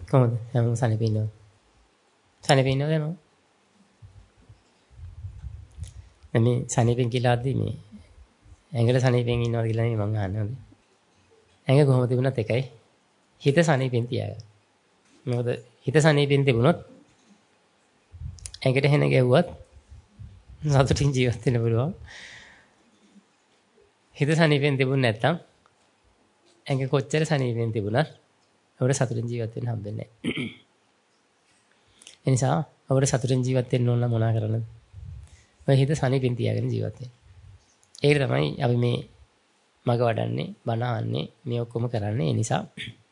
කොහොමද? හැමෝම සනීපේ ඉන්නවද? සනීපේ ඉන්නවද නෝ? මේ සනීපෙන් කියලාදී මේ ඇඟල සනීපෙන් ඉන්නවද කියලා නේ මං අහන්නේ. ඇඟ කොහොම තිබුණත් එකයි. හිත සනීපෙන් තියාගන්න. මොකද හිත සනීපෙන් තිබුණොත් ඇඟට හෙන ගැව්වත් සතුටින් ජීවත් වෙන්න පුළුවන්. හිත සනීපෙන් තිබුණ නැත්තම් ඇඟ කොච්චර සනීපෙන් තිබුණත් අපිට සතුටින් ජීවත් වෙන්න හම්බෙන්නේ නැහැ. ඒ නිසා අපිට සතුටින් ජීවත් වෙන්න ඕන නම් මොනා කරන්නද? ඔය හිත සනීපෙන් තියාගෙන ජීවත් වෙන්න. ඒක තමයි අපි මේ මග වඩන්නේ, බණ අහන්නේ, මේ ඔක්කොම කරන්නේ. ඒ නිසා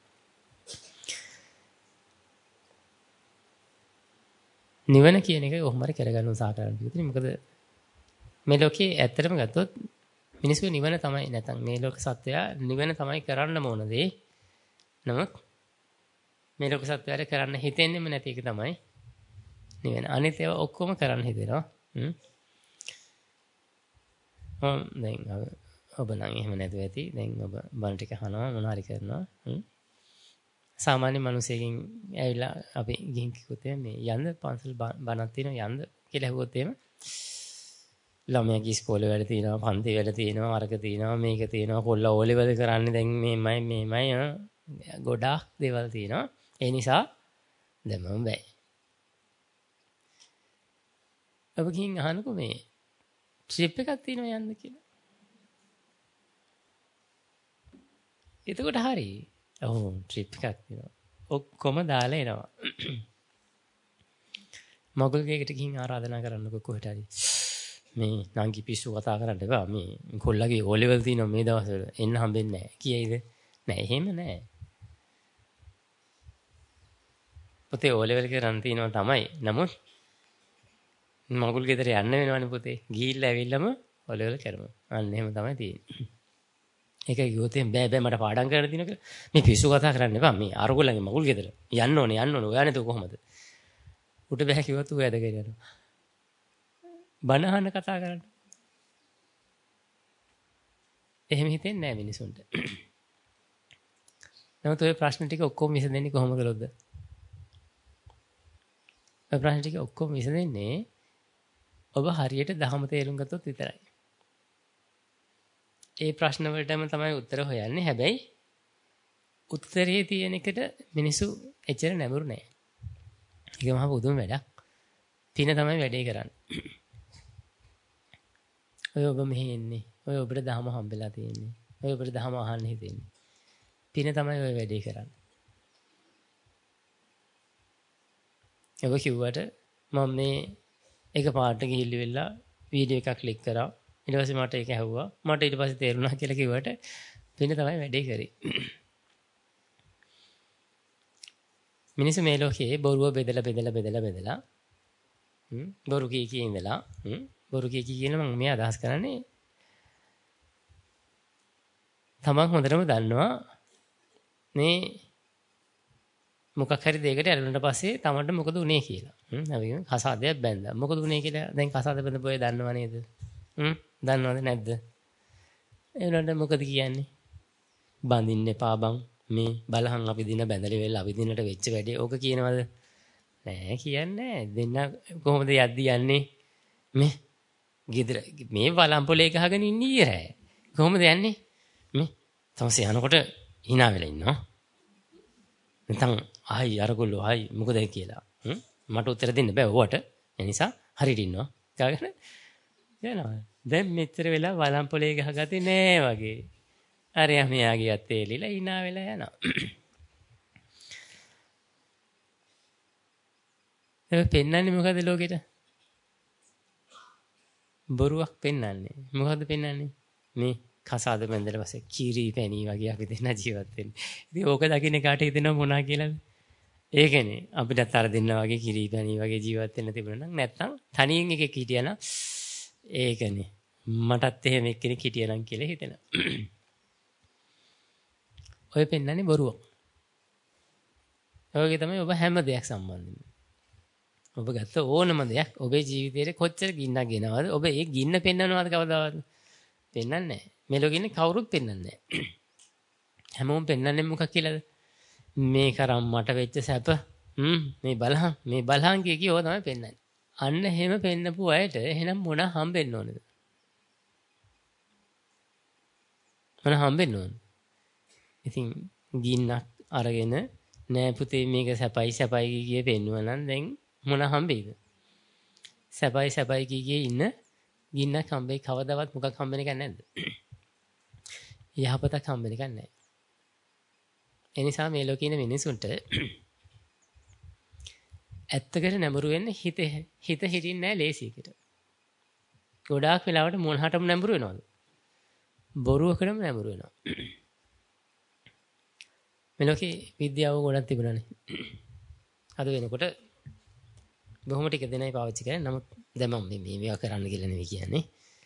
නිවන කියන එක කොහොම හරි කරගන්න උත්සාහ කරන්න කිව්වොත් මොකද මේ ලෝකේ ඇත්තටම ගත්තොත් මිනිස්සු නිවන තමයි නැත්නම් මේ ලෝක සත්වයා නිවන තමයි කරන්න ඕන දේ. නමුත් මේ ලෝක සත්වයාට කරන්න හිතෙන්නේම නැති එක තමයි නිවන. අනිත් ඒවා ඔක්කොම කරන්න හිතෙනවා. දැන් ඔබ නම් එහෙම නැතුව ඇති. දැන් ඔබ බණ ටික අහනවා මොනවා හරි කරනවා. සාමාන්‍ය මිනිසෙකින් ඇවිල්ලා අපි ගිහින් කිව්වොත් මේ යන්න පන්සල් බණක් තියෙනවා යන්න කියලා ඇහුවොත් එහෙම ළමයාගේ ඉස්කෝලේ වැඩ තියෙනවා, පන්ති වැඩ තියෙනවා, අරක තියෙනවා, මේක තියෙනවා, කොල්ලා ඕලෙවල් කරන්නේ දැන් මේමයි ගොඩාක් දේවල් තියෙනවා. ඒ නිසා දැන් මම බෑ. ඔබ ගිහින් අහනකො මේ ට්‍රිප් එකක් තියෙනවා යන්න කියලා. එතකොට හරි. ඔව් ට්‍රිප් එකක් තියෙනවා. ඔක්කොම දාලා එනවා. මගුල්ගේකට ගිහින් ආරාධනා කරන්නකො කොහෙට හරි. මේ නංගි පිස්සු කතා කරන්න එපා. මේ කොල්ලගේ ඕ ලෙවල් තියෙනවා මේ දවස්වල. එන්න හම්බෙන්නේ නැහැ. කියයිද? නෑ එහෙම නෑ. පුතේ ඕ ලෙවල් කරන් තියෙනවා තමයි. නමුත් මගුල් ගෙදර යන්න වෙනවනේ පුතේ. ගිහිල්ලා ඇවිල්ලාම ඕ ලෙවල් කරමු. අන්න එහෙම තමයි තියෙන්නේ. ඒක කිව්වොත් බෑ මට පාඩම් කරන්න තියෙනවා කියලා. මේ පිස්සු කතා කරන්න එපා. මේ අරගොල්ලන්ගේ මගුල් ගෙදර. යන්න ඕනේ. ඔයා නැතුව කොහමද? උට බෑ කිව්වත් ඌ ඇදගෙන යනවා. බණ අහන්න කතා කරන්න. එහෙම හිතෙන්නේ නැහැ මිනිසුන්ට. නමුත් ඔය ප්‍රශ්න ටික ඔක්කොම විසඳෙන්නේ කොහොම කළොත්ද? ඔය ප්‍රශ්න ටික ඔක්කොම විසඳෙන්නේ ඔබ හරියට ධහම තේරුම් ගත්තොත් විතරයි. ඒ ප්‍රශ්න වලටම තමයි උත්තර හොයන්නේ. හැබැයි උත්තරේ තියෙන එකට මිනිස්සු එච්චර නැඹුරු නැහැ. ඒක මහ පුදුම වැඩක්. පින තමයි වැඩේ කරන්නේ. ඔය ඔබ මෙහෙ එන්නේ. ඔය ඔබට ධහම හම්බෙලා තියෙන්නේ. ඔය ඔබට ධහම අහන්න හිතෙන්නේ. පින තමයි ඔය වැඩේ කරන්නේ. ඔබ කිව්වට මම මේ එක පාට ගිහිල්ලි වෙලා වීඩියෝ එකක් ක්ලික් කරා. ඊට පස්සේ මට ඒක ඇහුවා. මට ඊට පස්සේ තේරුණා කියලා කිව්වට පින තමයි වැඩේ කරේ. මිනිස්සු මේ ලෝකයේ බොරුව බෙදලා බොරු කී ඉඳලා බොරු කී කියන මම මේ අදහස් කරන්නේ තමන් හොඳටම දන්නවා මේ මොකක් හරි දෙයකට ඇලුනට පස්සේ තමන්ට මොකද උනේ කියලා. අපි කසාදයක් බැන්දා. මොකද උනේ කියලා දැන් කසාද බැඳපු අය දන්නව නේද? දන්නවද නැද්ද? ඒවලට මොකද කියන්නේ? බඳින්න එපා බං. මේ බලහන් අපි දින බැඳලි වෙලා අපි දිනට වෙච්ච වැඩේ ඕක කියනවද? නෑ කියන්නේ දෙන්න කොහොමද යද්දි යන්නේ? මේ ගෙදර මේ වළම්පොලේ ගහගෙන ඉන්නේ ඊරෑ. කොහොමද යන්නේ? මේ තමසේ යනකොට hina වෙලා ඉන්නවා. නැත්නම් ආයි අරගොල්ලෝ ආයි මොකද කියලා. මට උත්තර දෙන්න බෑ ඔවට. ඒ නිසා හරියට ඉන්නවා. ගාගෙන යනවා. දැන් මෙච්චර වෙලා වළම්පොලේ ගහගත්තේ නෑ වගේ. අරයා මෙයාගේ අතේ එලිලා hina වෙලා යනවා. ඒක පෙන්වන්නේ මොකද ලෝකෙට? බොරුවක් පෙන්වන්නේ. මොකද්ද පෙන්වන්නේ? මේ කසාද බැඳලා පස්සේ කීරි පැණි වගේ අපි දෙන්න ජීවත් වෙන්නේ. ඉතින් ඕක දකින්න කාට හිතෙනව මොනා කියලාද? ඒකනේ අපිටත් අර දෙන්න වගේ කීරි පැණි වගේ ජීවත් වෙන්න තිබුණා නම් නැත්තම් තනියෙන් එකෙක් හිටියනම් ඒකනේ මටත් එහෙම එක්කෙනෙක් හිටියනම් කියලා හිතෙනවා. ඔය පෙන්වන්නේ බොරුවක්. ඔයගේ තමයි ඔබ හැම දෙයක් සම්බන්ධයෙන්. ඔබ ගත්ත ඕනම දෙයක් ඔබේ ජීවිතේට කොච්චර ගින්නක් ගෙනවද? ඔබ ඒ ගින්න පෙන්වනවද කවදාවත්? පෙන්වන්නේ නැහැ. මේ ලෝකෙ ඉන්නේ කවුරුත් පෙන්වන්නේ නැහැ. හැමෝම පෙන්වන්නේ මොකක් කියලාද? මේක රම් මට වෙච්ච සැප මේ බලහන් කිය ඕවා තමයි පෙන්වන්නේ. අන්න එහෙම පෙන්නපු අයට එහෙනම් මොන හම්බෙන්න ඕනද? මොන හම්බෙන්න ඕනද? ඉතින් ගින්නක් අරගෙන නෑ පුතේ මේක සැපයි කිය පෙන්නුවා නම් දැන් මොන හම්බෙයිද? සැපයි කිය ඉන්න ගින්නක් හම්බෙයි කවදාවත් මොකක් හම්බෙන එකක් නැද්ද? යහපතක් හම්බෙන එකක් නැහැ. ඒ නිසා මේ ලෝකේ ඉන්න මිනිසුන්ට ඇත්තකට නැඹුරු වෙන්න හිත හිටින්නේ නැහැ ලේසියකට. ගොඩාක් වෙලාවට මොනහටම නැඹුරු වෙනවද? බොරුවකටම නැඹුරු වෙනවා. මේ ලෝකේ විද්‍යාව ගොඩක් තිබුණානේ. අද වෙනකොට බොහොම ටික දෙනයි පාවිච්චි කරන්නේ. නමුත් දැන් මම මේවා කරන්න කියලා නෙවෙයි කියන්නේ.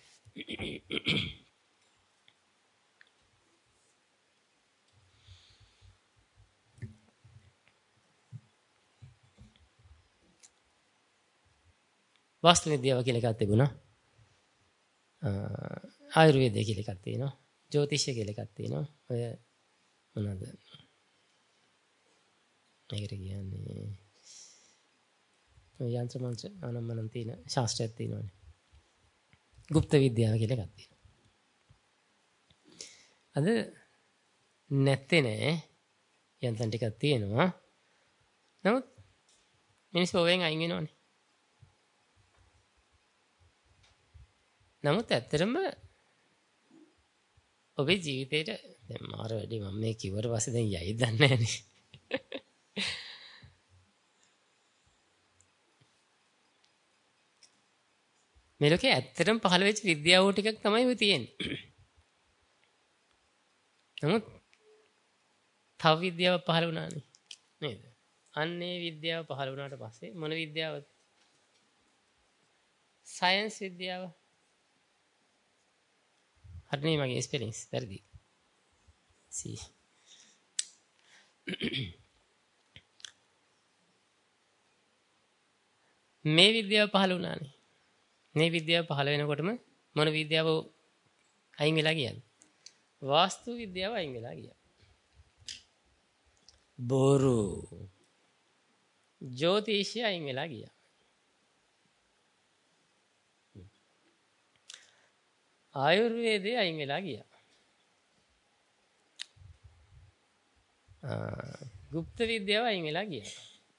වාස්තු විද්‍යාව කියලා එකක් තිබුණා. ආයුර්වේදය කියලා එකක් තියෙනවා. ජ්‍යොතිෂය කියලා එකක් තියෙනවා. ඔය මොනවාද? මේකට කියන්නේ ඔය යන්ත්‍ර මන්ත්‍ර අනම්මනම් තියෙන ශාස්ත්‍රයක් තියෙනවානේ. গুপ্ত විද්‍යාව කියලා එකක් තියෙනවා. අද නැත්තේ නෑ. යන්ත්‍රන් ටිකක් තියෙනවා. නමුත් මිනිස්සු ඔවෙන් අයින් වෙනවනේ. නමුත් ඇත්තටම ඔබේ ජීවිතේට දැන් මාර වැඩි මම මේ කිව්වට පස්සේ දැන් යයිද දන්නේ නැහනේ. මේ ලෝකේ ඇත්තටම පහළ වෙච්ච විද්‍යාව ටිකක් තමයි ඔය තියෙන්නේ. නමුත් තව විද්‍යාවක් පහළ වුණානේ නේද? අන්නේ විද්‍යාව පහළ වුණාට පස්සේ මොන විද්‍යාවද? සයන්ස් විද්‍යාව. හරිනේ මගේ ස්පෙලිංස් වැරදි. see මේ විද්‍යාව පහළ වුණානේ. මේ විද්‍යාව පහළ වෙනකොටම මොන විද්‍යාව අයින් වෙලා ගියාද? වාස්තු විද්‍යාව අයින් වෙලා ගියා. බොරු. ජ්‍යොතිෂය අයින් වෙලා ගියා. ආයුර්වේදය අයින් වෙලා ගියා. গুপ্ত විද්‍යාව අයින් වෙලා ගියා.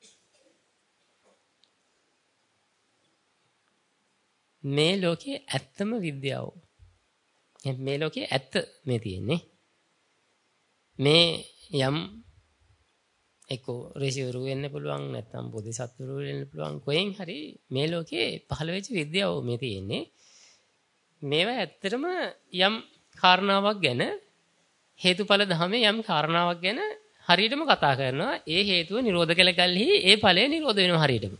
මේ ලෝකේ ඇත්තම විද්‍යාව. මේ ලෝකේ ඇත්ත මේ තියෙන්නේ. මේ යම් එක්කෝ ඍෂිවරු වෙන්න පුළුවන් නැත්නම් බෝධිසත්වරු වෙන්න පුළුවන් කොහෙන් හරි මේ ලෝකේ පහළ වෙච්ච විද්‍යාව මේ තියෙන්නේ. මේවා ඇත්තටම යම් කාරණාවක් ගැන හේතුඵල ධමයේ යම් කාරණාවක් ගැන හරියටම කතා කරනවා. ඒ හේතුව නිරෝධ කළ කල්හි ඒ ඵලය නිරෝධ වෙනවා හරියටම.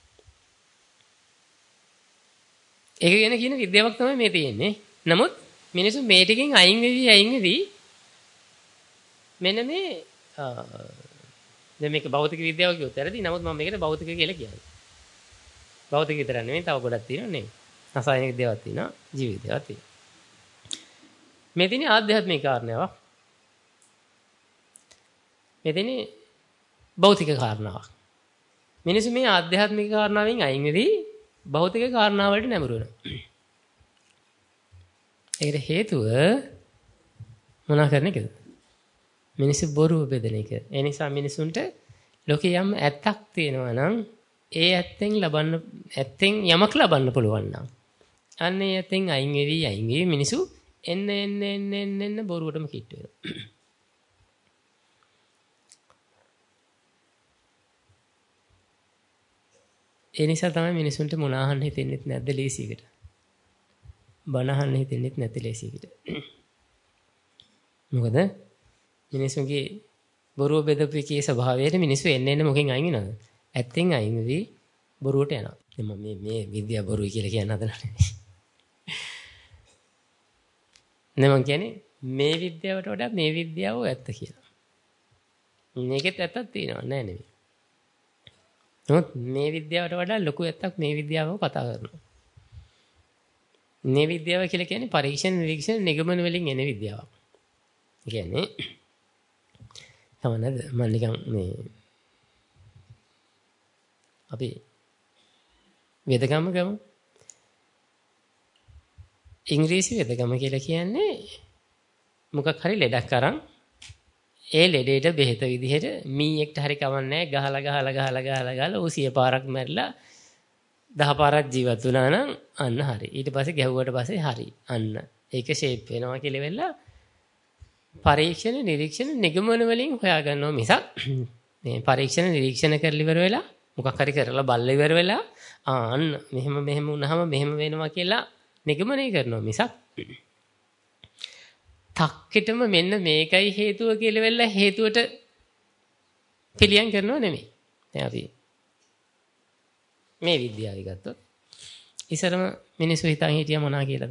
ඒක ගැන කියන විද්‍යාවක් තමයි මේ තියෙන්නේ. නමුත් මිනිස්සු මේ ටිකෙන් අයින් වෙවි මෙන්න මේ දැන් මේක භෞතික විද්‍යාව කියොත් වැරදි. නමුත් මම මේකට භෞතික කියලා කියන්නේ. භෞතික විතර නෙමෙයි තව ගොඩක් තියෙනවා නේ. රසායනික විද්‍යාවක් තියෙනවා, ජීව විද්‍යාවක් තියෙනවා. මේ තියෙන්නේ ආධ්‍යාත්මික කාරණාවක්. මේ තියෙන්නේ භෞතික කාරණාවක්. මිනිස්සු මේ ආධ්‍යාත්මික කාරණාවෙන් අයින් වෙවි භෞතික කාරණා වලට නැඹුරු වෙනවා. ඒකට හේතුව මොනවා කරන එකද? මිනිස්සු බොරුව බෙදෙන එක. ඒ නිසා මිනිසුන්ට ලෝකේ යම් ඇත්තක් තියෙනවා නම් ඒ ඇත්තෙන් යමක් ලබන්න පුළුවන් නම් අන්න ඒ ඇත්තෙන් අයින් වෙවි මිනිස්සු එන්න බොරුවටම කිට් වෙනවා. ඒ නිසා තමයි මිනිසුන්ට මොන අහන්න හිතෙන්නේ නැද්ද ලේසියකට. බන අහන්න හිතෙන්නේ නැති ලේසියකට. මොකද මිනිසුන්ගේ බොරුව බෙදපු එකේ ස්වභාවයට මිනිස්සු එන්න මොකෙන් අයින් වෙනවද? ඇත්තෙන් අයින් වෙවි බොරුවට යනවා. දැන් මම මේ විද්‍යාව බොරුයි කියලා කියන්න හදනනේ. නේ මං කියන්නේ මේ විද්‍යාවට වඩා මේ විද්‍යාව ඇත්ත කියලා. මේකෙත් ඇත්තක් තියෙනවා නෑ නෙවෙයි. නමුත් මේ විද්‍යාවට වඩා ලොකු ඇත්තක් මේ විද්‍යාව කතා කරනවා. මේ විද්‍යාව කියලා කියන්නේ පරීක්ෂණ නිරීක්ෂණ නිගමන වලින් එන විද්‍යාවක්. කියන්නේ කවන්නද මම නිකන් මේ අපි වෙදකම ගමු. ඉංග්‍රීසි වෙදකම කියලා කියන්නේ මොකක් හරි ලෙඩක් අරන් ඒ ලෙඩේට බෙහෙත විදිහට මීයෙක්ට හරි කවන්නේ ගහලා ඌ 100 පාරක් මැරිලා 10 පාරක් ජීවත් වුණා නම් අන්න හරි. ඊට පස්සේ ගැහුවට පස්සේ හරි. අන්න ඒක ෂේප් වෙනවා කියලා වෙලා පරීක්ෂණ නිරීක්ෂණ නිගමන වලින් හොයාගන්නවා මිසක් මේ පරීක්ෂණ නිරීක්ෂණ කරලා ඉවර වෙලා මොකක් හරි කරලා බලලා ඉවර වෙලා අන්න මෙහෙම වුණාම මෙහෙම වෙනවා කියලා නිගමනය කරනවා මිසක් තක්කෙටම මෙන්න මේකයි හේතුව කියලා වෙලා හේතුවට පිළියම් කරනව නෙමෙයි. දැන් අපි මේ විද්‍යාව ගත්තොත් ඉස්සරම මිනිස්සු හිතන් හිටියා මොනවා කියලාද?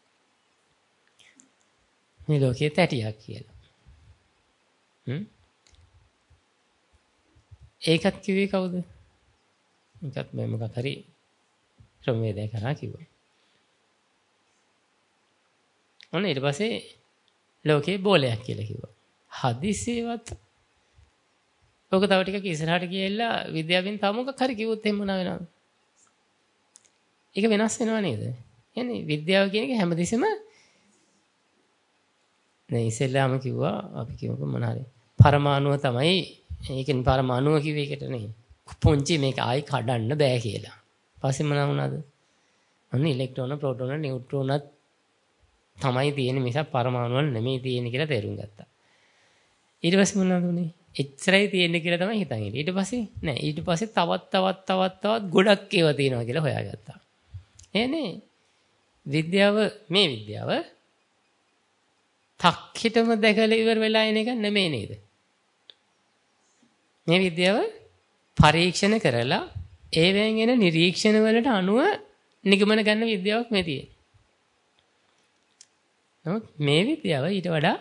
මේ ලෝකයේ තැටියක් කියලා. ඒකත් කිව්වේ කවුද? ඒකත් මම මොකක් හරි ක්‍රමවේදයක් කරා කිව්වා. ඔන්න ඊට පස්සේ ලෝකේ බෝලයක් කියලා කිව්වා. හදිසියවත් ඔක තව ටිකක් ඉස්සරහට ගියලා විද්‍යාවෙන් තව මොකක් හරි කිව්වොත් එහෙම මොනවා වෙනවද? ඒක වෙනස් වෙනව නේද? يعني විද්‍යාව කියන එක හැමදෙස්සෙම නේ ඉස්සෙල්ලාම කිව්වා අපි කියමුකෝ මොන හරි පරමාණුව තමයි ඒ කියන්නේ පරමාණුව කිව්ව එකට නේ. පුංචි මේක ආයි කඩන්න බෑ කියලා. පස්සේ මොනවා වුණාද? අන්න ඉලෙක්ට්‍රෝන ප්‍රෝටෝන නියුට්‍රෝනත් තමයි තියෙන්නේ මිසක් පරමාණු වල නෙමෙයි තියෙන්නේ කියලා තේරුම් ගත්තා. ඊට පස්සේ මොනවද උනේ? එච්චරයි තියෙන්නේ කියලා තමයි හිතන් ඉන්නේ. ඊට පස්සේ නෑ ඊට පස්සේ තවත් ගොඩක් ඒවා තියෙනවා කියලා හොයාගත්තා. එනේ විද්‍යාව මේ විද්‍යාව තක්කිටම දැකලා ඉවර වෙලා එන එක නෙමෙයි නේද? මේ විද්‍යාව පරීක්ෂණ කරලා ඒවෙන් එන නිරීක්ෂණ වලට අනුව නිගමන ගන්න විද්‍යාවක් මේ තියෙන්නේ. නමුත් මේ විද්‍යාව ඊට වඩා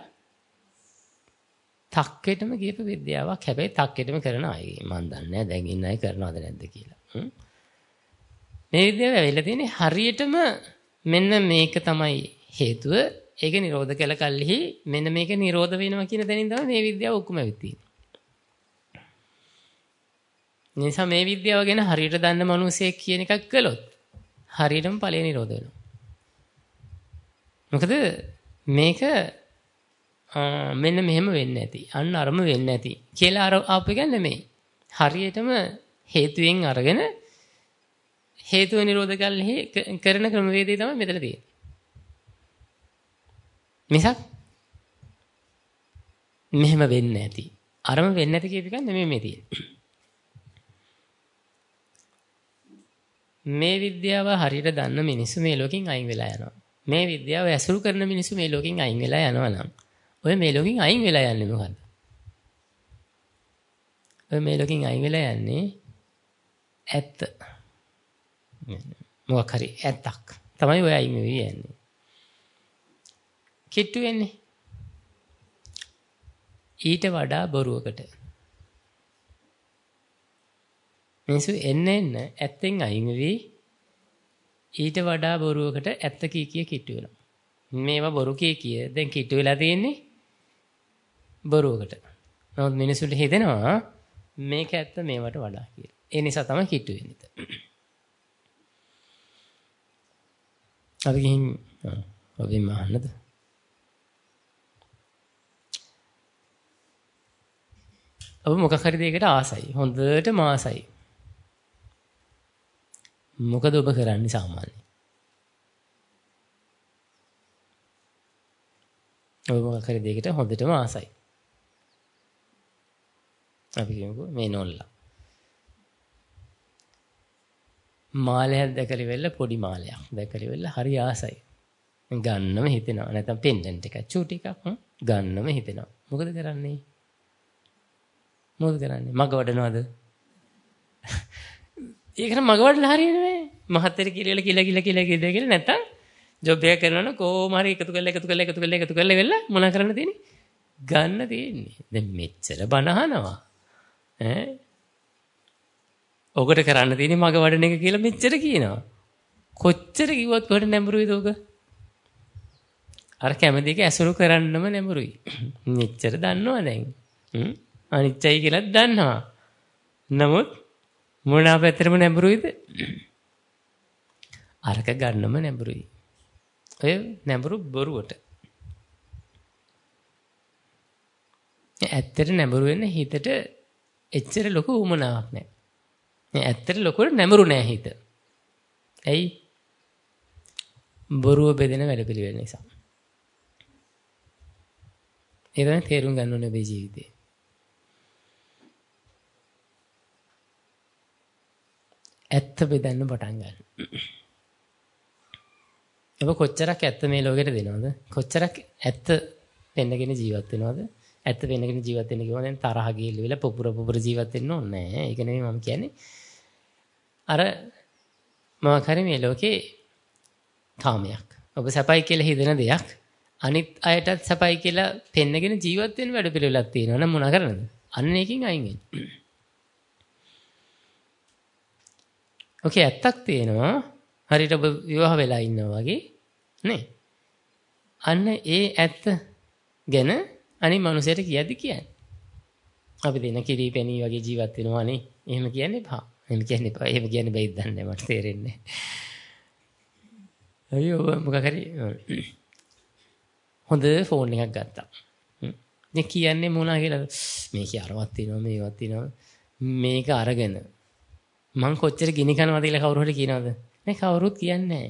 තක්කෙටම කියපු විද්‍යාවක්. හැබැයි තක්කෙටම කරන අය මම දන්නේ නැහැ දැන් ඉන්න අය කරනවද නැද්ද කියලා. මේ විද්‍යාව ඇවිල්ලා තියෙන්නේ හරියටම මෙන්න මේක තමයි හේතුව. ඒක නිරෝධ කළ කල්හි මෙන්න මේක නිරෝධ වෙනවා කියන තැනින් තමයි මේ විද්‍යාව ඔක්කොම ඇවිත් තියෙන්නේ. නිසා මේ විද්‍යාව ගැන හරියට දන්න මිනිසෙක් කියන එකක් කළොත් හරියටම ඵලය නිරෝධ වෙනවා. මොකද මේක මෙන්න මෙහෙම වෙන්නේ නැති. අන්න අරම වෙන්නේ නැති කියලා අර ආපු එක නෙමෙයි. හරියටම හේතුයෙන් අරගෙන හේතුව නිරෝධ කල්හි කරන ක්‍රමවේදය තමයි මෙතන තියෙන්නේ. මිසක් මෙහෙම වෙන්නේ නැති. අරම වෙන්නේ නැති කියප එක නෙමෙයි මේ තියෙන්නේ. මේ විද්‍යාව හරියට දන්න මිනිස්සු මේ ලෝකෙන් අයින් වෙලා යනවා. මේ විද්‍යාව ඇසුරු කරන මිනිස්සු මේ ලෝකෙන් අයින් වෙලා යනවා නම් ඔය මේ ලෝකෙන් අයින් වෙලා යන්නේ මොකද්ද? ඔය මේ ලෝකෙන් අයින් වෙලා යන්නේ ඇත්ත. මොකක් හරි ඇත්තක් තමයි ඔය අයින් වෙවි යන්නේ. කිට්ටු වෙන්නේ ඊට වඩා බොරුවකට. මිනිස්සු එන්න ඇත්තෙන් අයින් වෙවි ඊට වඩා බොරුවකට ඇත්ත කී කිට්ටු වෙනවා. මේවා බොරු කී දැන් කිට්ටු වෙලා තියෙන්නේ බොරුවකට. නමුත් මිනිස්සුන්ට හිතෙනවා මේක ඇත්ත මේවට වඩා කියලා. ඒ නිසා තමයි කිට්ටු වෙන්නේ. අපි ගිහින් අපි මහන්නද? ඔබ මොකක් හරි දෙයකට ආසයි. හොඳටම ආසයි. මොකද ඔබ කරන්නේ සාමාන්‍යයෙන්? ඔබ මොකක් හරි දෙයකට හොඳටම ආසයි. අපි කියමුකෝ මේ නෝල්ලා. මාලයක් දැකලා වෙල්ල පොඩි මාලයක් දැකලා වෙල්ල හරි ආසයි. ගන්නම හිතෙනවා. නැත්නම් පෙන්ඩන්ට් එකක් චූටි එකක් ගන්නම හිතෙනවා. මොකද කරන්නේ? මොකද කරන්නේ? මග වඩනවද? ඒකට මග වඩලා හරියන්නේ නැහැ. මහත්තයට කියලා නැත්තම් ජොබ් එක කරනවා නම් කොහොම හරි එකතු කරලා වෙලා මොනා කරන්න තියෙන්නේ? ගන්න තියෙන්නේ. දැන් මෙච්චර බණ අහනවා. ඔකට කරන්න තියෙන්නේ මග වඩන එක කියලා මෙච්චර කියනවා. කොච්චර කිව්වත් කොහෙට නැඹුරුයිද ඔක? අර කැමති එක ඇසුරු කරන්නම නැඹුරුයි. මෙච්චර දන්නවා දැන්. අනිත්‍යයි කියලා දන්නවා. නමුත් මොනවා පැත්තරම නැඹුරුයිද? අරක ගන්නම නැඹුරුයි. ඔය නැඹුරු බොරුවට. ඇත්තට නැඹුරු වෙන්න හිතට එච්චර ලොකු උමනාවක් නැහැ. ඇත්තට ලොකුවට නැඹුරු නෑ හිත. ඇයි? බොරුව බෙදෙන වැඩපිළිවෙල නිසා. ඒක තමයි තේරුම් ගන්න ඕනේ මේ ජීවිතේ. ඇත්ත බෙදන්න පටන් ගන්න. ඔබ කොච්චරක් ඇත්ත මේ ලෝකෙට දෙනවද? කොච්චරක් ඇත්ත පෙන්නගෙන ජීවත් වෙනවද? ඇත්ත පෙන්නගෙන ජීවත් වෙන්න කිව්වම දැන් තරහ ගිහිල්ලා පුපුර ජීවත් වෙන්න ඕනේ නෑ. ඒක නෙමෙයි මම කියන්නේ. අර මොකක් හරි මේ ලෝකේ කාමයක්. ඔබ සපයි කියලා හිතන දෙයක් අනිත් අයටත් සපයි කියලා පෙන්නගෙන ජීවත් වෙන වැඩ පිළිවෙලක් තියෙනවා නම් මොනා කරන්නද? අන්න එකකින් අයින් වෙන්න. ඔකේ ඇත්තක් තියෙනවා. හරියට ඔබ විවාහ වෙලා ඉන්නවා වගේ නේ. අන්න ඒ ඇත්ත ගැන අනිත් මනුස්සයට කියද්දි කියන්නේ. අපි දෙන කිරි පැණි වගේ ජීවත් වෙනවා නේ. එහෙම කියන්න එපා. එහෙම කියන්න එපා. එහෙම කියන්න බැයිද දන්නේ මට තේරෙන්නේ. අයියෝ මොකක් හරි හොඳ ෆෝන් එකක් ගත්තා. දැන් කියන්නේ මොනවා කියලාද? මේකේ අරවත් තියෙනවා මේවත් තියෙනවා. මේක අරගෙන මං කොච්චර ගිනි කනවද කියලා කවුරු හරි කියනවද? නෑ කවුරුත් කියන්නේ නෑ.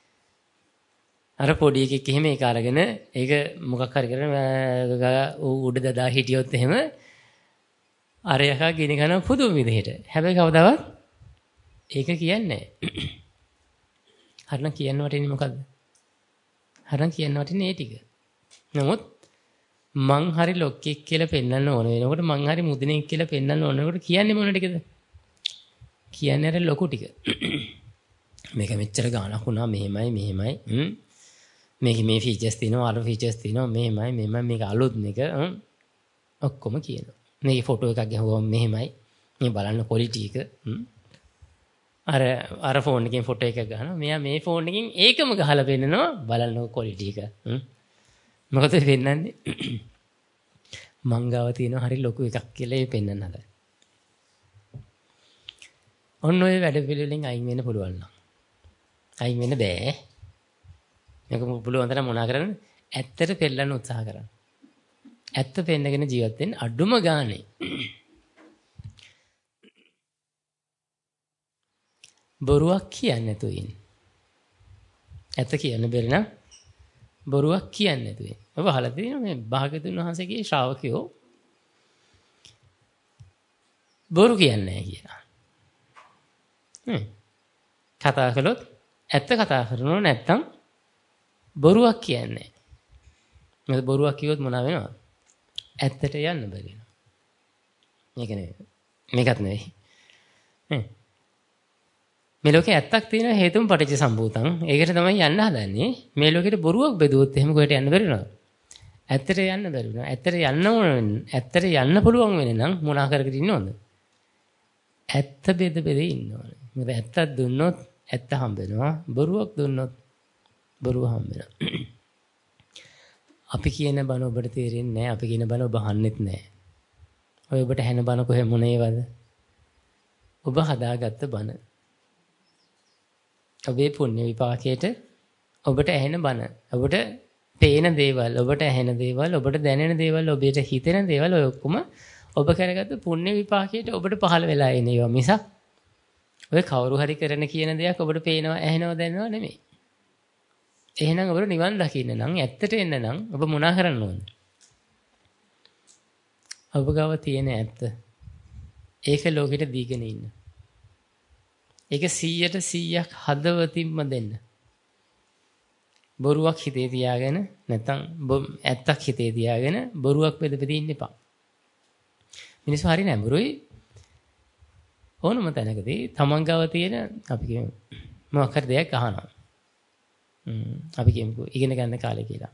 අර පොඩි එකෙක් එහෙම ඒක අරගෙන ඒක මොකක් හරි කරගෙන උඩ දදා හිටියොත් එහෙම අර යකා ගිනි කන පුදුම විදිහට. හැබැයි කවදාවත් ඒක කියන්නේ නෑ. හරිනම් කියන්න වටින්නේ මොකද්ද? හරිනම් කියන්න වටින්නේ ඒ ටික. නමුත් මං හරි ලොක්කෙක් කියලා පෙන්වන්න ඕන වෙනකොට මං හරි මුදිනෙක් කියලා පෙන්වන්න ඕන වෙනකොට කියන්නේ මොන ටිකද? කියන්නේ අර ලොකු ටික. මේක මෙච්චර ගාණක් වුණා මෙහෙමයි මේකේ මේ ෆීචර්ස් තියෙනවා අර ෆීචර්ස් තියෙනවා මෙහෙමයි මේක අලුත් මේක ඔක්කොම කියනවා. මේකේ ෆොටෝ එකක් ගහුවම මෙහෙමයි මේ බලන්න ක්වොලිටි එක අර ෆෝන් එකෙන් ෆොටෝ එකක් ගන්නවා. මෙයා මේ ෆෝන් එකෙන් ඒකම ගහලා පෙන්නනවා බලන්න ක්වොලිටි එක. මොකද වෙන්නන්නේ? මංගාව තියෙන හරි ලොකු එකක් කියලා ඒ පෙන්නන්න හදලා. ඔන්න ඔය වැඩ පිළිවෙලින් අයින් වෙන්න පුළුවන් නම්. අයින් වෙන්න බෑ. මේක පුළුවන් තරම් මොනා කරන්න? ඇත්තට පෙන්නන්න උත්සාහ කරන්න. ඇත්ත පෙන්නගෙන ජීවත් වෙන්න අඩුම ගානේ. බොරුවක් කියන්නේ නැතුව ඉන්න. ඇත්ත කියන්න බැරි නම් බොරුවක් කියන්නේ නැතුව ඉන්න. ඔබ අහලා තියෙනවා මේ භාග්‍යතුන් වහන්සේගේ ශ්‍රාවකයෝ බොරු කියන්නේ නැහැ කියලා. කතා කළොත් ඇත්ත කතා කරනව නැත්තම් බොරුවක් කියන්නේ නැහැ. මොකද බොරුවක් කිව්වොත් මොනවා වෙනවද? ඇත්තට යන්න බැරි වෙනවා. මේක නෙවෙයි. මේකත් නෙවෙයි. මේ ලෝකේ ඇත්තක් තියෙන හේතුම් පටිච්ච සම්භූතං. ඒකට තමයි යන්න හදන්නේ. මේ ලෝකෙට බොරුවක් බෙදුවොත් එහෙම කොහෙට යන්න බැරි වෙනවද? ඇත්තට යන්න බැරි වෙනවා. ඇත්තට යන්න ඕන ඇත්තට යන්න පුළුවන් වෙන්නේ නම් මොනා කරගෙන ඉන්නවද? ඇත්ත බෙද ඉන්න ඕනේ. මොකද ඇත්තක් දුන්නොත් ඇත්ත හම්බ වෙනවා. බොරුවක් දුන්නොත් බොරුව හම්බ වෙනවා. අපි කියන බණ ඔබට තේරෙන්නේ නැහැ. අපි කියන බණ ඔබ අහන්නෙත් නැහැ. ඔය ඔබට ඇහෙන බණ කොහෙ මොනේවද? ඔබ හදාගත්ත බණ. ඔබේ පුණ්‍ය විපාකයට ඔබට ඇහෙන බණ. ඔබට පේන දේවල්, ඔබට ඇහෙන දේවල්, ඔබට දැනෙන දේවල්, ඔබට හිතෙන දේවල් ඔය ඔක්කොම ඔබ කරගත්ත පුණ්‍ය විපාකයට ඔබට පහළ වෙලා එන ඒවා මිසක් ඔය කවුරු හරි කරන කියන දෙයක් ඔබට පේනවා, ඇහෙනවා, දැනෙනවා නෙමෙයි. එහෙනම් ඔබට නිවන් දකින්න නම් ඇත්තට එන්න නම් ඔබ මොනා කරන්න ඕනද? ඔබ ගාව තියෙන ඇත්ත. ඒක ලෝකෙට දීගෙන ඉන්න. ඒක 100% හදවතින්ම දෙන්න. බොරුවක් හිතේ තියාගෙන නැත්නම් ඇත්තක් හිතේ තියාගෙන බොරුවක් බෙද ඉන්න එපා. මිනිස්සු හරි නැඹුරුයි ඕනම තැනකදී තමන් ගාව තියෙන අපි කියමු මොකක් හරි දෙයක් අහනවා. අපි කියමුකෝ ඉගෙන ගන්න කාලේ කියලා.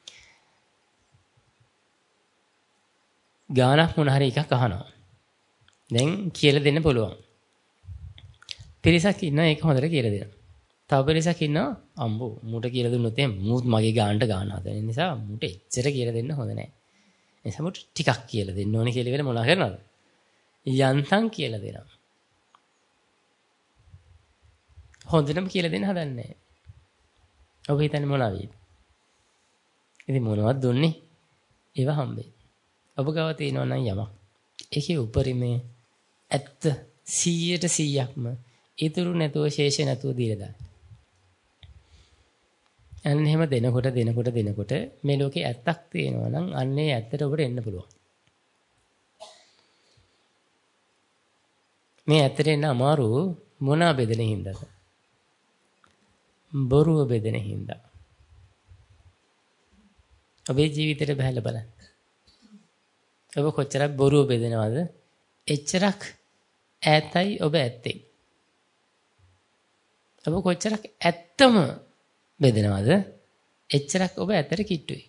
ගානක් මොන හරි එකක් අහනවා. දැන් කියලා දෙන්න පුළුවන්. පිරිසක් ඉන්නවා ඒක හොඳට කියලා දෙනවා. තව පිරිසක් ඉන්නවා අම්බෝ මූට කියලා දුන්නොත් එහෙනම් මූත් මගේ ගානට ගාන හදන නිසා මූට එච්චර කියලා දෙන්න හොඳ නැහැ. ඒ සමුට ටිකක් කියලා දෙන්න ඕනේ කියලා වෙල මොනවා කරනවද? යන්තම් කියලා දෙනවා. හොඳටම කියලා දෙන්න හදන්නේ නැහැ. ඔබ හිතන්නේ මොනවා වේද? ඉතින් මොනවද දුන්නේ? ඒව හම්බෙයි. ඔබ ගාව තියෙනවා නම් යමක්. ඒකේ උපරිමේ ඇත්ත 100%ක්ම ඉතුරු නැතුව ශේෂ නැතුව දීලා දාන්න. අන්න එහෙම දෙනකොට මේ ලෝකේ ඇත්තක් තියෙනවා නම් අන්නේ ඇත්තට ඔබට එන්න පුළුවන්. මේ ඇත්තට එන්න අමාරු මොනවා බෙදෙන හින්දාද? බොරුව බෙදෙන හින්දා. ඔබේ ජීවිතේට බහැලා බලන්න. ඔබ කොච්චරක් බොරුව බෙදනවද? එච්චරක් ඈතයි ඔබ ඇත්තේ. ඔබ කොච්චරක් ඇත්තම බෙදනවද? එච්චරක් ඔබ ඇත්තට කිට්ටුයි.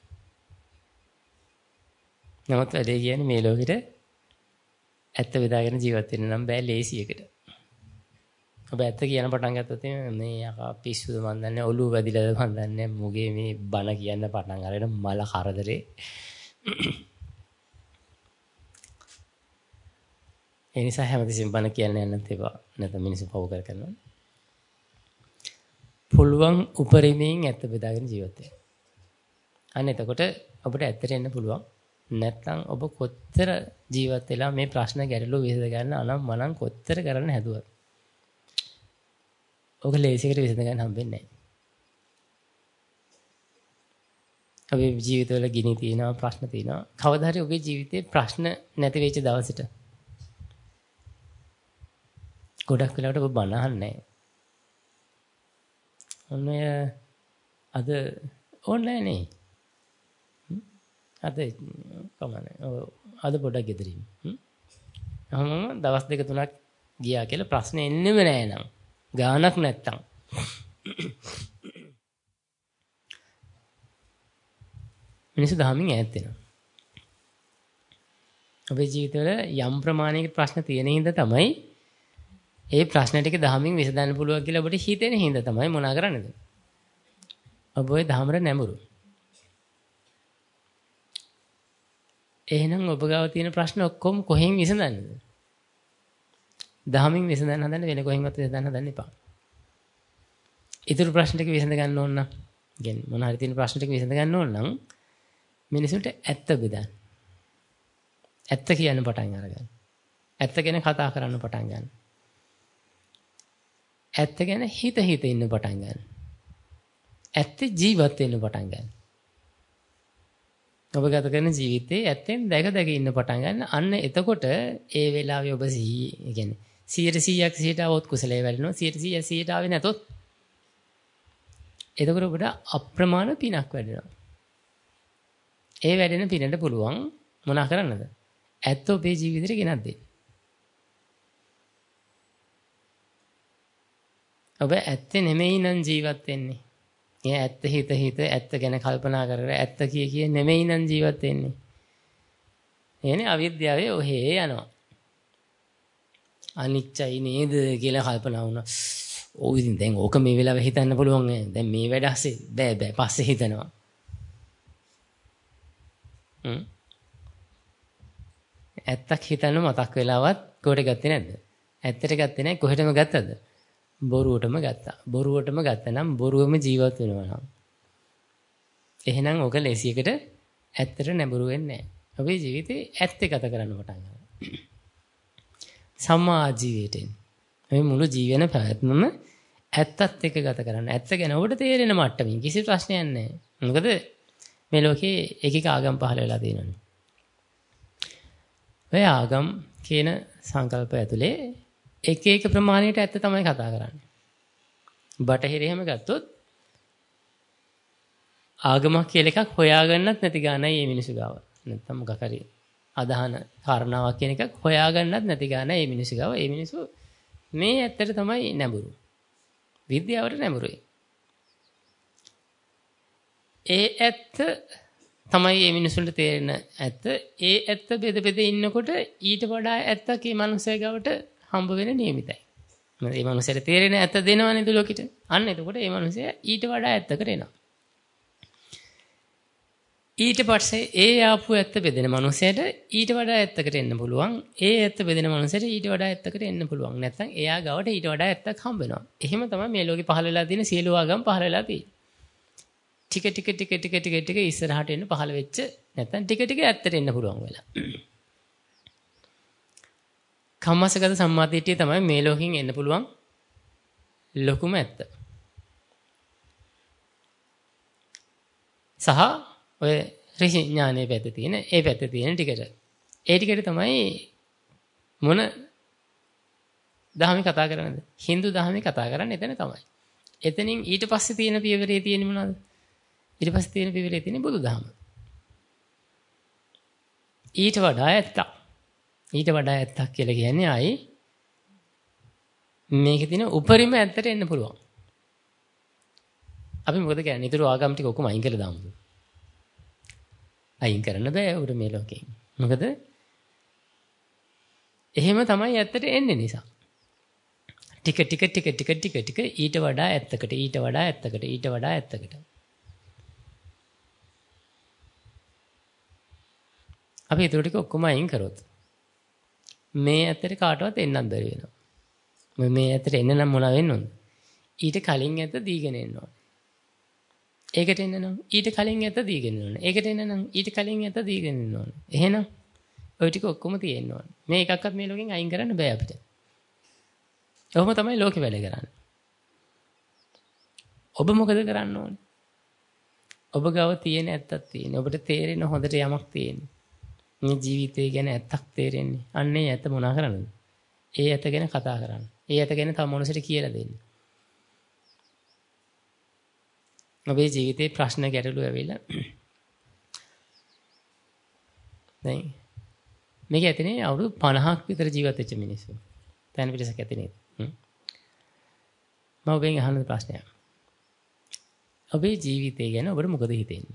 නමුත් වැඩේ කියන්නේ මේ ලෝකෙට ඇත්ත බෙදාගෙන ජීවත් වෙන්න නම් බෑ ලේසියකට. ඔබ ඇත්ත කියන පටන් ගත්තොත් මේ යකා පිස්සුද මන් දන්නේ ඔළුව වැදිලාද මන් දන්නේ මුගේ මේ බන කියන්න පටන් අරගෙන මල කරදරේ. ඒ නිසා හැමතිස්සෙම බන කියන්න යන්නත් එපා. නැත්නම් මිනිස්සු පව කරනවා. පුළුවන් උපරිමයෙන් ඇත්ත බෙදාගෙන ජීවත් වෙන්න. අන්න එතකොට ඔබට ඇත්තට එන්න පුළුවන්. නැත්නම් ඔබ කොතර ජීවත් වෙලා මේ ප්‍රශ්න ගැටලුව විසඳ ගන්න අනම් මනම් කොතර කරන්න හැදුවත් ඔක ලේසියකට විසඳ ගන්න හම්බෙන්නේ නැහැ. ඔබේ ජීවිතවල ගිනි තියෙනවා ප්‍රශ්න තියෙනවා. කවදා හරි ඔබේ ජීවිතේ ප්‍රශ්න නැති වෙච්ච දවසට ගොඩක් වෙලාවට ඔබ බන අහන්නේ නැහැ. අද ඕනේ නේ. අද කමන්නේ. අද පොඩක් ගෙදරින්. දවස් දෙක තුනක් ගියා කියලා ප්‍රශ්න එන්නෙම නෑ නං. ගානක් නැත්තම්. මිනිස්සු දහමින් ඈත් වෙනවා. ඔබේ ජීවිතවල යම් ප්‍රමාණයක ප්‍රශ්න තියෙන හින්දා තමයි ඒ ප්‍රශ්න ටික දහමින් විසඳන්න පුළුවන් කියලා ඔබට හිතෙන හින්දා තමයි මොනා කරන්නේද? ඔබ ওই දහමර නැඹුරු. එහෙනම් ඔබ ගාව තියෙන ප්‍රශ්න ඔක්කොම කොහෙන් විසඳන්නේද? දහමින් විසඳන්න හදන්න වෙන කොහෙන්වත් විසඳන්න හදන්න එපා. ඊටු ප්‍රශ්න ටික විසඳ ගන්න ඕන නම්, කියන්නේ මොන හරි තියෙන ප්‍රශ්න ටික විසඳ ගන්න ඕන නම් මිනිසුන්ට ඇත්ත බෙදන්න. ඇත්ත කියන්න පටන් අරගන්න. ඇත්ත ගැන කතා කරන්න පටන් ගන්න. ඇත්ත ගැන හිත ඉන්න පටන් ගන්න. ඇත්ත ජීවත් වෙන්න පටන් ගන්න. ඔබ ගත කරන ජීවිතේ ඇත්තෙන් දැක ඉන්න පටන් ගන්න. අන්න එතකොට ඒ වෙලාවේ ඔබ සිහිය කියන්නේ 100%ක් සිහියට આવොත් කුසලයේ වැඩෙනවා. 100% සිහියට ආවේ නැතොත් එතකොට ඔබට අප්‍රමාණ පිනක් වැඩෙනවා. ඒ වැඩෙන පිනට පුළුවන් මොනා කරන්නද? ඇත්ත ඔබේ ජීවිතේට ගෙනත් දෙන්න. ඔබ ඇත්තේ නෙමෙයි නම් ජීවත් වෙන්නේ. ඒ ඇත්ත හිත ඇත්ත ගැන කල්පනා කර ඇත්ත කිය නෙමෙයි නම් ජීවත් වෙන්නේ. එනේ අවිද්‍යාවේ ඔහේ යනවා. අනිච්චයි නේද කියලා කල්පනා වුණා. ඔව් ඉතින් දැන් ඕක මේ වෙලාවේ හිතන්න පුළුවන් නෑ. දැන් මේ වැඩ ඇස්සේ බෑ පස්සේ හිතනවා. ඇත්තක් හිතන්න මතක් වෙලාවත් කොහෙට ගත්තේ නැද්ද? ඇත්තට ගත්තේ නැහැ. කොහෙටම ගත්තද? බොරුවටම ගත්තා. බොරුවටම ගත්තනම් බොරුවම ජීවත් වෙනවා නම්. එහෙනම් ඔක ලේසියකට ඇත්තට නැඹුරු වෙන්නේ නැහැ. ඔබේ ජීවිතේ ඇත්ත ගත කරන්න පටන් ගන්නවා. සම්මා ජීවිතෙන්. මේ මුළු ජීවන පැවැත්මම ඇත්තත් එක්ක ගත කරන්න. ඇත්ත ගැන ඔබට තේරෙන මට්ටමින් කිසි ප්‍රශ්නයක් නැහැ. මොකද මේ ලෝකේ එක ආගම් පහළ වෙලා තියෙනවා. ඔය ආගම් කියන සංකල්පය ඇතුලේ එක ප්‍රමාණයට ඇත්ත තමයි කතා කරන්නේ. බටහිර එහෙම ගත්තොත් ආගමක් කියලා එකක් හොයාගන්නත් නැති ගානයි මේ මිනිස්සු ගාව. නැත්තම් මොකක් හරි අදහන කාරණාවක් කියන එකක් හොයාගන්නත් නැති ගානයි මේ මිනිස්සු ගාව. මේ මිනිස්සු මේ ඇත්තට තමයි නැඹුරු. විද්‍යාවට නැඹුරුයි. ඒ ඇත්ත තමයි මේ මිනිසුන්ට තේරෙන ඇත්ත. ඒ ඇත්ත බෙද ඉන්නකොට ඊට වඩා ඇත්තක් මේ මිනිස්සයා ගාවට හම්බ වෙන නියමිතයි. මේ මිනිස්සට තේරෙන ඇත්ත දෙනවනේ දුලොකිට. අන්න එතකොට මේ මිනිස්සයා ඊට වඩා ඇත්තකට එනවා. ඊට පස්සේ ඒ ආපු ඇත්ත බෙදෙන මනුස්සයට ඊට වඩා ඇත්තකට එන්න පුළුවන්. ඒ ඇත්ත බෙදෙන මනුස්සයට ඊට වඩා ඇත්තකට එන්න පුළුවන්. නැත්නම් එයා ගාවට ඊට වඩා ඇත්තක් හම්බ වෙනවා. එහෙම තමයි මේ ලෝකේ පහළ වෙලා තියෙන සියලු ආගම් පහළ වෙලා තියෙන්නේ. ටික ඉස්සරහට එන්න පහළ වෙච්ච නැත්නම් ටික ඇත්තට එන්න පුළුවන් වෙලා. කම්මස්සගත සම්මාදිටිය තමයි මේ ලෝකෙන් එන්න පුළුවන් ලොකුම ඇත්ත. සහ ඔය ඍෂි ඥානයේ පැත්තේ තියෙන ඒ පැත්තේ තියෙන ටිකට. ඒ ටිකට තමයි මොන දහමේ කතා කරන්නේද? Hindu දහමේ කතා කරන්නේ එතන තමයි. එතනින් ඊට පස්සේ තියෙන පියවරේ තියෙන්නේ මොනවද? ඊට පස්සේ තියෙන පියවරේ තියෙන්නේ බුදුදහම. ඊට වඩා ඇත්තක්. ඊට වඩා ඇත්තක් කියලා කියන්නේ ආයි මේකේ තියෙන උපරිම ඇත්තට එන්න පුළුවන්. අපි මොකද කියන්නේ? ඊටු ආගම් ටික ඔක්කොම අයින් කරලා දාමු. අයින් කරන්න බෑ උඩ මේ ලෝකේ. මොකද එහෙම තමයි ඇත්තට එන්නේ නිසා. ටික ඊට වඩා ඇත්තකට ඊට වඩා ඇත්තකට ඊට වඩා ඇත්තකට. අපි ඊටු ටික ඔක්කොම අයින් කරොත් මේ ඇත්තට කාටවත් එන්නත් බැරි වෙනවා. මේ ඇත්තට එන්න නම් මොනවා වෙන්න ඕනද? ඊට කලින් ඇත්ත දීගෙන එන්න ඕනේ. ඒකට එන්න නම් ඊට කලින් ඇත්ත දීගෙන එන්න ඕනේ. ඒකට එන්න නම් ඊට කලින් ඇත්ත දීගෙන එන්න ඕනේ. එහෙනම් ඔය ටික ඔක්කොම තියෙන්න ඕනේ. මේ එකක්වත් මේ ලෝකෙන් අයින් කරන්න බෑ අපිට. ඔහොම තමයි ලෝකෙ වැඩ කරන්නේ. ඔබ මොකද කරන්න ඕනේ? ඔබ ගාව තියෙන ඇත්තක් තියෙන. ඔබට තේරෙන හොඳට යමක් තියෙන්නේ. මේ ජීවිතය ගැන ඇත්තක් තේරෙන්නේ. අන්න ඒ ඇත්ත මොනා කරන්නද? ඒ ඇත්ත ගැන කතා කරන්න. ඒ ඇත්ත ගැන තව මොනසට කියලා දෙන්න. ඔබේ ජීවිතේ ප්‍රශ්න ගැටලු ඇවිල්ලා දැන් මේක ඇතිනේ අවුරුදු 50ක් විතර ජීවත් වෙච්ච මිනිස්සු. දැන් පිටසක් ඇතිනේ. මම ඔබෙන් අහන ප්‍රශ්නයක්. ඔබේ ජීවිතය ගැන ඔබට මොකද හිතෙන්නේ?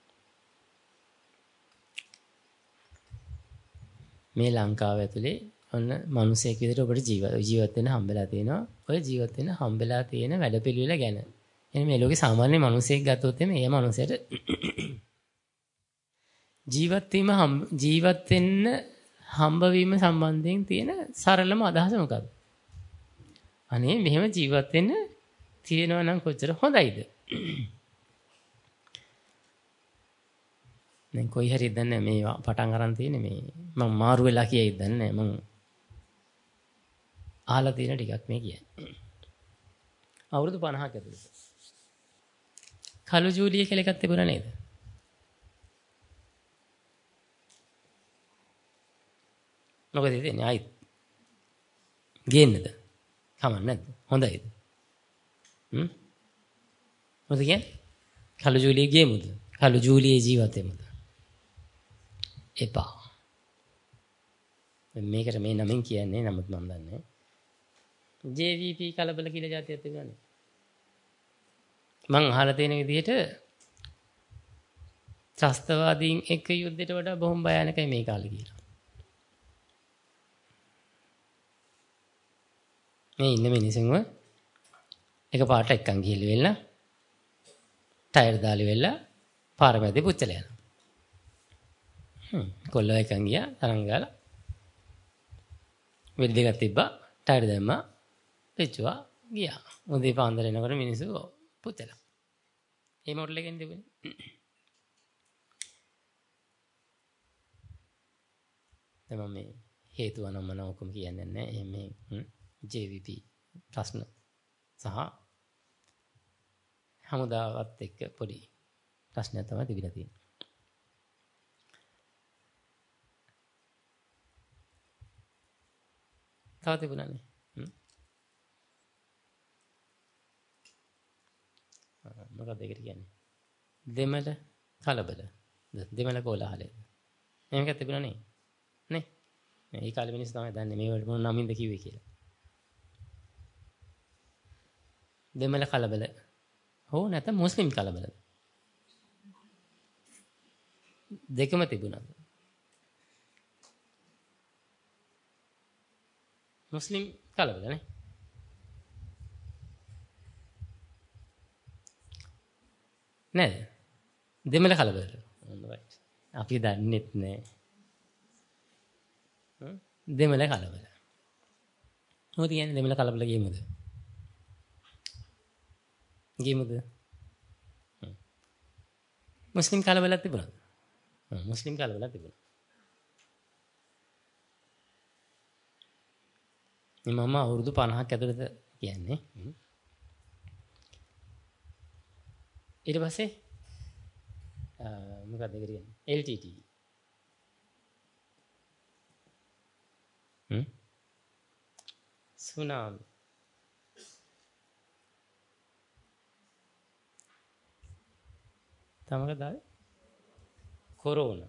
මේ ලංකාව ඇතුලේ ඔන්න මිනිසෙක් විදිහට ඔබට ජීවත් වෙන්න හම්බෙලා තියෙනවා. ඔය ජීවත් වෙන්න හම්බෙලා තියෙන වැඩපිළිවෙල ගැන. එනේ මේ ලෝකේ සාමාන්‍ය මිනිසෙක් ගත්තොත් මේ මිනිසයාට ජීවත් වෙන්න හම්බවීම සම්බන්ධයෙන් තියෙන සරලම අදහස මොකක්ද? අනේ මෙහෙම ජීවත් වෙන්න තියෙනවා නම් කොච්චර හොඳයිද? දැන් කොයි හරි දන්නේ මේ පටන් අරන් තියෙන්නේ මේ මම මාරු වෙලා කියයිද දන්නේ මම අහලා තියෙන ටිකක් මේ කියන්නේ. අවුරුදු 50ක් ඇතුළත. කලු ජූලිය කියලා එකක් තිබුණා නේද? මොකද ඉතින් ආයිත් ගේන්නද? කමක් නැද්ද? හොඳයිද? මොකද කියන්නේ? කලු ජූලිය ගේමුද? කලු ජූලියේ ජීවිතේමද? එපා. මේකට මේ නමින් කියන්නේ නමුත් මම දන්නේ JVP කලබල කියලා જાතියක් තිබුණානේ. මං අහලා තියෙන විදිහට ත්‍රස්තවාදීන් එක්ක යුද්ධයට වඩා බොහොම භයානකයි මේ කාලේ කියලා. මේ ඉන්න මිනිස්සුන්ව එකපාරට එක්කන් ගිහිලි වෙලා ටයර් දාලි වෙලා පාර මැදේ පුච්චලා යනවා. කොල්ලෝ එකන් ගියා තරංග ගාලා වෙඩි දෙකක් තිබ්බා ටයර් දැම්මා පිච්චුවා ගියා. උදේ පාන්දර එනකොට මිනිස්සු පුච්චලා. මේ මොඩල් එකෙන් තිබුණේ. දැන් මම මේ හේතුව නම් මම ඔක්කොම කියන්නේ නැහැ. මේ JVP ප්‍රශ්න සහ හමුදාවත් එක්ක පොඩි ප්‍රශ්නයක් තමයි තිබිලා තියෙන්නේ. තව තිබුණානේ. මොකක්ද ඒකට කියන්නේ? දෙමළ කලබල. දෙමළ කෝලහලද? මේක තිබුණා නේ. නේ? මේ කාලේ මිනිස්සු තමයි දන්නේ මේ වලට මොන නමින්ද කිව්වේ කියලා. දෙමළ කලබල. හෝ නැත්නම් මුස්ලිම් කලබල. දෙකම තිබුණා. මුස්ලිම් කලබල නේ. නේද? දෙමළ කලබල. අපි දන්නෙත් නෑ. දෙමළ කලබල. මොකද කියන්නේ දෙමළ කලබල ගේමුද? ගේමුද? මුස්ලිම් කලබලක් තිබුණාද? මුස්ලිම් කලබලක් තිබුණා. මම අවුරුදු 50ක් ඇතුළත කියන්නේ. ඊට පස්සේ මොකක්ද කියන්නේ? LTT. සුනාමි. තමකද ආවේ? කොරෝනා.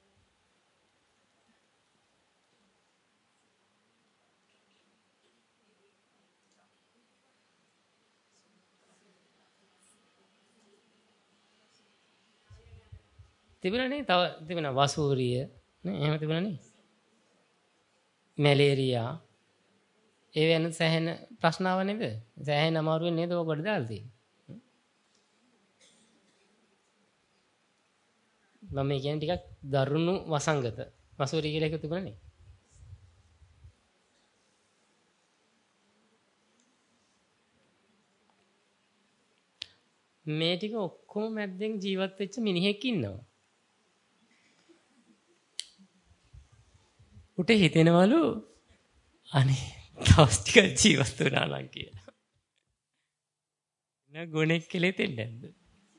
තිබුණනේ තව තිබුණා වසූරිය නේ එහෙම තිබුණනේ. මැලේරියා ඒ වෙන සෑහෙන ප්‍රශ්නාව නේද? සෑහෙන අමාරුවෙන් නේද ඔකට දාලා තියෙන්නේ. මම කියන්නේ ටිකක් දරුණු වසංගත වසූරිය කියලා එකක් තිබුණනේ. මේ ටික ඔක්කොම මැද්දෙන් ජීවත් වෙච්ච මිනිහෙක් ඉන්නවා. උට හිතෙනවලු අනේ දවස් ටික ජීවත් වුණා නම් කියලා. නා ගොනෙක් කෙලෙතෙන්නේ නැද්ද?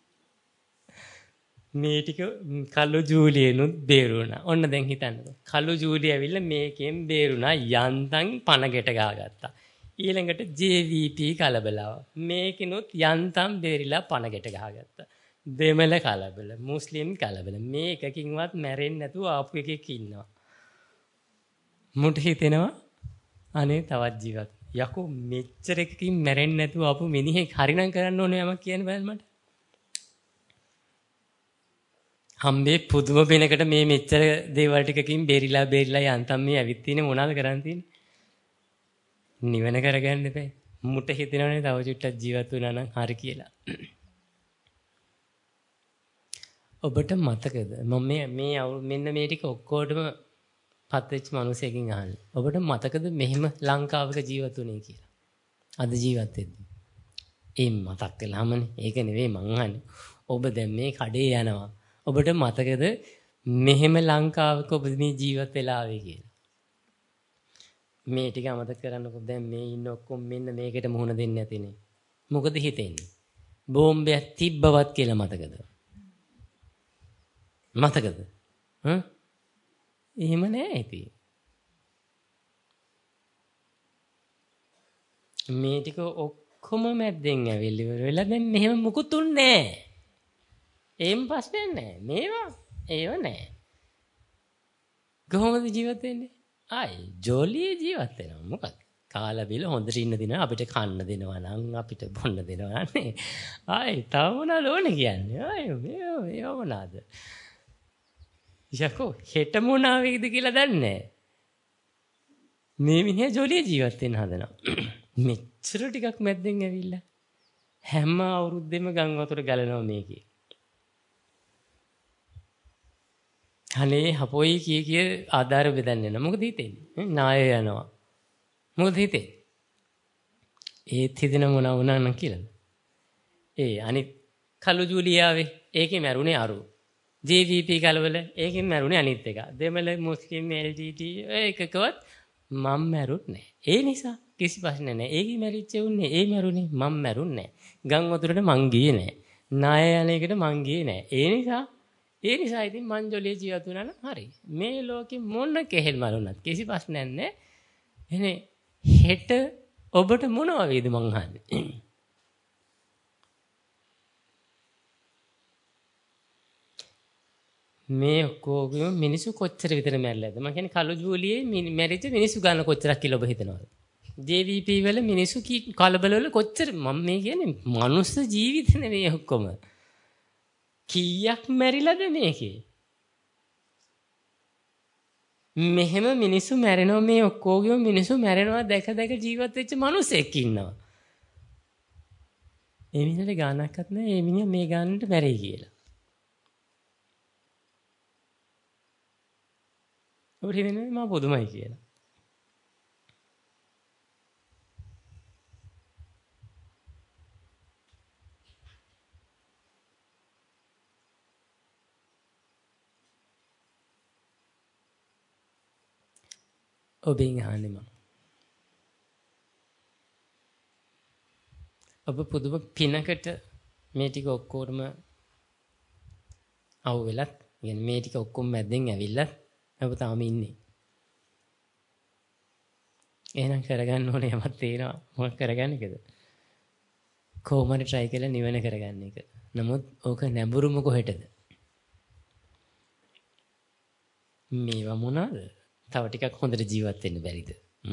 මේ ටික කළු ජූලියනුත් බේරුණා. ඔන්න දැන් හිතන්නකෝ. කළු ජූලිය ඇවිල්ලා මේකෙන් බේරුණා යන්තම් පණගෙට ගහගත්තා. ඊළඟට JVP කලබලව. මේකිනුත් යන්තම් බේරිලා පණගෙට ගහගත්තා. දෙමළ කලබල, මුස්ලිම් කලබල. මේකකින්වත් මැරෙන්නේ නැතුව ආපු එකෙක් ඉන්නවා. මුට හිතෙනවා අනේ තවත් ජීවත්. යකෝ මෙච්චර එකකින් මැරෙන්නේ නැතුව ආපු මිනිහෙක් හරිනම් කරන්න ඕනේ යමක් කියන්න බෑ මට. හම්බේ පුදුම වෙනකට මේ මෙච්චර දේවල් ටිකකින් බේරිලා යන්තම් මේ ඇවිත් තියෙන්නේ මොනවද කරන් තියෙන්නේ? නිවන කරගන්න එපා. මුට හිතෙනවනේ තව චුට්ටක් ජීවත් වෙනා නම් හරි කියලා. ඔබට මතකද මම මෙන්න මේ ටික ඔක්කොටම පත් වෙච්ච මිනිසෙකින් අහන්නේ. ඔබට මතකද මෙහෙම ලංකාවක ජීවත් වුණේ කියලා? අද ජීවත් වෙද්දි. ඒ මතක් කළාමනේ. ඒක නෙවෙයි මං අහන්නේ. ඔබ දැන් මේ කඩේ යනවා. ඔබට මතකද මෙහෙම ලංකාවක ඔබ මේ ජීවත් වෙලා ආවේ කියලා? මේ ටික අමතක කරන්නකො. දැන් මේ ඉන්න ඔක්කොම මෙන්න මේකට මුහුණ දෙන්නේ නැතිනේ. මොකද හිතෙන්නේ? බෝම්බයක් තිබ්බවත් කියලා මතකද? මතකද? එහෙම නෑ ඉතින්. මේ ටික ඔක්කොම මැද්දෙන් ඇවිල්ලා වෙලා දැන් මෙහෙම මුකුත් උන්නේ නෑ. ඒම් ප්‍රශ්නයක් නෑ. මේවා ඒව නෑ. කොහොමද ජීවත් වෙන්නේ? ආයි ජොලිය ජීවත් වෙනවා. මොකද? කාලා බිල හොඳට ඉන්න දින අපිට කන්න දෙනවා නම් අපිට බොන්න දෙනවා නේ. ආයි තව මොනවද ඕනේ කියන්නේ? ආයි මේව මොනවාද? යකෝ හෙට මොනවා වෙයිද කියලා දන්නේ නැහැ. මේ මිනිහා ජොලිය ජීවත් වෙන්න හදනවා. මෙච්චර ටිකක් මැද්දෙන් ඇවිල්ලා හැම අවුරුද්දෙම ගම් වතුර ගලනවා මේකේ. අනේ හපොයි කිය ආධාර බෙදන්නේ නැහැ. මොකද හිතෙන්නේ? නාය යනවා. මොකද හිතේ? ඒත් හිතෙන මොනවා වුණා නම් කියලාද? අනිත් කළු ජූලියාවේ ඒකේ මැරුණේ අරු. JVP කලවල ඒකෙන් මැරුණේ අනිත් එක. දෙමළ මුස්ලිම් LTT ඒකකවත් මම මැරුත් නැහැ. ඒ නිසා කිසි ප්‍රශ්න නැහැ. ඒකේ මැරිච්ච උන්නේ ඒ මැරුණේ මම මැරුන්නේ නැහැ. ගම් වතුරට මං ගියේ නැහැ. නාය යන එකට මං ගියේ නැහැ. ඒ නිසා ඉතින් මං ජොලිය ජීවත් වුණා නම් හරි. මේ ලෝකෙ මොන කෙහෙල් මරුණත් කිසි ප්‍රශ්නයක් නැහැ. එනේ හෙට ඔබට මොනවා වේද මං අහන්නේ? මේ ඔක්කොගේම මිනිස්සු කොච්චර විතර මැරිලාද? මම කියන්නේ කළු ජූලියේ මැරිච්ච මිනිස්සු ගන්න කොච්චරක් කියලා ඔබ හිතනවද? JVP වල මිනිස්සු කලබල වල කොච්චර මම මේ කියන්නේ මනුස්ස ජීවිත නෙවෙයි ඔක්කොම. කීයක් මැරිලාද මේකේ? මෙහෙම මිනිස්සු මැරෙනවා මේ ඔක්කොගේම මිනිස්සු මැරෙනවා දැක ජීවත් වෙච්ච මිනිස්සෙක් ඉන්නවා. ඒ මිනිහට ගානක්වත් නැහැ. ඒ මිනිහා මේ ගානට මැරෙයි කියලා. ඔබට හිතෙන්නේ මම පුදුමයි කියලා. ඔබෙන් අහන්නේ මම. ඔබ පුදුම පිනකට මේ ටික ඔක්කොම අවු වෙලත්, يعني මේ ටික ඔක්කොම මැද්දෙන් ඇවිල්ලත් ඔබ තාම ඉන්නේ. එහෙනම් කරගන්න ඕනේ යමක් තියෙනවා. මොකක් කරගන්න එකද? කොහොමද try කරලා නිවන කරගන්න එක. නමුත් ඕක නැඹුරුම කොහෙටද? මේවා මොනවාද? තව ටිකක් හොඳට ජීවත් වෙන්න බැරිද?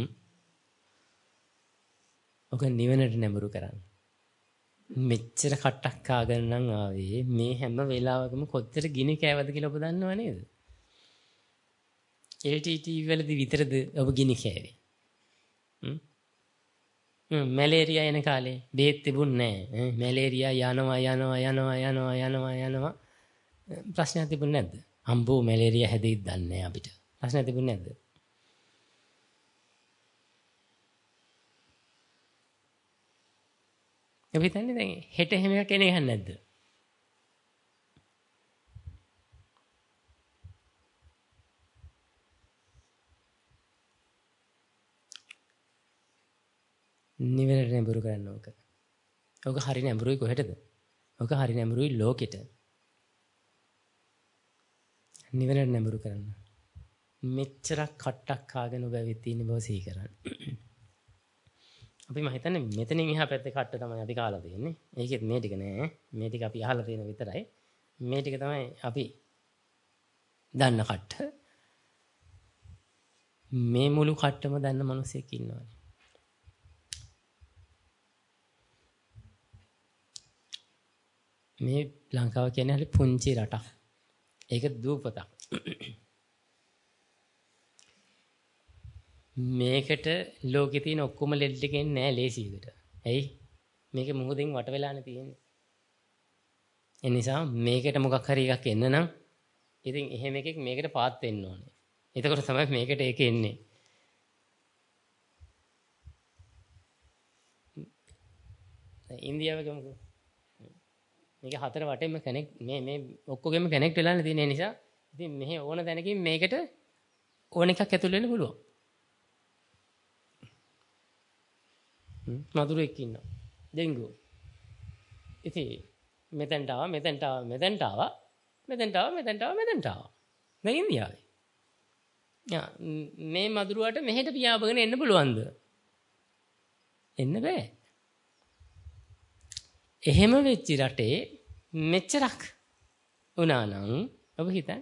ඕක නිවනට නැඹුරු කරන්න. මෙච්චර කට්ටක් කාගෙන නම් ආවේ මේ හැම වෙලාවකම කොච්චර ගිනි කෑවද කියලා ඔබ දන්නව නේද? LTT වලදී විතරද ඔබ ගිනි කෑවේ? මැලේරියා එන කාලේ බේත් තිබුණේ නැහැ. මැලේරියා යනවා ප්‍රශ්නයක් තිබුණේ නැද්ද? අම්බෝ මැලේරියා හැදෙයිද දන්නේ නැහැ අපිට. ප්‍රශ්නයක් තිබුණේ නැද්ද? ඔබ හිතන්නේ දැන් හෙට එහෙම එකක් එන්නේ නැහැ නැද්ද? නිවනට නැඹුරු කරන්න ඕක. ඕක හරි නැඹුරුයි කොහෙටද? ඕක හරි නැඹුරුයි ලෝකෙට. නිවනට නැඹුරු කරන්න. මෙච්චරක් කට්ටක් කාගෙන ඔබ ඇවිත් තියෙන බව සිහි කරන්න. අපි මම හිතන්නේ මෙතනින් එහා පැත්තේ කට්ට තමයි අපි කාලා තියෙන්නේ. ඒකෙත් මේ ටික නෑ. මේ ටික අපි අහලා තියෙන විතරයි. මේ ටික තමයි අපි දන්න කට්ට. මේ මුළු කට්ටම දන්න මිනිස්සෙක් ඉන්නවනේ. මේ ලංකාව කියන්නේ හරි පුංචි රටක්. ඒක දූපතක්. මේකට ලෝකේ තියෙන ඔක්කොම ලෙඩ ටිකෙන් නෑ ලේසියකට. ඇයි? මේක මුහුදින් වට වෙලානේ තියෙන්නේ. ඒ නිසා මේකට මොකක් හරි එකක් එන්න නම් ඉතින් එහෙම එකෙක් මේකට පාත් වෙන්න ඕනේ. එතකොට තමයි මේකට ඒක එන්නේ. ඉන්දියාව ගමුකෝ. මේක හතර වටේම කනෙක්ට් මේ ඔක්කොගෙම කනෙක්ට් වෙලානේ තියෙන නිසා ඉතින් මෙහි ඕන තැනකින් මේකට ඕන එකක් ඇතුල් වෙන්න පුළුවන්. මధుරෙක් ඉන්නවා. ඩෙන්ගු. ඉතින් මෙතෙන්ට ආවා. දැන් ඉන්දියාවේ. මේ මధుරවට මෙහෙට පියාඹගෙන එන්න පුළුවන්ද? එන්න බෑ. එහෙම වෙච්ච රටේ මෙච්චරක් වුණා නම් ඔබ හිතන්නේ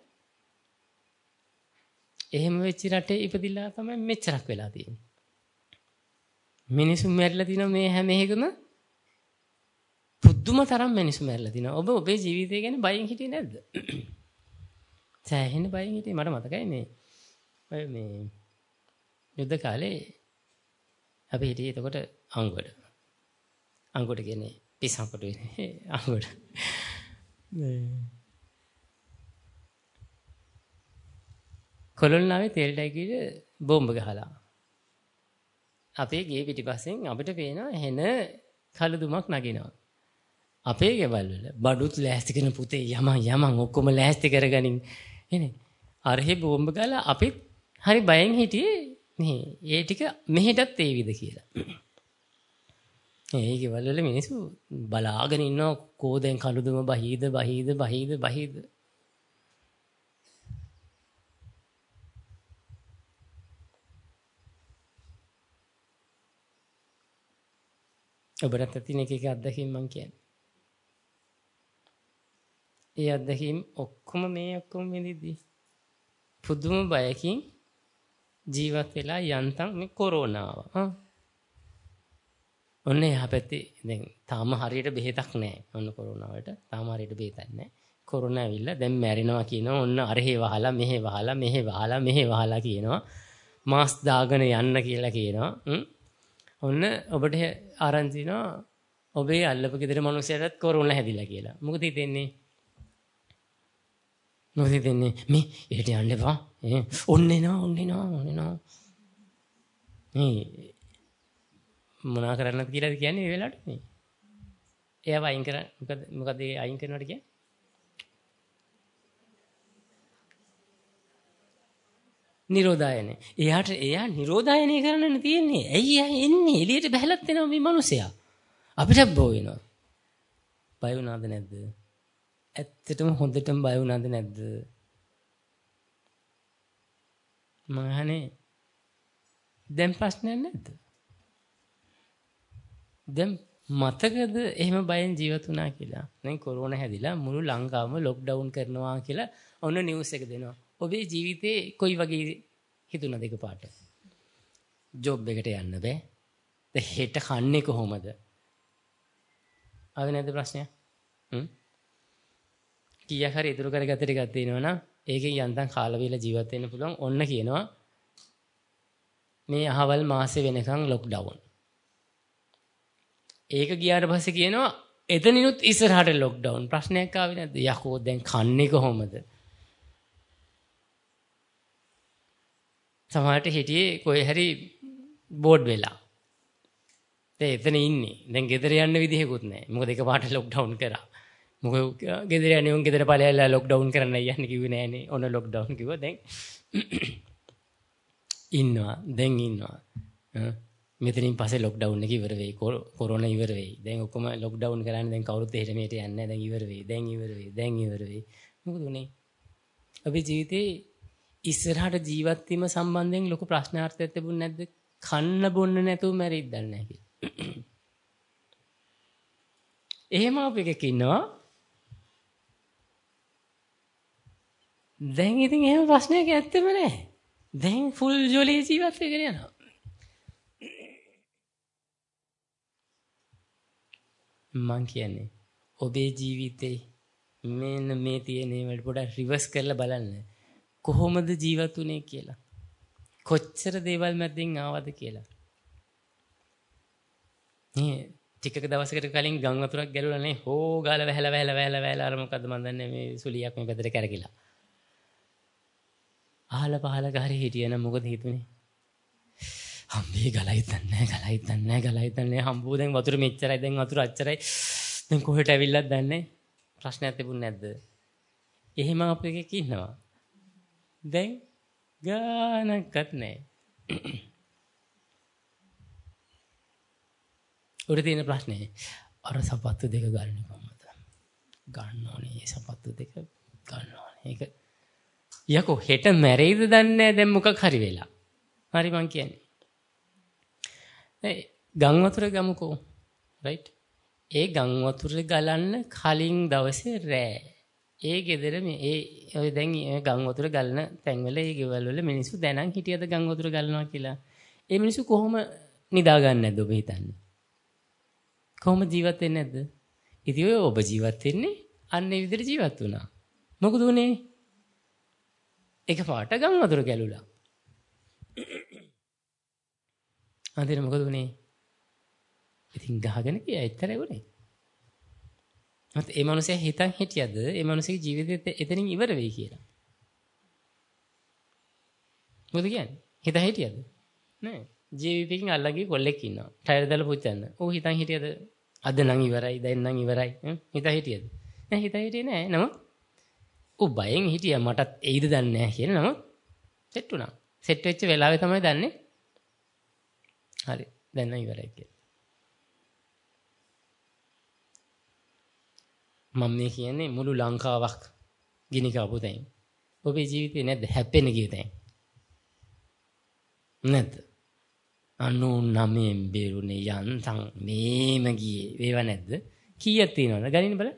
එහෙම වෙච්ච රටේ ඉපදිලා තමයි මෙච්චරක් වෙලා තියෙන්නේ. මිනිස්සු මැරිලා තිනවා මේ හැම එකම පුදුම තරම් මිනිස්සු මැරිලා තිනවා. ඔබ ඔබේ ජීවිතය ගැන බයෙන් හිටියේ නැද්ද? සෑහෙන බයෙන් හිටියේ. මට මතකයි මේ යුද්ධ කාලේ අපි හිටියේ එතකොට අංගොඩ කියන්නේ පිස්සන්කොට වෙන්නේ අංගොඩ. කොළොල්නාවේ තෙල් ටැංකියේ බෝම්බ ගහලා අපේ ගේ පිටිපස්සෙන් අපිට පේනවා එන කළුදුමක් නගිනවා. අපේ ගෙවල් වල බඩුත් ලෑස්ති කරන පුතේ යමන් ඔක්කොම ලෑස්ති කරගනින් එනේ. අරහේ බෝම්බ ගාලා අපිත් හරි බයෙන් හිටියේ මේ ඒ ටික මෙහෙටත් ඒවිද කියලා. ඒ ගෙවල් වල මිනිස්සු බලාගෙන ඉන්නවා කෝ දැන් කළුදුම බහීද. ඔබට තියෙන එක අත්දැකීම් මං කියන්නේ. ඒ අත්දැකීම් ඔක්කොම විඳිද්දී පුදුම බයකින් ජීවත් වෙලා යන්තම් මේ කොරෝනාව. ඔන්න එහා පැත්තේ දැන් තාම හරියට බෙහෙතක් නැහැ. ඔන්න කොරෝනාවට තාම හරියට බෙහෙතක් නැහැ. කොරෝනා ඇවිල්ලා දැන් මැරෙනවා කියනවා. ඔන්න අරහේ වහලා මෙහෙ වහලා කියනවා. මාස් දාගෙන යන්න කියලා කියනවා. ඔන්න ඔබට ආරංචි වෙනවා ඔබේ අල්ලපු ගෙදර මිනිස්සුන්ටත් කොරෝනා හැදිලා කියලා. මොකද හිතෙන්නේ? මොකද දෙන්නේ මේ එහෙට යන්න එපා. ඔන්නේ නෝ. මේ මොනා කරන්නද කියලාද කියන්නේ මේ වෙලාවට මේ. එයාව අයින් කරන්න මොකද ඒ අයින් කරනවට කියන්නේ? නිරෝධායනේ. එයා නිරෝධායනේ කරන්න තියෙන්නේ. ඇයි එන්නේ එළියට බහලත් එනවා මේ මිනිසයා. අපිට බෝ වෙනවා. බය වුණාද නැද්ද? ඇත්තටම හොඳටම බය වුණාද නැද්ද? මම අහන්නේ දැන් ප්‍රශ්නයක් නැද්ද? දැන් මතකද එහෙම බයෙන් ජීවත් වුණා කියලා? දැන් කොරෝනා හැදිලා මුළු ලංකාවම ලොක්ඩවුන් කරනවා කියලා ඔන්න නිවුස් එක දෙනවා. ඔබේ ජීවිතේ කොයි වගේ හිතුණද එකපාරට? ජොබ් එකට යන්න බෑ. දැන් හෙට කන්නේ කොහොමද? ආවේ නැද්ද ප්‍රශ්නයක්? කීයක් හරි ඉතුරු කරගත්ත ටිකක් තියෙනවනම් ඒකෙන් යන්තම් කාලා වේලා ජීවත් වෙන්න පුළුවන්. ඔන්න කියනවා මේ අහවල් මාසේ වෙනකන් ලොක්ඩවුන්. ඒක ගියාට පස්සේ කියනවා එතනිනුත් ඉස්සරහට ලොක්ඩවුන්. ප්‍රශ්නයක් ආවේ නැද්ද? යකෝ දැන් කන්නේ කොහොමද? සමහරට හිටියේ කොහේ හරි බෝඩ් වෙලා. දැන් එතන ඉන්නේ. දැන් ගෙදර යන්න විදිහකුත් නැහැ. මොකද එකපාරට ලොක්ඩවුන් කරා. මොකද ගෙදර යන්නේ උන් ගෙදර ඵලයලා ලොක්ඩවුන් කරන්න යන්නේ කිව්වේ නෑනේ. ඔන්න ලොක්ඩවුන් කිව්වා. දැන් ඉන්නවා. මෙතනින් පස්සේ ලොක්ඩවුන් එක ඉවර වෙයි. කොරෝනා ඉවර වෙයි. දැන් ඔක්කොම ලොක්ඩවුන් කරන්නේ. දැන් කවුරුත් එහෙට මෙහෙට යන්නේ නැහැ. දැන් ඉවර වෙයි. මොකද උනේ? අපේ ජීවිතේ ඉස්සරහට ජීවත් වීම සම්බන්ධයෙන් ලොකු ප්‍රශ්නාර්ථයක් තිබුණ නැද්ද? කන්න බොන්න නැතුව මැරිද්ද නැහැ කියලා. එහෙම අපෙක් ඉන්නවා. දැන් ඉතින් එහෙම ප්‍රශ්නයක් ඇත්තෙම නැහැ. දැන් ෆුල් ජොලිය ජීවත් වෙගෙන යනවා. මං කියන්නේ ඔබේ ජීවිතේ මෙන්න මේ තියෙන ඒවට පොඩ්ඩක් රිවර්ස් කරලා බලන්න. කොහොමද ජීවත් වුනේ කියලා. කොච්චර දේවල් මැදින් ආවද කියලා. මේ ටිකක දවසකට කලින් ගම් වතුරක් ගැලුණා නේ. හෝ ගාලා වැහලා අර මොකද්ද මන් දන්නේ මේ සුලියක් මේ පැත්තට කැරකිලා. අහල පහලක හරි හිටියනම් මොකද හිතුනේ? හම්බේ ගලයිතන්නේ හම්බෝ දැන් වතුර මෙච්චරයි දැන් වතුර අච්චරයි. දැන් කොහෙට ඇවිල්ලාද දන්නේ? ප්‍රශ්නයක් තිබුණ නැද්ද? එහෙම අපෙක් ඉන්නවා. දැන් ගානක්වත් නැහැ. උඩ තියෙන ප්‍රශ්නේ අර සපත්තු දෙක ගන්න කොහොමද? ගන්න ඕනේ සපත්තු දෙක ගන්න ඕනේ. ඒක යකෝ හෙට මැරෙයිද දන්නේ නැහැ දැන් මොකක් හරි වෙලා. හරි මං කියන්නේ. ගම් වතුර ගමුකෝ. රයිට්. ඒ ගම් වතුර ගලන්න කලින් දවසේ රෑ ඒ ගෙදර මේ ඔය දැන් ගම් වතුර ගලන තැන්වල ඒ ගෙවල් වල මිනිස්සු දැනන් හිටියද ගම් වතුර ගලනවා කියලා. ඒ මිනිස්සු කොහොම නිදා ගන්න නැද්ද ඔබ හිතන්නේ? කොහොම ජීවත් වෙන්නේ නැද්ද? ඉතින් ඔබ ජීවත් වෙන්නේ අන්න ඒ විදිහට ජීවත් වුණා. මොකද උනේ? එකපාරට ගම් වතුර ගැලුලා. අන්තිම මොකද උනේ? ඉතින් ගහගෙන ගියා එච්චරයි උනේ. මත ඒ මනුස්සයා හිතන් හිටියද ඒ මනුස්සගේ ජීවිතේ එතනින් ඉවර වෙයි කියලා. මොකද කියන්නේ? හිත හිටියද? නෑ. ජීවිතකින් අල්ලගේ කොල්ලෙක් ඉන්නවා. ටයර් දාලා පුච්චන්න. ඌ හිතන් හිටියද? අද නම් ඉවරයි, දැන් නම් ඉවරයි. හිත හිටියද? නෑ හිත හිටියේ නෑ. නමුත් ඌ බයෙන් හිටියා මටත් එයිද දන්නේ නෑ කියලා. නමුත් සෙට් වුණා. සෙට් වෙච්ච වෙලාවේ තමයි දන්නේ. හරි. දැන් නම් ඉවරයි කියලා. මම මේ කියන්නේ මුළු ලංකාවක් ගිනි කාපු තැන්. ඔබේ ජීවිතේ නැද්ද හැප්පෙන්න ගිය තැන්? නැද්ද? 99 බේරුනේ යන්තම් මේම ගියේ. ඒව නැද්ද? කීයක් තියෙනවද? ගණන් බලන්න.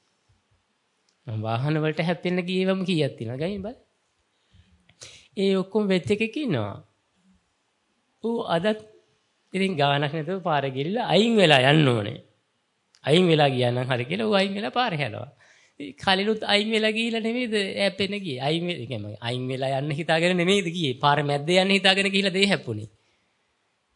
වාහන වලට හැප්පෙන්න ගියවම කීයක් තියෙනවද? ගණන් බලන්න. ඒ ඔක්කොම වෙච්ච එකක ඉන්නවා. ඌ අදත් ඉතින් ගානක් නැතුව පාරේ ගිහිල්ලා අයින් වෙලා යන්න ඕනේ. අයින් වෙලා ගියා නම් හරි කියලා ඌ අයින් වෙලා පාර හැලවා. කලිනුත් අයින් වෙලා ගිහිල්ලා නෙමෙයිද හැප්පෙන්න ගියේ. අයින් වෙලා යන්න හිතාගෙන නෙමෙයිද ගියේ. පාර මැද්දේ යන්න හිතාගෙන ගිහිල්ලා දෙය හැප්පුණේ.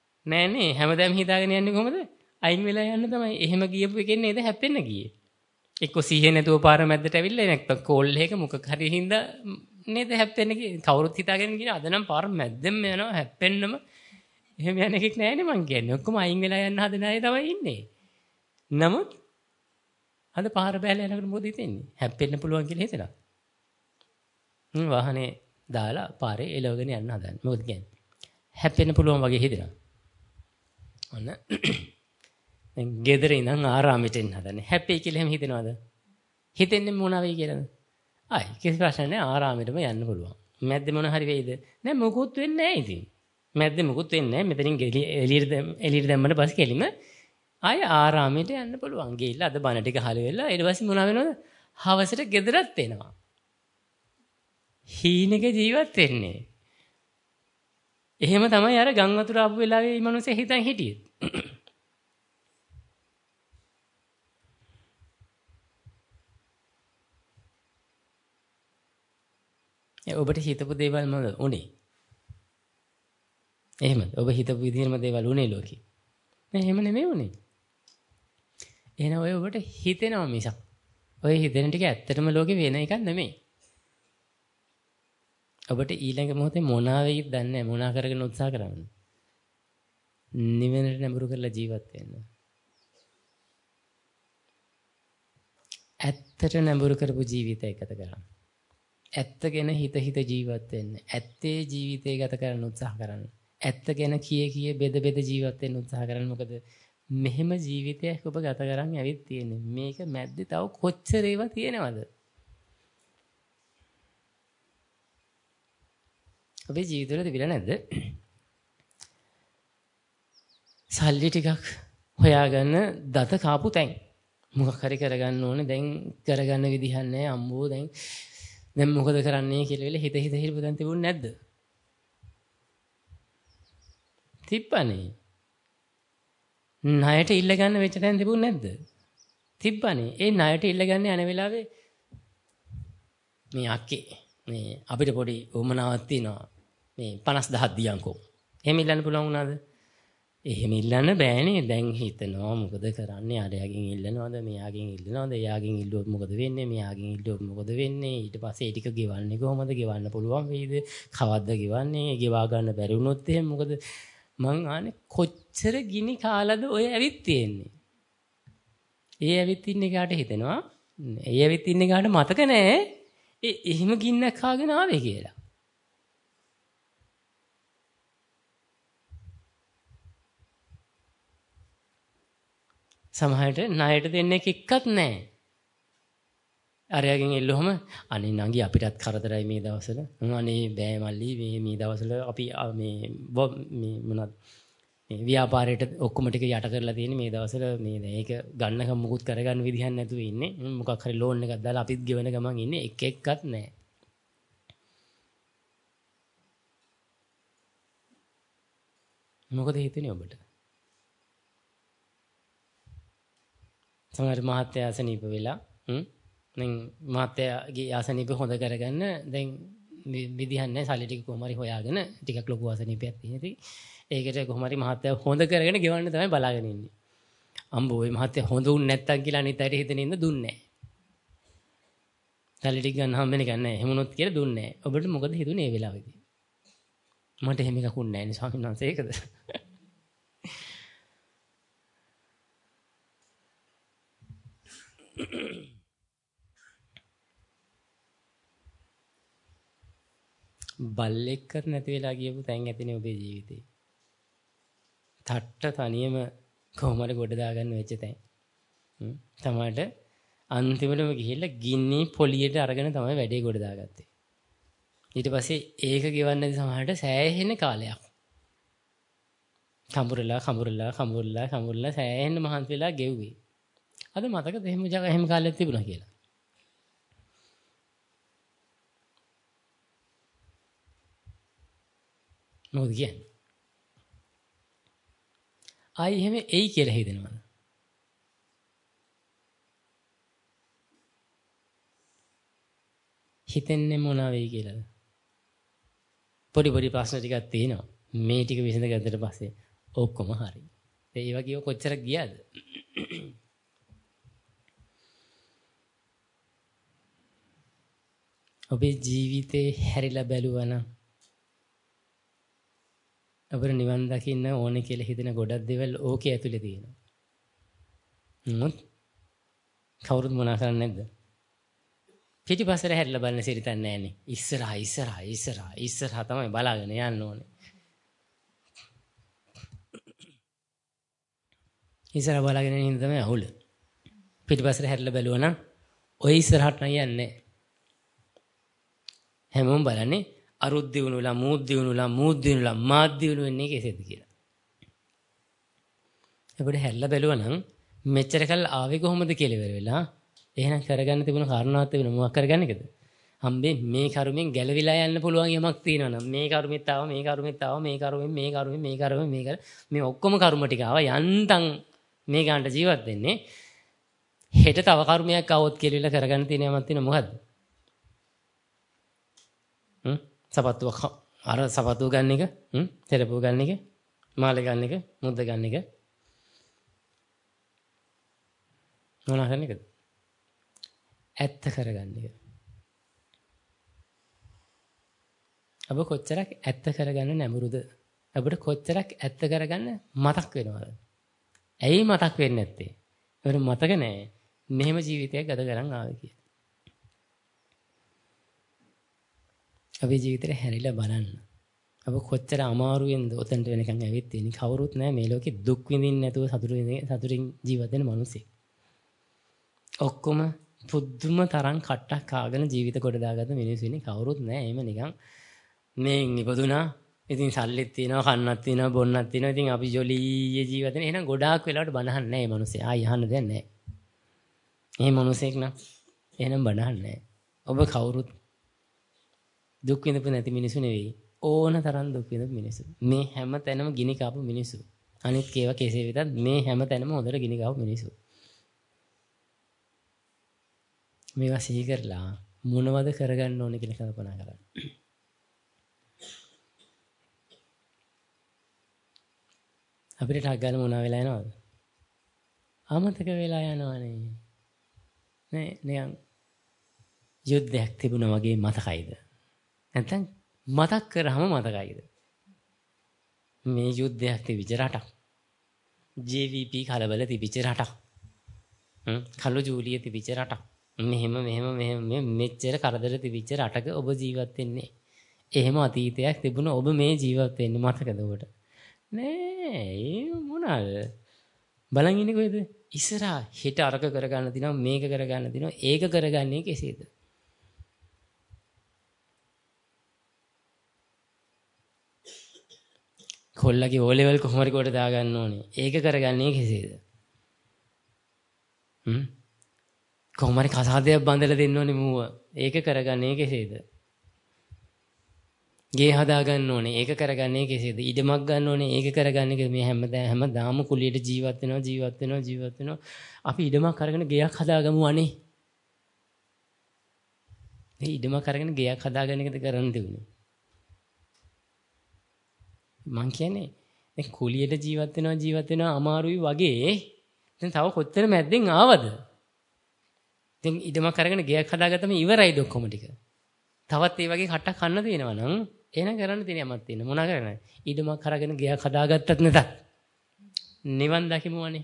නෑනේ හැමදාම හිතාගෙන යන්නේ කොහමද? අයින් වෙලා යන්න තමයි. එහෙම ගියපු එකෙන් නේද හැප්පෙන්න ගියේ. එක්ක සිහිය නැතුව පාර මැද්දට ඇවිල්ලා නැත්නම් කෝල් එකක මොකක් හරි හින්දා නේද හැප්පෙන්නේ කවුරුත් හිතාගෙන කියන අද නම් පාර මැද්දෙම යනවා හැප්පෙන්නම එහෙම යන එකක් නෑනේ මං කියන්නේ. ඔක්කොම අයින් වෙලා යන්න හදන අය තමයි ඉන්නේ. නමුත් අද පාර බැලලා යනකොට මොකද හිතෙන්නේ? හැප්පෙන්න පුළුවන් කියලා හිතලා. වාහනේ දාලා පාරේ එලවගෙන යන්න හදන්නේ. මොකද කියන්නේ? හැප්පෙන්න පුළුවන් වගේ හිතෙනවා. ඔන්න දැන් ගෙදර ඉඳන් ආරාමෙට එන්න හදන්නේ. හැප්පෙයි කියලා එහෙම හිතනවද? හිතෙන්නේ මොනවා වෙයි කියලාද? ආයි කිසි ප්‍රශ්නයක් නෑ ආරාමෙටම යන්න පුළුවන්. මැද්දේ මොන හරි වෙයිද? නෑ මොකුත් වෙන්නේ නෑ ඉතින්. මැද්දේ මොකුත් වෙන්නේ නෑ. මෙතනින් එළියට දැම්මම පස්සේ කෙලිම ආය ආරාමෙට යන්න පුළුවන්. ගිහිල්ලා අද බණ ටික අහලා වෙලා ඊට පස්සේ මොනවා වෙනවද? හවසට ගෙදරත් එනවා. හීනෙක ජීවත් වෙන්නේ. එහෙම තමයි අර ගම් වතුර ආපු වෙලාවේ මේ මිනිස්සේ හිතන් හිටියේ. ඔබට හිතපු දේවල් මොනවද උනේ? එහෙමද? ඔබ හිතපු විදිහම දේවල් උනේ ලෝකේ. නෑ එහෙම නෙමෙයි උනේ. එහෙනම් ඔය ඔබට හිතෙනවා මිසක්. ඔය හිතෙන ටික ඇත්තටම ලෝකේ වෙන එකක් නෙමෙයි. ඔබට ඊළඟ මොහොතේ මොනවා වෙයිද දන්නේ නැහැ. මොනවා කරගෙන උත්සාහ කරන්න. නිවෙනට නැඹුරු කරලා ජීවත් වෙන්න. ඇත්තට නැඹුරු කරපු ජීවිතයක් ගත කරන්න. ඇත්ත ගැන හිත ජීවත් වෙන්න. ඇත්තේ ජීවිතය ගත කරන්න උත්සාහ කරන්න. ඇත්ත ගැන කී බෙද ජීවත් වෙන්න උත්සාහ කරන්න. මොකද මෙහෙම ජීවිතයක් ඔබ ගත කරන් ඇවිත් තියෙන්නේ. මේක මැද්දේ තව කොච්චර ඒවා තියෙනවද? ඔබේ ජීවිතවල තිබිලා නැද්ද? සල්ලි ටිකක් හොයාගන්න දත කාපු තැන්. මොකක් හරි කරගන්න ඕනේ. දැන් කරගන්න විදිහක් නැහැ. අම්බෝ දැන් මොකද කරන්නේ කියලා වෙලේ හිත හිරපු දැන් තිබුණ නැද්ද? තිබ්බනේ. ණයට ඉල්ල ගන්න වෙච්ච තැන් තිබුණ නැද්ද? තිබ්බනේ. ඒ ණයට ඉල්ල ගන්න යන වෙලාවේ මේ අක්කේ මේ අපිට පොඩි උමනාවක් තියෙනවා. මේ 50000ක් දියන්කෝ. එහෙම ඉල්ලන්න පුළුවන් වුණාද? එහෙම ඉල්ලන්න බෑනේ. දැන් හිතනවා මොකද කරන්නේ? අරයාගෙන් ඉල්ලනවද? මෙයාගෙන් ඉල්ලනවද? එයාගෙන් ඉල්ලුවොත් මොකද වෙන්නේ? මෙයාගෙන් ඉල්ලුවොත් මොකද වෙන්නේ? ඊට පස්සේ ඒ ටික ගෙවන්නේ කොහොමද? ගෙවන්න පුළුවන් වෙයිද? කවද්ද ගෙවන්නේ? ගෙවා ගන්න බැරි වුණොත් එහෙම මොකද? මං ආනේ කොච්චර ගිනි කාලද ඔය ඇවිත් තියෙන්නේ. ඒ ඇවිත් ඉන්න එකාට හිතෙනවා. ඒ ඇවිත් ඉන්න එකාට මතක නෑ. එහෙම ගින්නක් කාගෙන ආවේ කියලා. සමහරට ණයට දෙන්නේ එක්කත් නැහැ. අරයාගෙන් එල්ලුවම අනේ නංගි අපිටත් කරදරයි මේ දවස්වල. අනේ බෑ මල්ලි මේ දවස්වල අපි මේ මොනවද මේ ව්‍යාපාරයට ඔක්කොම ටික යට කරලා තියෙන්නේ මේ දවස්වල මේ දැන් ඒක ගන්නකම් මුකුත් කරගන්න විදිහක් නැතුව ඉන්නේ. මොකක් හරි ලෝන් එකක් දාලා අපිත් ගෙවන ගමන් ඉන්නේ එක්කත් නැහැ. මොකද හිතෙන්නේ ඔබට? සමහර මහත්ය ආසනීප වෙලා දැන් මහත්යගේ ආසනීප හොඳ කරගන්න දැන් විදිහක් නැහැ. සල්ලි ටික කොහොම හරි හොයාගෙන ටිකක් ලොකු ආසනීපයක් තියෙනවා. ඒකට කොහොම හරි මහත්ය හොඳ කරගෙන ගෙවන්න තමයි බලාගෙන ඉන්නේ. අම්බෝ ওই මහත්ය හොඳ උන් නැත්තම් කියලා අනිත් අයට හිතෙන ඉන්න දුන්නේ නැහැ. සල්ලි ටික ගන්න හම්බෙන්නේ නැහැ. එහෙම වුණොත් කියලා දුන්නේ නැහැ. ඔබට මොකද හිතුනේ මේ වෙලාවේදී? මට එහෙම එකක් උන්නේ නැහැ නේ ස්වාමීන් වහන්සේ. ඒකද? බල්ලෙක්වත් නැති වෙලා ගියපු තැන් ඇතිනේ ඔබේ ජීවිතේ. තට්ට තනියම කොහොම හරි ගොඩ දාගන්න වෙච්ච තැන්. තමයි අන්තිමටම ගිහිල්ලා ගින්නි පොලියට අරගෙන තමයි වැඩේ ගොඩ දාගත්තේ. ඊට පස්සේ ඒක ගෙවන්න නැති සමහරට සෑහෙන කාලයක්. කඹුරලා සෑහෙන මහන්සි වෙලා ගෙව්වේ. අද මතකද එහෙම කාලයක් තිබුණා කියලා? මොකද කියන්නේ? ආයි එහෙම එයි කියලා හිතෙනවද? හිතෙන්නේ මොනවා වෙයි කියලාද? පොඩි ප්‍රශ්න ටිකක් තියෙනවා. මේ ටික විසඳ ගත්තට පස්සේ ඔක්කොම හරි. ඒ වගේ කොච්චර ගියාද? ඔබේ ජීවිතේ හැරිලා බැලුවා නම් අපර නිවන් දකින්න ඕනේ කියලා හිතන ගොඩක් දේවල් ඕකේ ඇතුලේ තියෙනවා. නමුත් කවුරුත් මොනා කරන්නේ නැද්ද? පිටිපස්සට හැරිලා බලන්න සිරිතක් නැහැනේ. ඉස්සරහා තමයි බලාගෙන යන්න ඕනේ. ඉස්සරහ බලාගෙන ඉන්න තමයි අහුල. පිටිපස්සට හැරිලා බැලුවා නම් ඔය ඉස්සරහට යන්නේ. හැමෝම බලන්නේ අරුත් දිනුලා මූත් දිනුලා මාත් දිනු වෙන්නේ කෙසේද කියලා. අපිට හැරිලා බැලුවා නම් මෙච්චර කල් ආවේ කොහොමද කියලා ඉවර වෙලා එහෙනම් කරගන්න තිබුණ කාරණාවක් තිබුණ මොකක් කරගන්න එකද? හම්බේ මේ කරුමෙන් ගැලවිලා යන්න පුළුවන් යමක් තියෙනවා නම් මේ කරුමෙත් ආවා මේ ඔක්කොම කර්ම ටික ආවා යන්තම් මේ ගන්නට ජීවත් වෙන්නේ. හෙට තව කර්මයක් આવොත් කියලා කරගන්න තියෙන යමක් තියෙන මොකද්ද? සපත්තුව ගන්න එක, තෙරපුව ගන්න එක, මාළේ ගන්න එක, මුද්ද ගන්න එක. මොනවා කරන එකද? ඇත්ත කරගන්න එක. ඔබ කොච්චරක් ඇත්ත කරගන්න නැඹුරුද? ඔබට කොච්චරක් ඇත්ත කරගන්න මතක් වෙනවද? ඇයි මතක් වෙන්නේ නැත්තේ? ඔබට මතක නැහැ. මෙහෙම ජීවිතයක් ගත කරන් ආවේ කියලා. අපේ ජීවිතේ හැරිලා බලන්න. ඔබ කොච්චර අමාරුවෙන්ද ඔතනට වෙනකන් ඇවිත් ඉන්නේ. කවුරුත් නැහැ මේ ලෝකේ දුක් විඳින්න නැතුව සතුටින් ජීවත් වෙන මිනිස්සෙක්. ඔක්කොම පුදුම තරම් කට්ටක් කාගෙන ජීවිත කොට දාගත්ත මිනිස්සු ඉන්නේ. කවුරුත් නැහැ. එහෙම නිකන් මේ ඉපදුනා. ඉතින් සල්ලිත් තියෙනවා, කන්නක් තියෙනවා, බොන්නක් තියෙනවා. ඉතින් අපි ජොලියේ ජීවත් වෙන. එහෙනම් ගොඩාක් වෙලාවට බනහන්නේ නැහැ මේ මිනිස්සේ. ආයි අහන්න දෙයක් නැහැ. මේ මිනිස්සෙක් නම් එහෙනම් බනහන්නේ නැහැ. ඔබ කවුරුත් දුක් විඳපු නැති මිනිස්සු නෙවෙයි. ඕන තරම් දුක් විඳපු මිනිස්සු. මේ හැම තැනම ගිනි කාපු මිනිස්සු. අනිත් කේවා කෙසේ වෙතත් මේ හැම තැනම හොඳට ගිනි කාපු මිනිස්සු. මේවා සිහි කරලා මොනවද කරගන්න ඕනේ කියලා කල්පනා කරන්න. අපිට ටක් ගාලා මොනවා වෙලා යනවද? අමතක වෙලා යනවනේ. නේ නිකන් යුද්ධයක් තිබුණා වගේ මතකයිද? නැත්නම් මතක් කරාම මතකයිද? මේ යුද්ධයක් තිබිච්ච රටක්. JVP කලබල තිබිච්ච රටක්. කළු ජූලිය තිබිච්ච රටක්. මෙහෙම මෙච්චර කරදර තිබිච්ච රටක ඔබ ජීවත් වෙන්නේ. එහෙම අතීතයක් තිබුණ ඔබ මේ ජීවත් වෙන්නේ මතකද ඔබට? නෑ ඒ මොනවාද? බලන් ඉන්නේ කොහෙද? ඉස්සරහා හෙට අරක කරගන්න දිනවා මේක කරගන්න දිනවා ඒක කරගන්නේ කෙසේද? කොල්ලගේ O level කොහොම හරි කොට දා ගන්න ඕනේ. ඒක කරගන්නේ කෙසේද? කොහොම හරි කසාදයක් බඳලා දෙන්න ඕනේ මූව. ඒක කරගන්නේ කෙසේද? ගේ හදා ගන්න ඕනේ. ඒක කරගන්නේ කෙසේද? ඉඩමක් ගන්න ඕනේ. ඒක කරගන්නේ මේ හැමදාම කුලියට ජීවත් වෙනවා. අපි ඉඩමක් අරගෙන ගෙයක් හදාගමු අනේ. මේ ඉඩමක් අරගෙන ගෙයක් හදාගන්න එකද කරන්න තිබුණේ. මං කියන්නේ දැන් කුලියට ජීවත් වෙනවා අමාරුයි වගේ. දැන් තව කොච්චර මැද්දෙන් ආවද? දැන් ඉඩමක් අරගෙන ගෙයක් හදාගත්තම ඉවරයිද ඔක්කොම ටික. තවත් ඒ වගේ කට්ටක් කන්න තියෙනවා නම් එහෙනම් කරන්න තියෙන යමක් තියෙන මොනා කරන්නේ? ඉඩමක් අරගෙන ගෙයක් හදාගත්තත් නැතත් නිවන් දකිමු අනේ.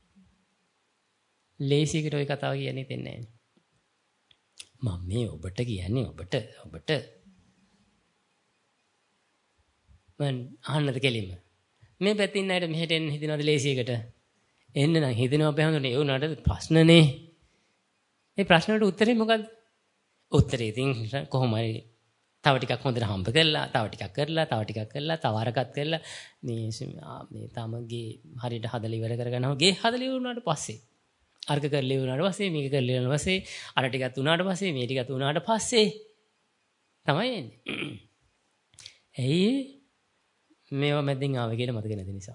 ලේසියකට ওই කතාව කියන්නේ දෙන්නේ නැහැ. මම මේ ඔබට කියන්නේ ඔබට මන් අහන්නද කෙලින්ම මේ පැත්තේ ඉන්න අයට මෙහෙට එන්න හිතනවාද ලේසියකට? එන්න නම් හිතනවා අපි හඳුනේ ඒ උනාට ප්‍රශ්නනේ. මේ ප්‍රශ්න වලට උත්තරේ මොකද්ද? උත්තරේ ඉතින් කොහොම හරි තව ටිකක් හොඳට හම්බ කරලා, තව ටිකක් කරලා, තව අරකට කරලා මේ තමගේ හරියට හදලා ඉවර කරගන්නවා. ගේ හදලා ඉවරුනාට පස්සේ අර්ග කරලා ඉවරුනාට පස්සේ මේක කරලා ඉවරුනාට පස්සේ අර ටිකත් උනාට පස්සේ මේ ටිකත් උනාට පස්සේ තමයි එන්නේ. ඇයි මේවා මැදින් ආවේ කියලා මතක නැති නිසා.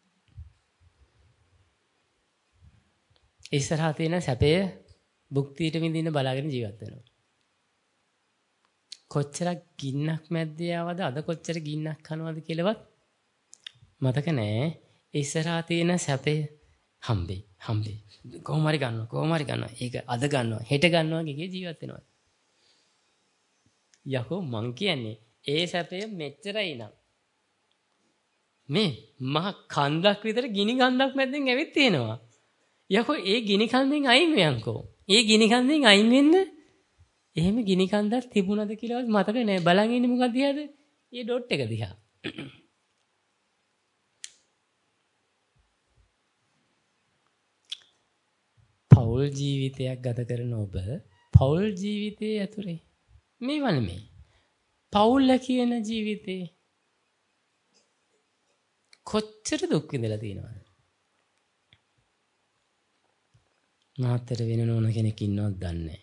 ඉස්සරහා තියෙන සැපය භුක්තියට විඳින්න බලාගෙන ජීවත් වෙනවා. කොච්චරක් ගින්නක් මැද්දේ ආවද අද කොච්චර ගින්නක් කනවද කියලාවත් මතක නැහැ. ඉස්සරහා තියෙන සැපය හම්බේ. කොහොම හරි ගන්නවා. ඒක අද ගන්නවා හෙට ගන්නවා කිය ජීවත් වෙනවා. යකෝ මං කියන්නේ ඒ සැපය මෙච්චරයි නම් මේ මහ කන්දක් විතර ගිනි කන්දක් මැද්දෙන් ඇවිත් තියෙනවා. යකෝ ඒ ගිනි කන්දෙන් අයින් වෙයන්කෝ. ඒ ගිනි කන්දෙන් අයින් වෙන්න එහෙම ගිනි කන්දක් තිබුණද කියලාවත් මතක නෑ. බලන් ඉන්නේ මොකක්ද දිහාද? ඒ ඩොට් එක දිහා. පෞල් ජීවිතයක් ගත කරන ඔබ පෞල් ජීවිතයේ ඇතුලේ මේව නෙමෙයි. පෞල් කියන ජීවිතේ කොච්චර දුක් විඳලා තියෙනවද? මාතර වෙන නෝන කෙනෙක් ඉන්නවද දන්නේ නැහැ.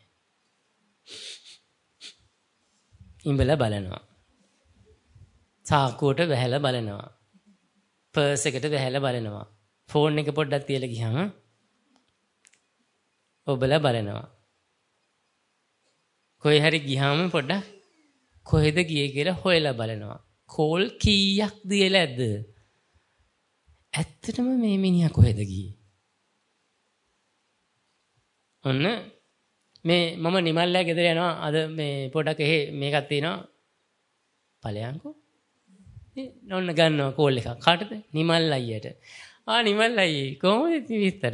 ඉඹලා බලනවා. සාක්කුවට වැහැලා බලනවා. පර්ස් එකට වැහැලා බලනවා. ෆෝන් එක පොඩ්ඩක් තියලා ගියාම ඔබලා බලනවා. කොහේ හරි ගියාම පොඩ්ඩක් කොහෙද ගියේ කියලා හොයලා බලනවා. කෝල් කීයක් දීලා ඇද්ද? ඇත්තටම මේ මිනිහා කොහෙද ගියේ? ඔන්න මේ මම නිමල්ලා ගෙදර යනවා. අද මේ පොඩක් එහෙ මේකක් තියෙනවා. ඵලයන්කෝ. ඔන්න ගන්නවා කෝල් එකක්. කාටද? නිමල් අයියට. නිමල් අයියේ කොහොමද විස්තර?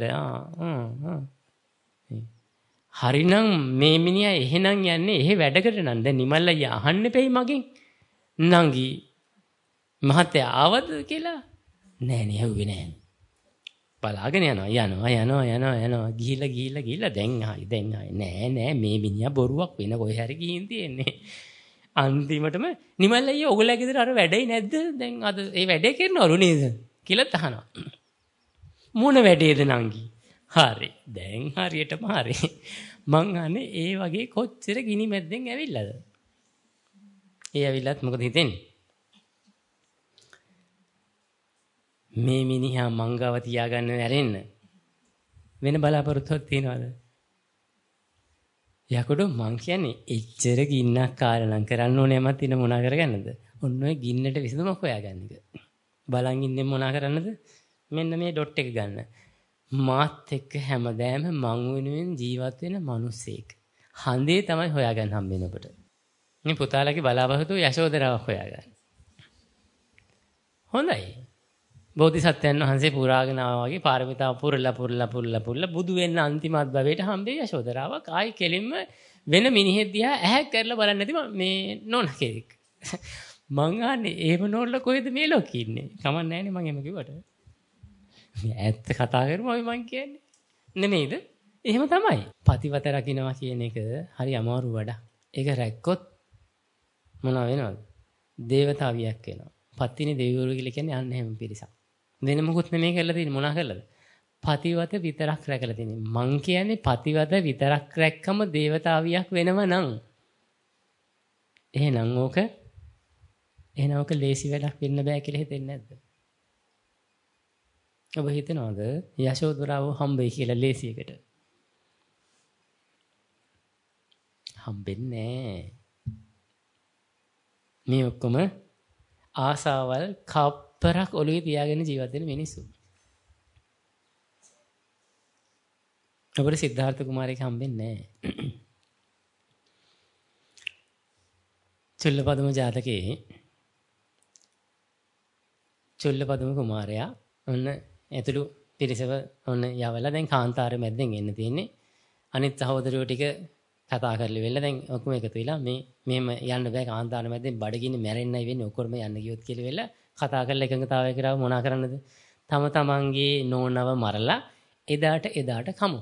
හරිනම් මේ මිනිහා එහෙනම් යන්නේ එහෙ වැඩකට නම් දැන් නිමල් අයියා අහන්න එපෙයි මගෙන්. නංගි මහත්තයා ආවද කියලා? නෑ නේ ඇහුවේ නෑ. බලාගෙන යනවා ගිහිල්ලා දැන් නෑ මේ මිනිහා බොරුවක් වෙන කොහේ හරි ගිහින් තියෙන්නේ. අන්තිමටම නිමල් අයියා ඔයගොල්ලෝ ගෙදර අර වැඩේ නැද්ද? දැන් අද ඒ වැඩේ කරනවලු නේද කියලා අහනවා. මොන වැඩේද නංගි? හරි දැන් හරියටම හරි. මං අහන්නේ ඒ වගේ කොච්චර ගිනි මැද්දෙන් ඇවිල්ලාද? ඒ ඇවිල්ලත් මොකද හිතෙන්නේ? මේ මිනිහා මංගව තියාගන්න නැරෙන්න වෙන බලාපොරොත්තුවක් තියනවද? යකඩෝ මං කියන්නේ එච්චර ගින්නක් කාලනම් කරන්න ඕනේ යමක් තියෙන මොනා කරගන්නද? ඔන්න ඔය ගින්නට විසඳුමක් හොයාගන්න එක. බලන් ඉන්නේ මොනා කරන්නද? මෙන්න මේ ඩොට් එක ගන්න. මාත් එක්ක හැමදාම මං වෙනුවෙන් ජීවත් වෙන මිනිස්සෙක්. හන්දේ තමයි හොයාගන්න හම්බෙන්නේ ඔබට. මේ පුතාලගේ බලාපොරොත්තු යශෝදරාවක් හොයාගන්න. හොඳයි. බෝධිසත්වයන් වහන්සේ පුරාගෙන ආවා වගේ පාරමිතා පුරලා බුදු වෙන්න අන්තිමත් භවයට හම්බෙයි යශෝදරාවක්. ආයි කෙලින්ම වෙන මිනිහෙක් දිහා ඇහැක් කරලා බලන්නේ නැති මේ නෝන කෙනෙක්. මං අහන්නේ එහෙම නෝනලා කොහෙද මේ ලෝකෙ ඉන්නේ? කමක් නැහැනේ මං එහෙම කිව්වට. මේ ඇත්ත කතා කරමු මං කියන්නේ. නෙමෙයිද? එහෙම තමයි. පතිවත රකින්නවා කියන එක හරි අමාරු වැඩක්. ඒක රැක්කොත් මොනවා වෙනවද? දේවතාවියක් වෙනවා. පත්තිනි දෙවිවරු කියලා කියන්නේ අන්න එහෙම පිරිසක්. වෙන මොකුත් නෙමෙයි කරලා තියෙන්නේ. මොනා කරලාද? පතිවත විතරක් රැකලා තියෙන්නේ. මං කියන්නේ පතිවත විතරක් රැක්කම දේවතාවියක් වෙනව නම් එහෙනම් ඕක ලේසි වැඩක් වෙන්න බෑ කියලා හිතෙන්නේ නැද්ද? ඔබ හිතනවද යශෝදරාව හම්බෙයි කියලා ලේසියකට? හම්බෙන්නේ නෑ. මේ ඔක්කොම ආසාවල් කප්පරක් ඔළුවේ තියාගෙන ජීවත් වෙන මිනිස්සු. අපේ සිද්ධාර්ථ කුමාරයෙක් හම්බෙන්නේ නැහැ. චුල්ලපදම ජාතකයේ චුල්ලපදම කුමාරයා ඔන්න ඇතුළු පිරිසව ඔන්න යවලා දැන් කාන්තාර මැද්දෙන් එන්න තියෙන්නේ. අනිත් සහෝදරයෝ ටික කතා කරලි වෙලා දැන් ඔක්කොම එකතු වෙලා මෙහෙම යන්න බෑ කාන්තාර මැද්දෙන් බඩගින්න මැරෙන්නයි වෙන්නේ ඔක්කොම යන්න ගියොත් කියලා වෙලා කතා කරලා එකඟතාවය කරාව මොනා කරන්නද? තම තමන්ගේ නෝනව මරලා එදාට කමු.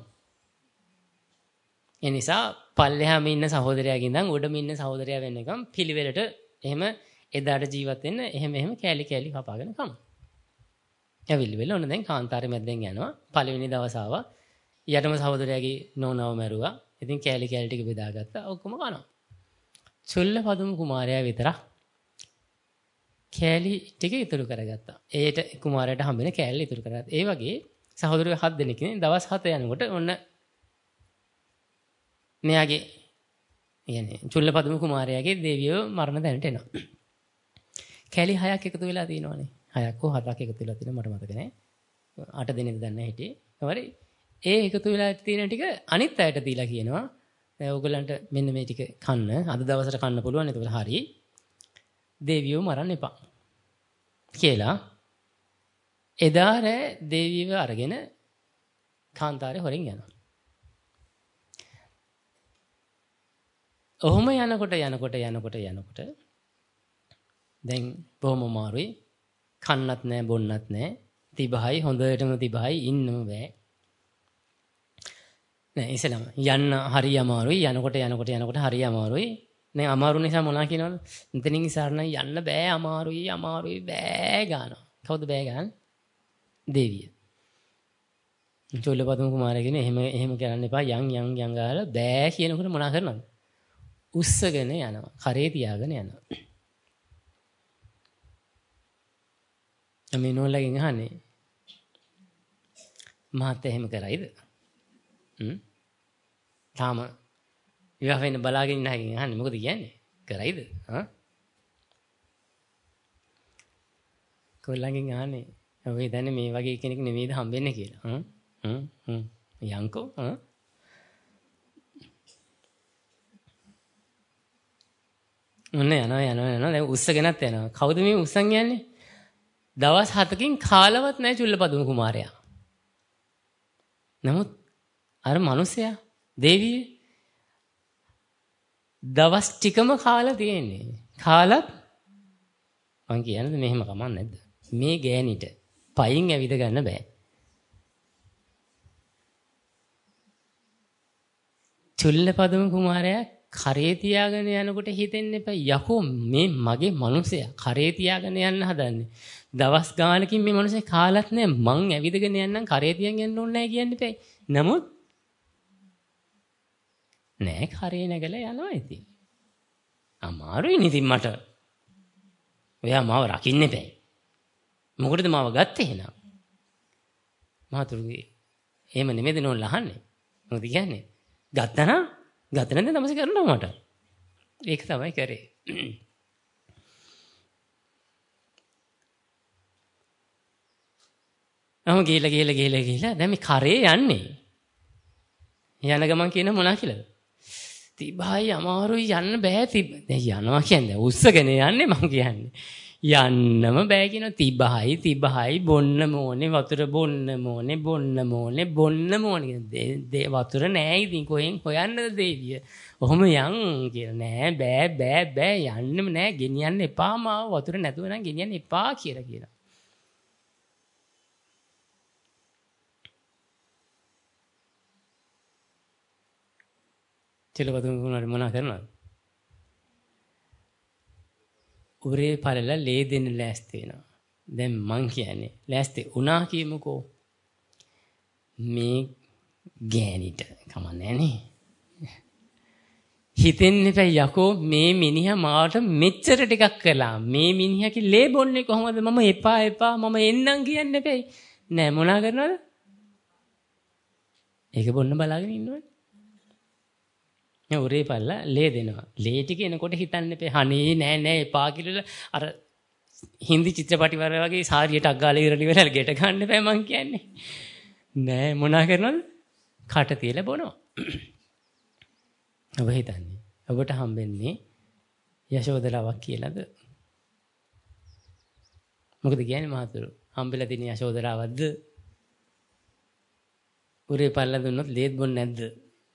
ඒ නිසා පල්ලෙහාම ඉන්න සහෝදරයාගෙන් ඉඳන් උඩම ඉන්න සහෝදරයා වෙන්නකම් පිළිවෙලට එහෙම එදාට ජීවත් වෙන්න එහෙම කෑලි කපාගෙන කමු. ඇවිල්ලි වෙලා ඔන්න දැන් කාන්තාර මැද්දෙන් යනවා. පළවෙනි දවස ආවා. යටම සහෝදරයාගේ නෝනව මැරුවා. ඉතින් කෑලි ටික බෙදාගත්තා. ඔක්කොම කනවා. චුල්ලපදම කුමාරයා විතරක් කෑලි ටික ඉතුරු කරගත්තා. ඒට කුමාරයාට හම්බෙන කෑලි ඉතුරු කරගත්තා. ඒ වගේ සහෝදරයෝ 7 දෙනෙක් ඉන්නේ. දවස් 7 යනකොට ඔන්න මෙයාගේ يعني චුල්ලපදම කුමාරයාගේ දෙවියෝ මරණ දැනට එනවා. කෑලි 6ක් එකතු වෙලා තියෙනවානේ. 6ක් හෝ 7ක් එකතු වෙලා තියෙනවා මට මතක නෑ. 8 දෙනෙක් දන්න හිටියේ. හරි. ඒ එකතු වෙලා තියෙන ටික අනිත් අයට දීලා කියනවා දැන් ඕගලන්ට මෙන්න මේ ටික කන්න අද දවසට කන්න පුළුවන්. ඒක හරි. දේවියෝ මරන්න එපා. කියලා එදා රෑ දේවියව අරගෙන කාන්තාරේ හොරෙන් යනවා. ඔහොම යනකොට දැන් බොහොම අමාරුයි. කන්නත් නැහැ බොන්නත් නැහැ. තිබහයි හොඳටම තිබහයි ඉන්නම බෑ. නෑ ඉස්සෙල්ලාම යන්න හරි අමාරුයි. යනකොට හරි අමාරුයි. දැන් අමාරු නිසා මොනවා කියනවද? මෙතනින් ඉස්සරණ යන්න බෑ අමාරුයි බෑ ගන්නවා. කවුද බෑ ගන්න? දේවිය. චොල්ලපදම කුමාරයා කියන එහෙම කරන්න එපා යන් ගාලා බෑ කියනකොට මොනා කරනවද? උස්සගෙන යනවා. කරේ තියාගෙන යනවා. මේ නෝලගෙන් අහන්නේ මහත්තයා එහෙම කරයිද? තාම විවාහ වෙන්න බලාගෙන ඉන්න හැකින් අහන්නේ මොකද කියන්නේ? කරයිද? කොල්ලන්ගෙන් අහන්නේ ඔය දන්නේ මේ වගේ කෙනෙක් නෙමෙයිද හම්බෙන්නේ කියලා. යන්කෝ ඔන්න යනවා දැන් උස්සගෙනත් යනවා. කවුද මේ උස්සන් යන්නේ? දවස් 7කින් කාලවත් නැහැ චුල්ලපදුම කුමාරයා. නමුත් අර මිනිසයා දේවිය දවස් ටිකම කාලා තියෙන්නේ. කාලත් මං කියන්නේ මෙහෙම කමක් නැද්ද? මේ ගෑනිට පයින් ඇවිද ගන්න බෑ. චුල්ලපදුම කුමාරයා කරේ තියාගෙන යනකොට හිතෙන්න එපා යකෝ මේ මගේ මිනිසයා කරේ තියාගෙන යන්න හදන්නේ. දවස් ගානකින් මේ මිනිස්සේ කාලත් නැහැ මං ඇවිදගෙන යන්නම් කරේ තියන් යන්න ඕනේ නැහැ කියන්න එපා. නමුත් නෑ කරේ නැගලා යනවා ඉතින්. අමාරුයි ඉතින් මට. ඔයා මාව රකින්න එපා. මොකටද මාව ගත්තේ එහෙනම්? මාතුරුගේ එහෙම නෙමෙයිද නෝල් අහන්නේ. මොකද කියන්නේ? ගත්තා නැත්නම් තමසේ කරනවා මට. ඒක තමයි කරේ. ගිහලා දැන් මේ කරේ යන්නේ. යන ගමන් කියන මොනා කියලාද? තිබහයි අමාරුයි යන්න බෑ දැන් යනවා කියන්නේ උස්සගෙන යන්නේ මං කියන්නේ. යන්නම බෑ කියන තිබහයි බොන්නම ඕනේ වතුර බොන්නම ඕනේ වතුර නෑ ඉතින් කොහෙන් හොයන්නද දේවිය. ඔහොම යන් කියලා නෑ බෑ යන්නෙම නෑ ගෙනියන්න එපා මාව වතුර නැතුව නම් ගෙනියන්න එපා කියලා. චිලපතුන් කුමාරයා මොනා කරනවද? උරේ පළලා ලේ දෙන්න ලෑස්ති වෙනවා. දැන් මං කියන්නේ ලෑස්ති වුණා කියමුකෝ. මේ ගෑනිට කමන්නේ නේ. හිතෙන්න එපා යකෝ මේ මිනිහා මාවට මෙච්චර ටිකක් කළා. මේ මිනිහාගේ ලේ බොන්නේ කොහොමද? මම එපා මම එන්නම් කියන්න එපා. නෑ මොනා කරනවද? ඒක බොන්න බලාගෙන ඉන්නවනේ. උරේ පල්ලා ලේ දෙනවා. ලේ ටික එනකොට හිතන්න එපේ. හනේ නෑ එපා කියලා අර හින්දි චිත්‍රපටි වගේ සාරියට අග්ගාලා ඉරලි වෙලා ගෙට ගන්න එපා මං කියන්නේ. නෑ මොනා කරනවද? කට තියලා බොනවා. ඔබ හිතන්නේ ඔබට හම්බෙන්නේ යශෝදරාවක් කියලාද? මොකද කියන්නේ මහතුරු? හම්බෙලා තියෙන යශෝදරාවක්ද? උරේ පල්ලා දුන්නොත් ලේත් බොන්නේ නැද්ද?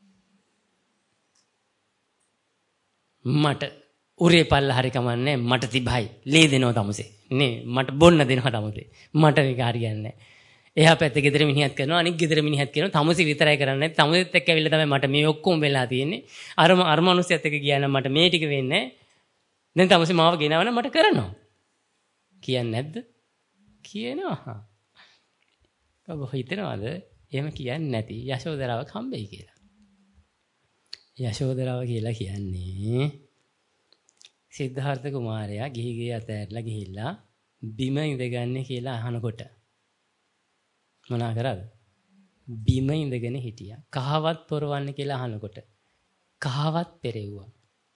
මට උරේ පල්ල හරි කමන්නේ මට තිබයි ලේ දෙනවා තමුසේ නේ මට බොන්න දෙනවා තමුසේ මට මේක හරියන්නේ නැහැ. එහා පැත්තේ ගෙදර මිනිහත් කරනවා අනිත් ගෙදර මිනිහත් කරනවා තමුසේ විතරයි කරන්නේ. තමුසෙත් එක්ක ඇවිල්ලා තමයි මට මේ ඔක්කොම වෙලා තියෙන්නේ. අර මනුස්සයත් එක්ක ගියා නම් මට මේ ටික වෙන්නේ නැහැ. දැන් තමුසේ මාව ගෙනවනම් මට කරනවා. කියන්නේ නැද්ද? කියනවා. ඔබ හිතනවාද එහෙම කියන්නේ නැති යශෝදරාවක් හම්බෙයි කියලා? යශෝදරාව කියලා කියන්නේ සිද්ධාර්ථ කුමාරයා ගිහිගේ අතෑරලා ගිහිල්ලා බිම ඉඳගන්නේ කියලා අහනකොට මොනා කරාද? බිම ඉඳගෙන හිටියා. කහවත් පොරවන්න කියලා අහනකොට කහවත් පෙරෙව්වා.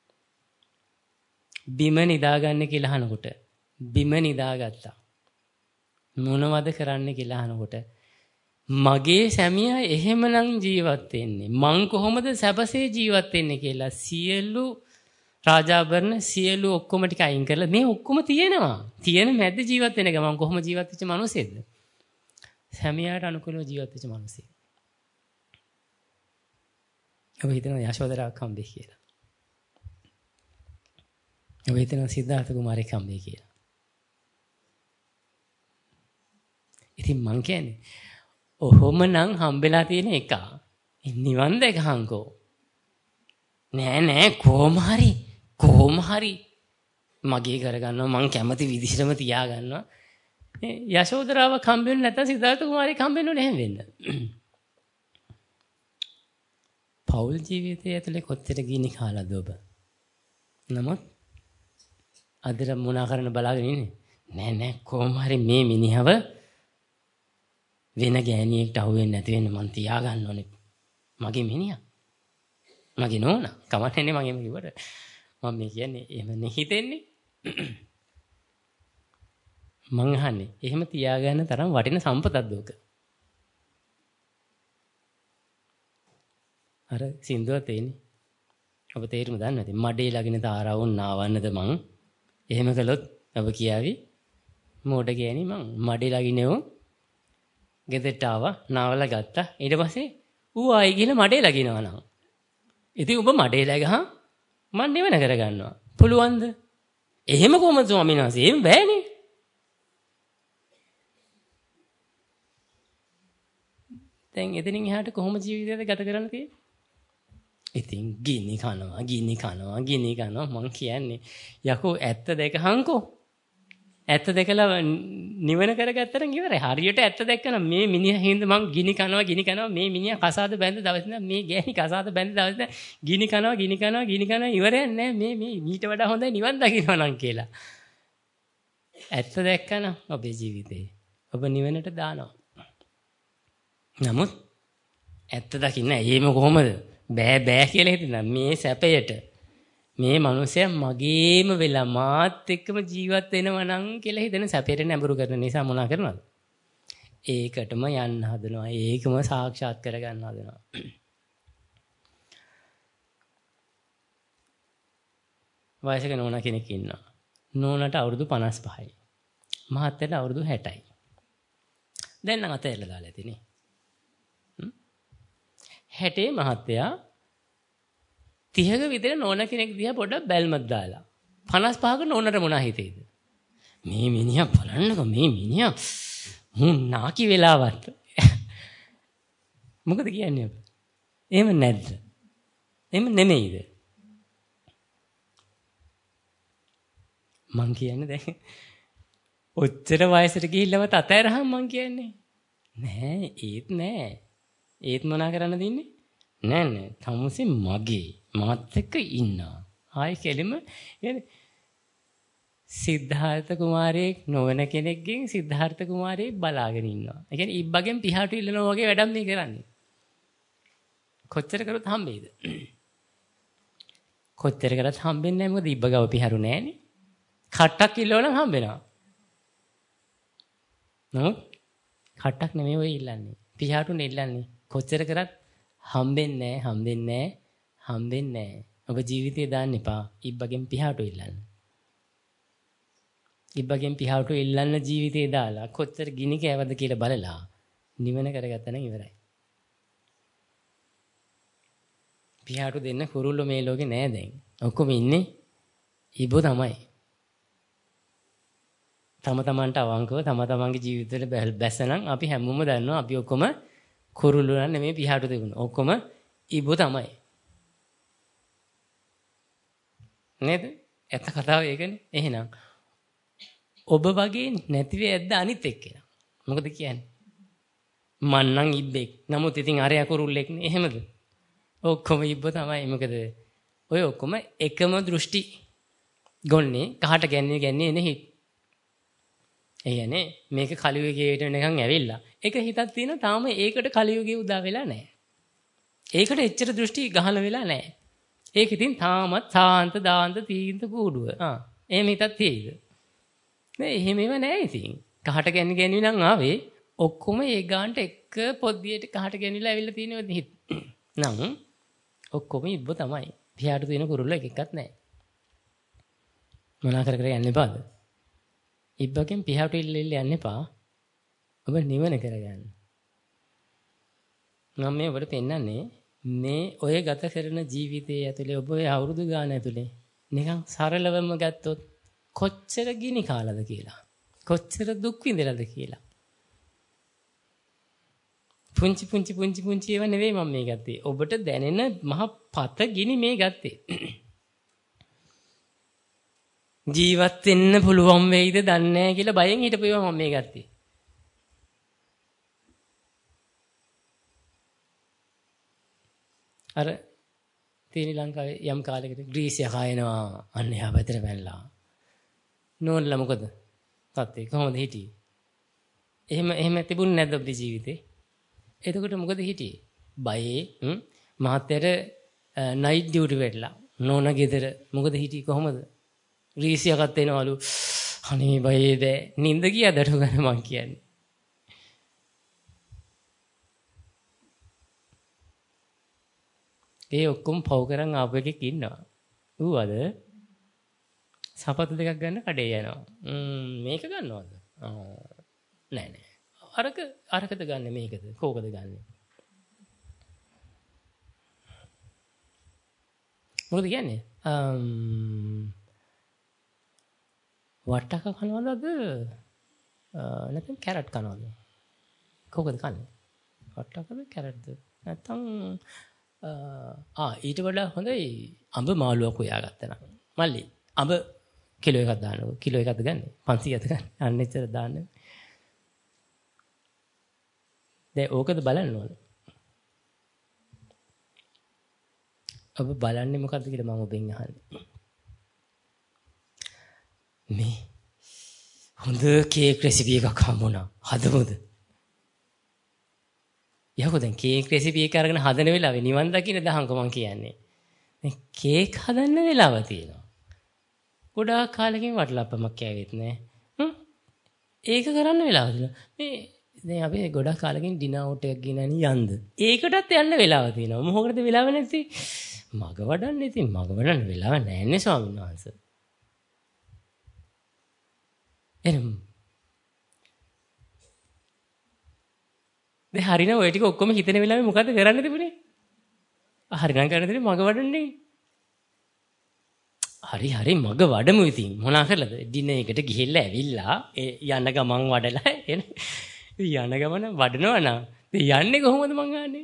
බිම නිදාගන්න කියලා අහනකොට බිම නිදාගත්තා. මොනවද කරන්න කියලා අහනකොට මගේ සැමියා එහෙමනම් ජීවත් වෙන්නේ. මං කොහොමද සැපසේ ජීවත් වෙන්නේ කියලා සියලු රාජාභරණ සියලු ඔක්කොම ටික අයින් කරලා මේ ඔක්කොම තියෙනවා. තියෙන මැද්ද ජීවත් වෙන ගමන් කොහොම ජීවත් වෙච්ච මිනිස්සෙක්ද? සැමියාට අනුකූලව ජීවත් වෙච්ච මිනිස්සෙක්. ඔබ හිතනවා යශෝදරාවක් හම්බෙයි කියලා. ඔබ හිතනවා සිද්ධාර්ථ කුමාරයෙක් හම්බෙයි කියලා. ඉතින් මං කියන්නේ ඔහොමනම් හම්බෙලා තියෙන එක. නිවන් දැකහන්කෝ. නෑ කොහොම හරි මගේ කරගන්නවා මං කැමති විදිහටම තියාගන්නවා. යශෝදරාවක් හම්බෙන්නේ නැත්නම් සිද්ධාර්ථ කුමාරයෙක් හම්බෙන්නේ නැහැ වෙන්න. පෞල් ජීවිතයේ ඇතුලේ කොච්චර ගිනි කාලාද ඔබ? නමුත් අදට මොනා කරන්න බලාගෙන ඉන්නේ? නෑ කොහොම හරි මේ මිනිහව වෙන ගෑණියෙක්ට අහුවෙන්නේ නැති වෙන්න මං තියාගන්න ඕනේ. මගේ මිනිහා. මගේ නෝනා. කමන්නේ මම එහෙම කිව්වට. මම මේ කියන්නේ එහෙමනේ හිතෙන්නේ. මං අහන්නේ එහෙම තියාගන්න තරම් වටින සම්පතක්ද ඔක? අර සින්දුව තේන්නේ. ඔබ තේරුම දන්නේ නැති. මඩේ ළගෙන තාරවුන් නාවන්නද මං? එහෙම කළොත් ඔබ කියාවි මෝඩ ගෑණි මං මඩේ ළගිනව ගෙදරට ආවා නාවලා ගත්තා. ඊට පස්සේ ඌ ආයි ගිහලා මඩේ ළගිනවා නං. ඉතින් ඔබ මඩේ ළගහා මන් නිවන කරගන්නවා. පුළුවන්ද? එහෙම කොහොමද ස්වාමීන් වහන්සේ? එහෙම බෑනේ. දැන් එතනින් එහාට කොහොම ජීවිතයද ගත කරන්න තියෙන්නේ? ඉතින් ගිනි කනවා මං කියන්නේ යකෝ ඇත්ත දැකහන්කෝ. ඇත්ත දැකලා නිවන කරගත්තනම් ඉවරයි. හරියට ඇත්ත දැක්කනම් මේ මිනිහා හින්දා මං ගිනි කනවා මේ මිනිහා කසාද බැඳ දවස් ඉඳන් මේ ගෑණි කසාද බැඳ දවස් ඉඳන් ගිනි කනවා ඉවරයක් නෑ මේ මීට වඩා හොඳයි නිවන් දකින්න නම් කියලා. ඇත්ත දැක්කනම් ඔබේ ජීවිතේ ඔබ නිවනට දානවා. නමුත් ඇත්ත දකින්න එහෙම කොහොමද? බෑ කියලා හිතනවා. මේ සැපයට මේ මිනිසයා මගේම වෙලා මාත් එක්කම ජීවත් වෙනවා නම් කියලා හිතන සැපයට නැඹුරු කරන නිසා මොනා කරනවද? ඒකටම යන්න හදනවා. ඒකම සාක්ෂාත් කරගන්න හදනවා. වයසක නෝනා කෙනෙක් ඉන්නවා. නෝනාට අවුරුදු 55යි. මහත්තයාට අවුරුදු 60යි. දැන් නම් අතහැරලා දාලා ඇතිනේ. 60 මහත්තයා 30ක විතර නෝනා කෙනෙක් දිහා පොඩ්ඩක් බැල්මක් දාලා 55ක නෝනට මොනා හිතේද? මේ මිනිහා බලන්නකො මේ මිනිහා නාකි වෙලාවත් මොකද කියන්නේ ඔබ? එහෙම නැද්ද? එහෙම නෙමෙයිද? මං කියන්නේ දැන් ඔච්චර වයසට ගිහිල්ලවත් අතෑරහම මං කියන්නේ නෑ ඒත් මොනා කරන්න දෙන්නේ? නෑ තමුසේ මගේ මාත් එක්ක ඉන්නවා. ආයි කෙලිම يعني සිද්ධාර්ථ කුමාරයෙක් නොවන කෙනෙක්ගෙන් සිද්ධාර්ථ කුමාරයෙක් බලාගෙන ඉන්නවා. ඒ කියන්නේ ඉබ්බගෙන් පිහාටු ඉල්ලනවා වගේ වැඩක් මේ කරන්නේ. කොච්චර කරොත් හම්බෙයිද? කොච්චර කරත් හම්බෙන්නේ නැහැ මොකද ඉබ්බගව පිහාරු නැහැනේ. කට්ටක් ඉල්ලවනම් හම්බෙනවා. නෝ කට්ටක් නෙමෙයි ඔය ඉල්ලන්නේ. පිහාටුනේ ඉල්ලන්නේ. කොච්චර කරත් හම්බෙන්නේ නැහැ. ඔබ ජීවිතේ දාන්න එපා. ඉබ්බගෙන් පිහාටු ඉල්ලන්න. ඉබ්බගෙන් පිහාටු ඉල්ලන්න ජීවිතේ දාලා කොච්චර ගිනි කෑවද කියලා බලලා නිවන කරගත්තා නම් ඉවරයි. පිහාටු දෙන්න කුරුල්ලෝ මේ ලෝකේ නෑ දැන්. ඔක්කොම ඉන්නේ ඉබ්බෝ තමයි. තම තමන්ට අවංකව තම තමන්ගේ ජීවිතවල බැසනම් අපි හැමෝම දන්නවා අපි ඔක්කොම කුරුල්ලෝ නෙමෙයි පිහාටු දෙගුණ. ඔක්කොම ඉබ්බෝ තමයි. නේද? ඇත්ත කතාව ඒකනේ. එහෙනම් ඔබ වගේ නැති වෙද්ද අනිත් එක්කෙනා. මොකද කියන්නේ? මන්නම් ඉබ්බෙක්. නමුත් ඉතින් අරයා කුරුල්ලෙක් නේ. එහෙමද? ඔක්කොම ඉබ්බෝ තමයි. මොකද ඔය ඔක්කොම එකම දෘෂ්ටි ගොන්නේ කහට ගැන්නේ එන හිත්. ඒ කියන්නේ මේක කලියුගයට නිකන් ඇවිල්ලා. ඒක හිතක් තියෙනවා තාම ඒකට කලියුගේ උදා වෙලා නැහැ. ඒකට එච්චර දෘෂ්ටි ගහලා වෙලා නැහැ. ඒක ඉතින් තාමත් සාන්ත දාන්ත තීන්ත කූඩුව. එහෙම හිතක් තියෙයිද? නෑ එහෙම ඒවා නෑ ඉතින්. කහට ගැන්නේ නම් ආවේ ඔක්කොම ඒ ගානට එක පොද්දියට කහට ගෙනිලා ඇවිල්ලා තියෙනවද හිත. නම් ඔක්කොම ඉබ්බ තමයි. පියාට තියෙන කුරුල්ල එකක්වත් නැහැ. මොනා කර කර යන්න එපාද? ඉබ්බගෙන් පියාට ඉල්ල යන්න එපා. ඔබ නිවන කරගන්න. මම මේ ඔබට පෙන්නන්නේ මේ ඔය ගත කරන ජීවිතයේ ඇතුලේ ඔබ ඔය අවුරුදු ගාන ඇතුලේ නිකන් සරලවම ගත්තොත් කොච්චර ගිනි කාලද කියලා. කොච්චර දුක් විඳලාද කියලා. පුංචි ඒවා නෙවෙයි මම මේ ගත්තේ. ඔබට දැනෙන මහ පත ගිනි මේ ගත්තේ. ජීවත් වෙන්න පුළුවන් වෙයිද දන්නේ නැහැ කියලා බයෙන් හිටපුවා මම මේ ගත්තේ. අර තීනි ලංකාවේ යම් කාලයකට ග්‍රීසිය කායනවා අන්න එහා පැත්තට පැනලා. නෝනලා මොකද? තාත්තේ කොහොමද හිටියේ? එහෙම තිබුණ නැද්ද ඔබේ ජීවිතේ? එතකොට මොකද හිටියේ? බයේ මහත්තයට නයිට් ඩියුටි වෙట్లా. නෝනා ගෙදර මොකද හිටියේ කොහොමද? ග්‍රීසියකට එනවලු. අනේ බයේ බෑ. නිින්ද ගියාද අර ගන්න මං කියන්නේ. ඒ ඔක්කොම පව් කරන් ආපු එකෙක් ඉන්නවා. ඌවද සපතු දෙකක් ගන්න කඩේ යනවා. මේක ගන්නවද? නෑ. අරකද ගන්න මේකද? කෝකද ගන්න? මොකද කියන්නේ? වට්ටක කනවද? නැත්නම් කැරට් කනවද? කෝකද කන්නේ? වට්ටකද කැරට්ද? නැත්නම් ඊට වඩා හොඳයි අඹ මාළුවක් හොයාගත්තා නම්. මල්ලි අඹ කිලෝ එකක් දාන්නකො. කිලෝ එකක්ද ගන්නෙ? 500ක්ද ගන්නෙ? අන්න එච්චර දාන්න. දැන් ඕකද බලන්න ඕන. ඔබ බලන්නේ මොකද්ද කියලා මම ඔබෙන් අහන්නේ. මේ හොඳ කේක් රෙසිපි එකක් හම්බුණා. හදමුද? යකෝ දැන් කේක් රෙසිපි එක අරගෙන හදන වෙලාවේ නිවන් දකින්න දහංකො මං කියන්නේ. මේ කේක් හදන්න වෙලාව තියෙනවා. ගොඩාක් කාලෙකින් වටලප්පමක් කෑවෙත් නෑ. ඒක කරන්න වෙලාව තියෙනවා. මේ දැන් අපි ගොඩාක් කාලෙකින් ඩිනර් අවුට් එකක් ගෙනනි යන්ද. ඒකටත් යන්න වෙලාව තියෙනවා. මොකටද වෙලාව නැති? මග වඩන්න ඉතින් මග වඩන්න වෙලාව නැන්නේ ස්වාමීන් වහන්සේ. එහෙනම් දැන් හරිනම් ඔය ටික ඔක්කොම හිතන වෙලාවේ මොකද්ද කරන්න තිබුණේ? හරිනම් කරන්න තිබුණේ මග වඩන්නේ. හරි මග වඩමු ඉතින්. මොනා කරලාද? ඩිනර් එකට ගිහිල්ලා ඇවිල්ලා යන ගමන් වඩලා යන ගමන වඩනවා නම් යන්නේ කොහොමද මං අහන්නේ?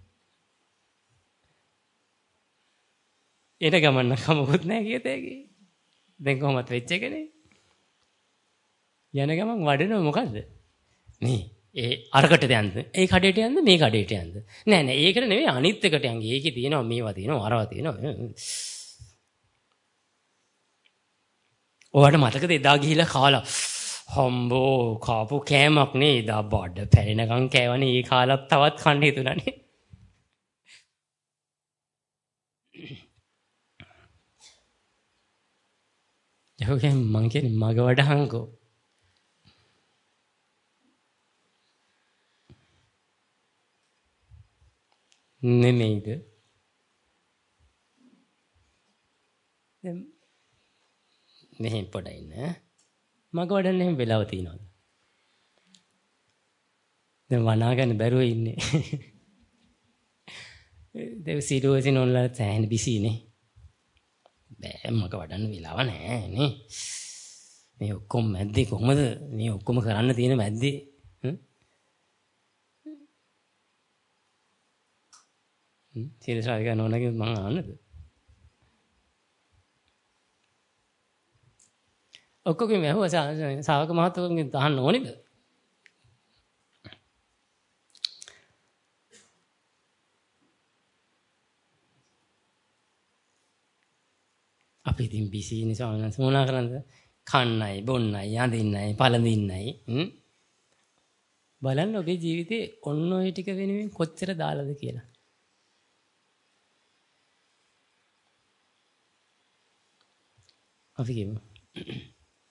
එන ගමන් නම් කමකුත් නැහැ කියතේකි. දැන් කොහොමද වෙච්ච එකනේ? යන ගමන් වඩනව මොකද්ද? මේ අරකට යන්න ඒ කඩේට යන්න මේ කඩේට යන්න නෑ ඒකට නෙවෙයි අනිත් එකට යන්න. ඒකේ තියෙනවා මේවා තියෙනවා අරවා තියෙනවා. ඔයාලට මතකද එදා ගිහිලා කාලා හම්බෝ කාපු කෑමක් නේ එදා බඩ පැරෙනකන් කෑවනේ. ඒ කාලත් තවත් කන්න හිතුණානේ. යකෝ මං කියන්නේ මග වඩහංකෝ. නෙමෙයිද? දැන් මෙහෙන් පොඩ්ඩක් ඉන්න. මග වඩන්න එහෙම වෙලාව තියනවද? දැන් වනා ගන්න බැරුව ඉන්නේ. දැන් සිරුවසින් ඔන්ලා තැහෙන බිසිනේ. බෑ මග වඩන්න වෙලාව නැහැ නේ. මේ ඔක්කොම මැද්දේ කොහමද මේ ඔක්කොම කරන්න තියෙන මැද්දේ? සිරසාවික නෝනගේ මං අහන්නද? ඔක්කොගෙම ඇහුවා ශාවක මහත්තයෝගෙන් අහන්න ඕනේද? අපි ඉතින් බිසි නිසා මොනා කරන්නද? කන්නයි, බොන්නයි, අඳින්නයි, පළඳින්නයි. බලන්න ඔබේ ජීවිතේ ඔන්න ඔය ටික වෙනුවෙන් කොච්චර දාලාද කියලා. අපි කියමු.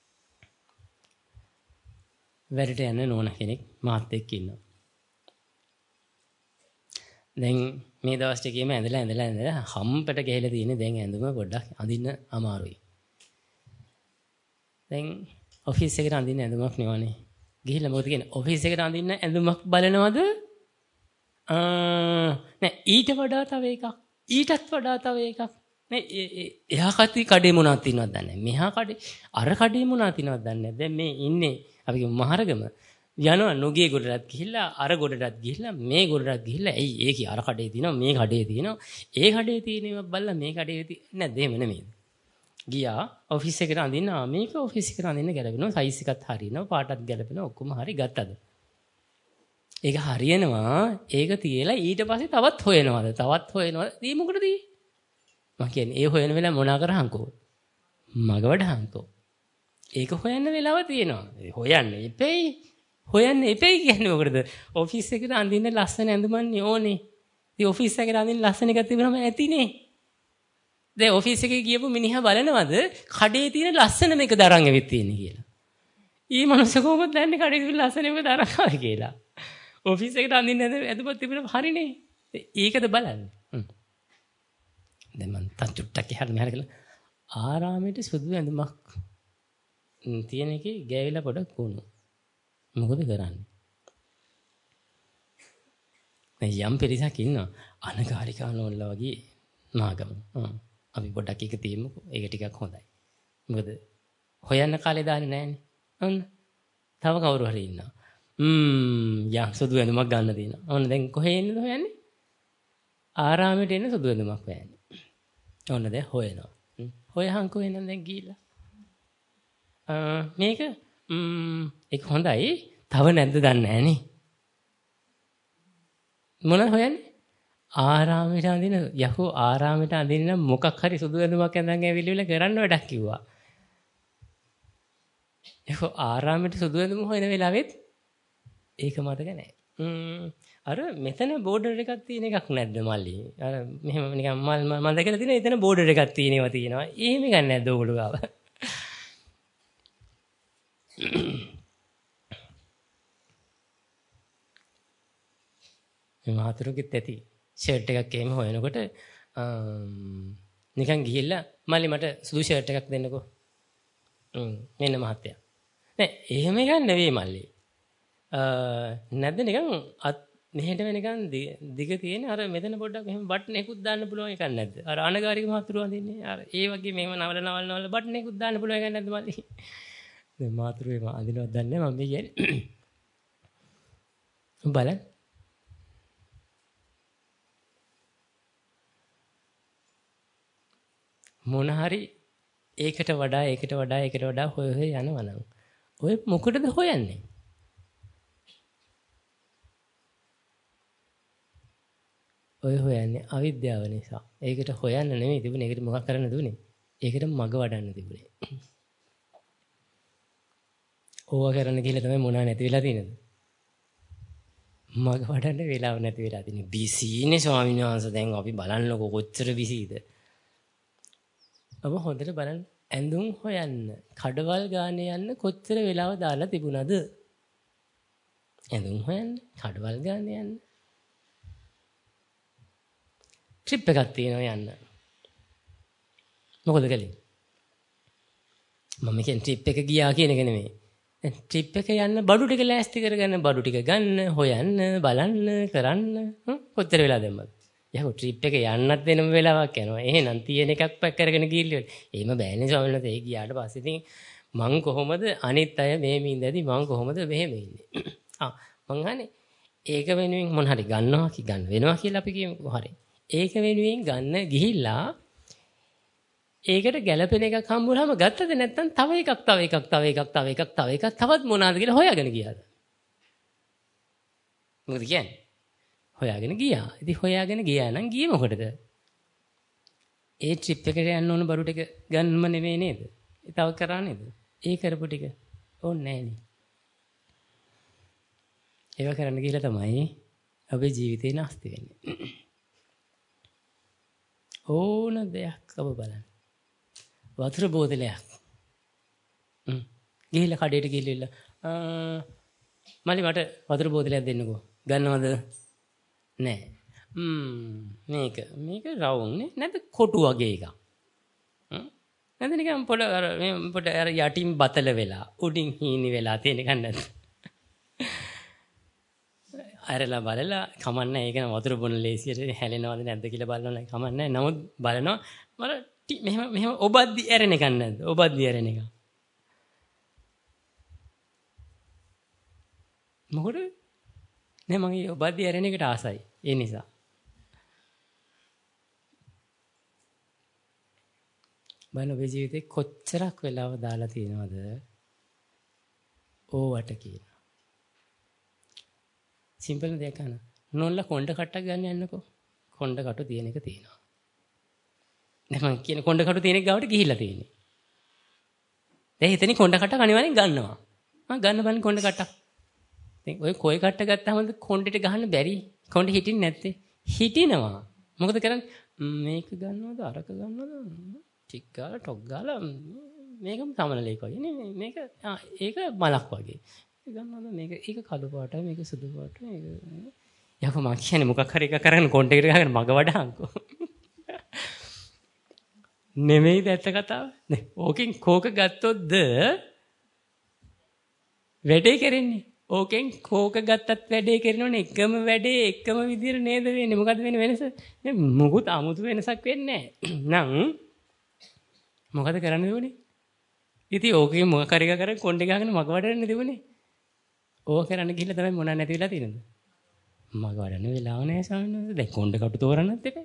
වැඩට යන නෝනා කෙනෙක් මාත් එක්ක ඉන්නවා. දැන් මේ දවස් ටිකේම ඇඳලා හම්පට ගහලා තියෙන දැන් ඇඳුම පොඩ්ඩක් අඳින්න අමාරුයි. දැන් ඔෆිස් එකට අඳින්න ඇඳුමක් නෙවනේ. ගිහිල්ලා මොකද කියන්නේ? ඔෆිස් එකට අඳින්න ඇඳුමක් බලනවද? නෑ ඊට වඩා තව එකක්. ඊටත් වඩා තව එකක්. නේ එහා කඩේ මොනවද තියෙනවද දන්නේ නැහැ. මෙහා කඩේ අර කඩේ මොනවද තියෙනවද දන්නේ නැහැ. දැන් මේ ඉන්නේ අපි මහරගම යනවා නොගේ ගොඩටත් ගිහිල්ලා අර ගොඩටත් ගිහිල්ලා මේ ගොඩටත් ගිහිල්ලා ඇයි ඒකේ අර කඩේ තියෙනවා මේ කඩේ තියෙනවා ඒ කඩේ තියෙනවා බලලා මේ කඩේ නැද්ද එහෙම නෙමෙයි. ගියා ඔෆිස් එකට අඳින්න මේක ඔෆිස් එකට අඳින්න ගැලපෙනවා සයිස් එකත් හරියනවා පාටත් ගැලපෙනවා ඔක්කොම හරි ගත්තද. ඒක හරියනවා ඒක තියලා ඊට පස්සේ තවත් හොයනවාද දී මොකටද මම කියන්නේ ඒ හොයන වෙලාව මොනා කරහන්කෝ මග වඩහන්කෝ ඒක හොයන්න වෙලාව තියෙනවා හොයන්න එපෙයි කියන්නේ මොකටද ඔෆිස් එකට අඳින්න ලස්සන ඇඳුමන්නේ ඕනේ ඉතින් ඔෆිස් එකට අඳින්න ලස්සන එකක් තිබුණාම ඇතිනේ දැන් ඔෆිස් එකේ ගියපු මිනිහා බලනවද කඩේ තියෙන ලස්සන මේක දරන් ඇවිත් තියෙන්නේ කියලා ඊ මනුස්ස කොහොමද දන්නේ කඩේ තියෙන ලස්සන මේක දරන් ආවේ කියලා ඔෆිස් එකට අඳින්න ඇඳුමක් තිබුණාම හරිනේ ඒකද බලන්නේ දැන් මම තච්චුට්ටක් එහාට මෙහාට ගිහලා ආරාමයේ සුදු ඇඳුමක් තියෙන එකේ ගෑවිලා පොඩක් වුණා. මොකද කරන්නේ? දැන් යම් පිරිසක් ඉන්නවා අනගාരികානෝල්ලා වගේ නාගම. අපි පොඩ්ඩක් එක තියමුකෝ. ඒක ටිකක් හොඳයි. මොකද හොයන්න කාලේ දාන්නේ නැහනේ. ඔන්න. තව කවුරු හරි ඉන්නවා. යා සුදු ඇඳුමක් ගන්න තියෙනවා. ඔන්න දැන් කොහේ ඉන්නද හොයන්නේ? ආරාමයට එන්න සුදු ඇඳුමක් හොයන්නේ. ඔන්න දැන් හොයනවා. හොයහන්කෝ එන්න දැන් ගිහිල්ලා. මේක ඒක හොඳයි. තව නැද්ද දන්නේ නැහනේ. මොනවද හොයන්නේ? ආරාමයට අඳින යකෝ ආරාමයට අඳින්න මොකක් හරි සුදු ඇඳුමක් ඇඳන් ඇවිල්ලා කරන්න වැඩක් කිව්වා. යකෝ ආරාමයට සුදු ඇඳුම හොයන වෙලාවෙත් ඒක මතක නැහැ. අර මෙතන බෝඩර් එකක් තියෙන එකක් නැද්ද මල්ලි? අර මෙහෙම නිකන් මම දැකලා තියෙන එතන බෝඩර් එකක් තියෙනවා. එහෙම ගන්න නැද්ද ඕගොල්ලෝ ගාව? මේ මහතුරුගෙත් ඇති ෂර්ට් එකක් එහෙම හොයනකොට නිකන් ගිහිල්ලා මල්ලි මට සුදු ෂර්ට් එකක් දෙන්නකෝ. මෙන්න මහත්තයා. නෑ එහෙම ගන්න නෙවෙයි මල්ලි. නැද්ද නිකන් මෙහෙට වෙනකන් දිග තියෙන අර මෙතන පොඩ්ඩක් මෙහෙම බටන් එකකුත් දාන්න පුළුවන් එකක් නැද්ද? අර අනගාരിക මහතුරු අඳින්නේ. අර ඒ වගේ මෙහෙම නවල බටන් එකකුත් දාන්න පුළුවන් එකක් නැද්ද මල්ලි? දැන් මහතුරු එහෙම අඳිනවද දන්නේ නැහැ මම කියන්නේ. බලන්න. මොන හරි ඒකට වඩා හොය යනවා නම් ඔය මොකටද හොයන්නේ? ඔය හොයන්නේ අවිද්‍යාව නිසා. ඒකට හොයන්න නෙමෙයි තිබුණේ. ඒකට මොකක් කරන්න තිබුණේ? ඒකට මග වඩන්න තිබුණේ. ඕවා කරන්න කියලා තමයි මොනවා නැති වෙලා තියෙනද? මග වඩන්න වෙලාව නැති වෙලා තියෙන්නේ. බිසීනේ ස්වාමීන් වහන්සේ දැන් අපි බලන්නකො කොච්චර බිසීද? ඔබ හොඳට බලන්න ඇඳුම් හොයන්න, කඩවල් ගානේ යන්න කොච්චර වෙලාව දාලා තිබුණද? ඇඳුම් හොයන්න, කඩවල් ගානේ යන්න. ට්‍රිප් එකක් තියෙනවා යන්න. මොකද කළේ? මම කියන්නේ ට්‍රිප් එක ගියා කියන එක නෙමෙයි. දැන් ට්‍රිප් එක යන්න බඩු ටික ලෑස්ති කරගන්න, බඩු ටික ගන්න, හොයන්න, බලන්න, කරන්න කොච්චර වෙලා දැම්මද? යකෝ ට්‍රිප් එක යන්නත් වෙනම වෙලාවක් යනවා. එහෙනම් තියෙන එකක් පැක් කරගෙන ගිහිල්ලා. එහෙම බෑනේ ස්වාමීන් වහන්සේ. ඒ ගියාට පස්සේ ඉතින් මං කොහොමද අනිත් අය මෙහෙම ඉඳදී මං කොහොමද මෙහෙම ඉන්නේ? මං අහන්නේ ඒක වෙනුවෙන් මොන හරි ගන්නවා ගන්න වෙනවා කියලා අපි කියමුකෝ. හරි. ඒක වෙනුවෙන් ගන්න ගිහිල්ලා ඒකට ගැළපෙන එකක් හම්බුනහම ගත්තද නැත්නම් තව එකක් තවත් මොනවාද කියලා හොයාගෙන ගියාද? මොකද කියන්නේ? හොයාගෙන ගියා. ඉතින් හොයාගෙන ගියා නම් ගියේ මොකටද? ඒ ට්‍රිප් එකට යන්න ඕන බඩු ටික ගන්නම නෙමෙයි නේද? ඒ තව කරා නේද? ඒ කරපු ටික ඕනේ නෑනේ. ඒව කරන්න ගිහලා තමයි අපේ ජීවිතේ නැස්ති වෙන්නේ. ඕන දෙයක් ඔබ බලන්න. වතුර බෝතලයක්. ගිහිල්ලා කඩේට ගිහිල්ලා මල්ලි මට වතුර බෝතලයක් දෙන්නකෝ. ගන්නවද? නෑ. මේක රවුම් නේ නැත්නම් කොටු වගේ එකක්. නැත්නම් නිකන් පොඩ අර යටින් බතල වෙලා උඩින් හීනි වෙලා තියෙන එකක් නැද්ද? අරලා බලලා කමන්නේ ඒක වතුර බොන ලේසියට හැලෙනවද නැද්ද කියලා බලනවා කමන්නේ. නමුත් බලනවා මෙහෙම ඔබද්දි ඇරෙන එකක් නැද්ද? ඔබද්දි ඇරෙන එක. මොකද? නෑ මගේ ඔබද්දි ඇරෙන එකට ආසයි. ඒ නිසා. බලන්න ඔබේ ජීවිතේ කොච්චරක් වෙලාව දාලා තියෙනවද? ඕවට කියන. සිම්පල් දෙයක් අහන්න. නෝල්ල කොණ්ඩ කට්ටක් ගන්න යන්නකෝ. කොණ්ඩ කටු තියෙන එක තියෙනවා. දැන් මම කියන කොණ්ඩ කටු තියෙන එක ගාවට ගිහිල්ලා තියෙන්නේ. දැන් එතනින් කොණ්ඩ කට්ටක් අනිවාර්යෙන් ගන්නවා. ගන්න බලන්න කොණ්ඩ කට්ටක්. දැන් ඔය කොයි කට්ට ගත්තාම කොණ්ඩෙට ගහන්න බැරි. කොණ්ඩෙ හිටින්නේ නැත්තේ. හිටිනවා. මොකද කරන්නේ? මේක ගන්නවද අරක ගන්නවද? ටික් ගාලා ටොක් ගාලා මේකම සමනලේක වගේ නේ. මේක ඒක මලක් වගේ. ගන්නවද මේක ඒක කළු පාටයි මේක සුදු පාටයි මේක යකෝ මම කියන්නේ මොකක් හරි එක කරගෙන කොන්ටෙක්ට් එක ගහගෙන මග වඩාන්කෝ නෙමෙයිද ඇත්ත කතාව නේ ඕකෙන් කෝක ගත්තොත්ද වැඩේ කරන්නේ ඕකෙන් කෝක ගත්තත් වැඩේ කරනෝනේ එකම වැඩේ එකම විදියට නේද වෙන්නේ මොකද්ද වෙන්නේ වෙනස නේ මොකුත් 아무තු වෙනසක් වෙන්නේ නැහැ නම් මොකද කරන්න දෙන්නේ ඉතින් ඕකෙන් මොකක් හරි එක කරගෙන කොන්ටෙක්ට් ගහගෙන මග වඩන්න දෙන්නේ ඕක කරන්න ගිහිල්ලා තමයි මොනක් නැති වෙලා තියෙනද? මග වඩන්න වෙලාව නැහැ ස්වාමීන් වහන්සේ. දැන් කොණ්ඩ කටු තෝරන්නත් එපා.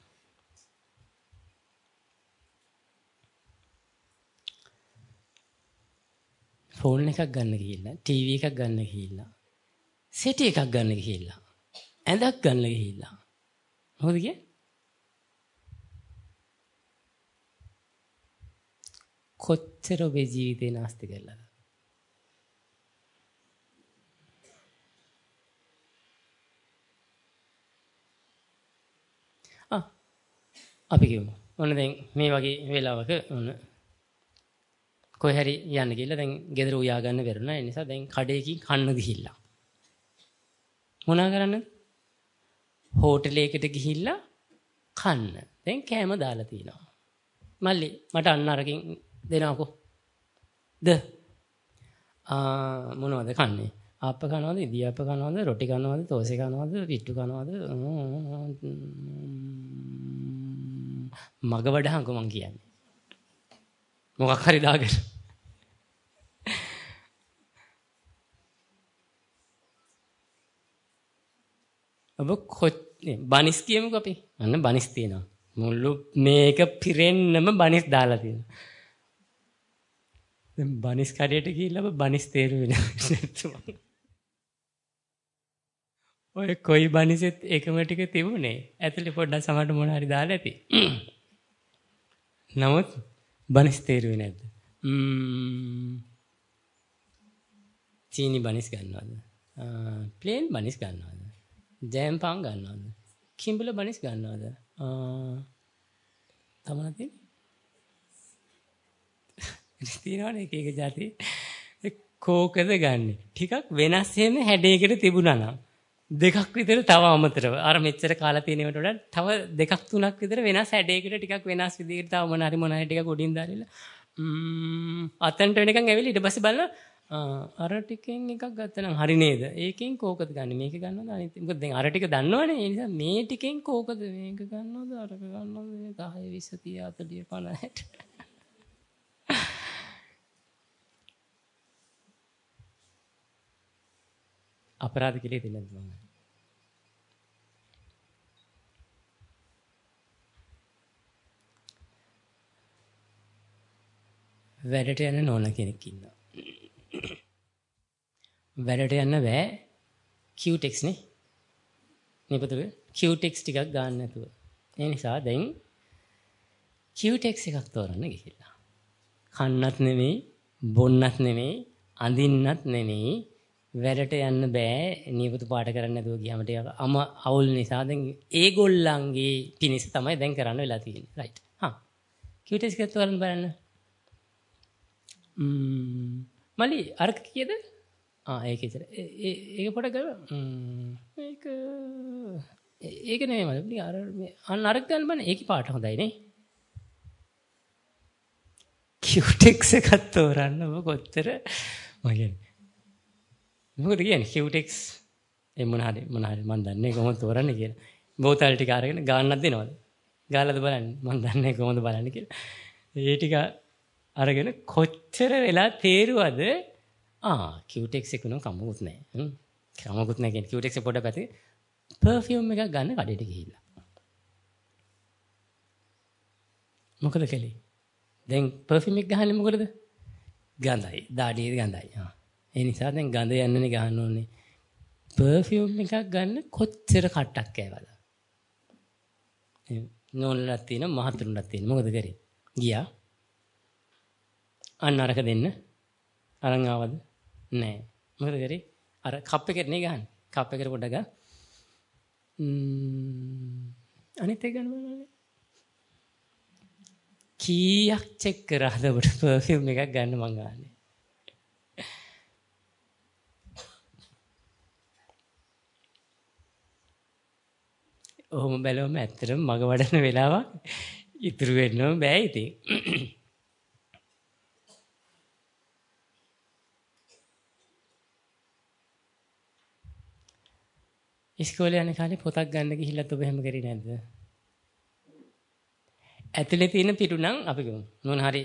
ෆෝන් එකක් ගන්න ගිහිල්ලා, ටීවී එකක් ගන්න ගිහිල්ලා, සෙටි එකක් ගන්න ගිහිල්ලා, ඇඳක් ගන්න ගිහිල්ලා. මොකද කියේ? කොච්චර ඔබේ ජීවිතේ නාස්ති කරලාද? අපි කියමු. ඔන්න දැන් මේ වගේ වෙලාවක ඔන්න කොහේ හරි යන්න ගිහලා දැන් ගෙදර උයා ගන්න බැරුණා. ඒ නිසා දැන් කඩේකින් කන්න ගිහිල්ලා. මොනා කරන්නද? හෝටලයකට ගිහිල්ලා කන්න. දැන් කෑම දාලා තිනවා. මල්ලි මට අන්න අරකින් දෙනවකෝ. මොනවද කන්නේ? ආප්ප කනවද? ඉදියාප්ප කනවද? රොටි කනවද? තෝසේ කනවද? පිට්ටු කනවද? මග වඩහංකෝ මං කියන්නේ. මොකක් හරි දාගෙන. ඔබ බනිස් කියමුකෝ අපි. අන්න බනිස් තියෙනවා. මුළු මේක පිරෙන්නම බනිස් දාලා තියෙනවා. දැන් බනිස් කඩේට ගිහිල්ලා ඔබ බනිස් තේරුවේ නැහැ. ඔය කොයි බනිසෙත් එකම ටික තිබුණේ. ඇතුලේ පොඩ්ඩක් සමහරට මොන හරි දාලා ඇති. නමුත් බනිස් තේරුවේ නැද්ද? චීනි බනිස් ගන්නවද? ප්ලේන් බනිස් ගන්නවද? ජෑම් පාන් ගන්නවද? කිඹුල බනිස් ගන්නවද? තමන තියෙනවනේ එක එක જાති. කෝකද ගන්නෙ? ටිකක් වෙනස් වෙන හැඩයකට තිබුණා නම් දෙකක් විතර තව අමතරව අර මෙච්චර කාලා තියෙනවට වඩා තව දෙකක් තුනක් විතර වෙනස් හැඩයකට ටිකක් වෙනස් විදිහකට තව මොන හරි ටිකක් උඩින් දාලා අතන්ට වෙනකන් ඇවිල්ලා ඊට පස්සේ බලන අර ටිකෙන් එකක් ගත්තා නම් හරි නේද? ඒකෙන් කෝකද ගන්න? මේක ගන්නවද? අනිත් මොකද දැන් අර ටික දන්නවනේ. ඒ නිසා මේ ටිකෙන් කෝකද? මේක ගන්නවද? අරක ගන්නවද? 10 20 30 40 50 අපරාධ කියලා හිතෙන්නේ නැද්ද මම? වැඩට යන නෝන කෙනෙක් ඉන්නවා. වැඩට යන්න බෑ Qtex නේ. නිපතුව Qtex ටිකක් ගන්න නැතුව. ඒ නිසා දැන් Qtex එකක් තෝරන්න ගිහිල්ලා. කන්නත් නෙමෙයි, බොන්නත් නෙමෙයි, අඳින්නත් නෙමෙයි. වැඩට යන්න බෑ නියපොතු පාට කරන්න නැතුව ගියාම ටික අවුල් නිසා දැන් ඒගොල්ලන්ගේ පිනිස තමයි දැන් කරන්න වෙලා තියෙන්නේ. රයිට්. Qtex එකත් තෝරන්න බලන්න. මලි අරක කීයද? ඒක ඉතල. ඒක පොඩ කරලා මේක ඒක නෙමෙයි මල්ලි අර මේ අන්න අරක් ගන්න බෑ ඒකේ පාට හොඳයි නේ කියුටෙක්ස් එකක් තෝරන්න ඔබ කොච්චර මගේ මොකද කියන්නේ කියුටෙක්ස් ඒ මොන හරි මන් දන්නේ කොහොමද තෝරන්නේ කියලා බෝතල් ටික අරගෙන ගාන්නක් දෙනවද ගාලාද බලන්නේ මන් දන්නේ කොහොමද බලන්නේ කියලා ඒ ටික අරගෙන කොච්චර වෙලා තේරුවද කියුටෙක්ස් එක නම් කමකුත් නැහැ කමකුත් නැහැ කියන්නේ කියුටෙක්ස් එක පොඩ පැත්තේ පර්ෆියුම් එකක් ගන්න කඩේට ගිහිල්ලා මොකද කළේ දැන් පර්ෆියුම් එක ගහන්නේ මොකටද ගඳයි දාඩියේ ගඳයි ඒ නිසා දැන් ගඳ යන්නනේ ගහන්න ඕනේ පර්ෆියුම් එකක් ගන්න කොච්චර කට්ටක් කෑවද නෝනලක් තියෙන මහතුරුන්ලක් තියෙන මොකද කරේ ගියා අන්න අරක දෙන්න අරන් ආවද නෑ මොකද කරේ අර කප් එකට නේ ගහන්නේ කප් එකට පොඩ්ඩක් ගා අනිත් එක ගන්න බලන්න කීයක් චෙක් කරාද ඔබට පර්ෆියුම් එකක් ගන්න මං ගානේ ඔහොම බැලුවම ඇත්තටම මග වඩන වෙලාවක් ඉතුරු වෙන්නම බෑ ඉතින් ඉස්කෝලේ යන කාලේ පොතක් ගන්න ගිහිල්ලත් ඔබ එහෙම කරේ නැද්ද? ඇතුලේ තියෙන පිටු නම් අපි ගමු. මොන හරි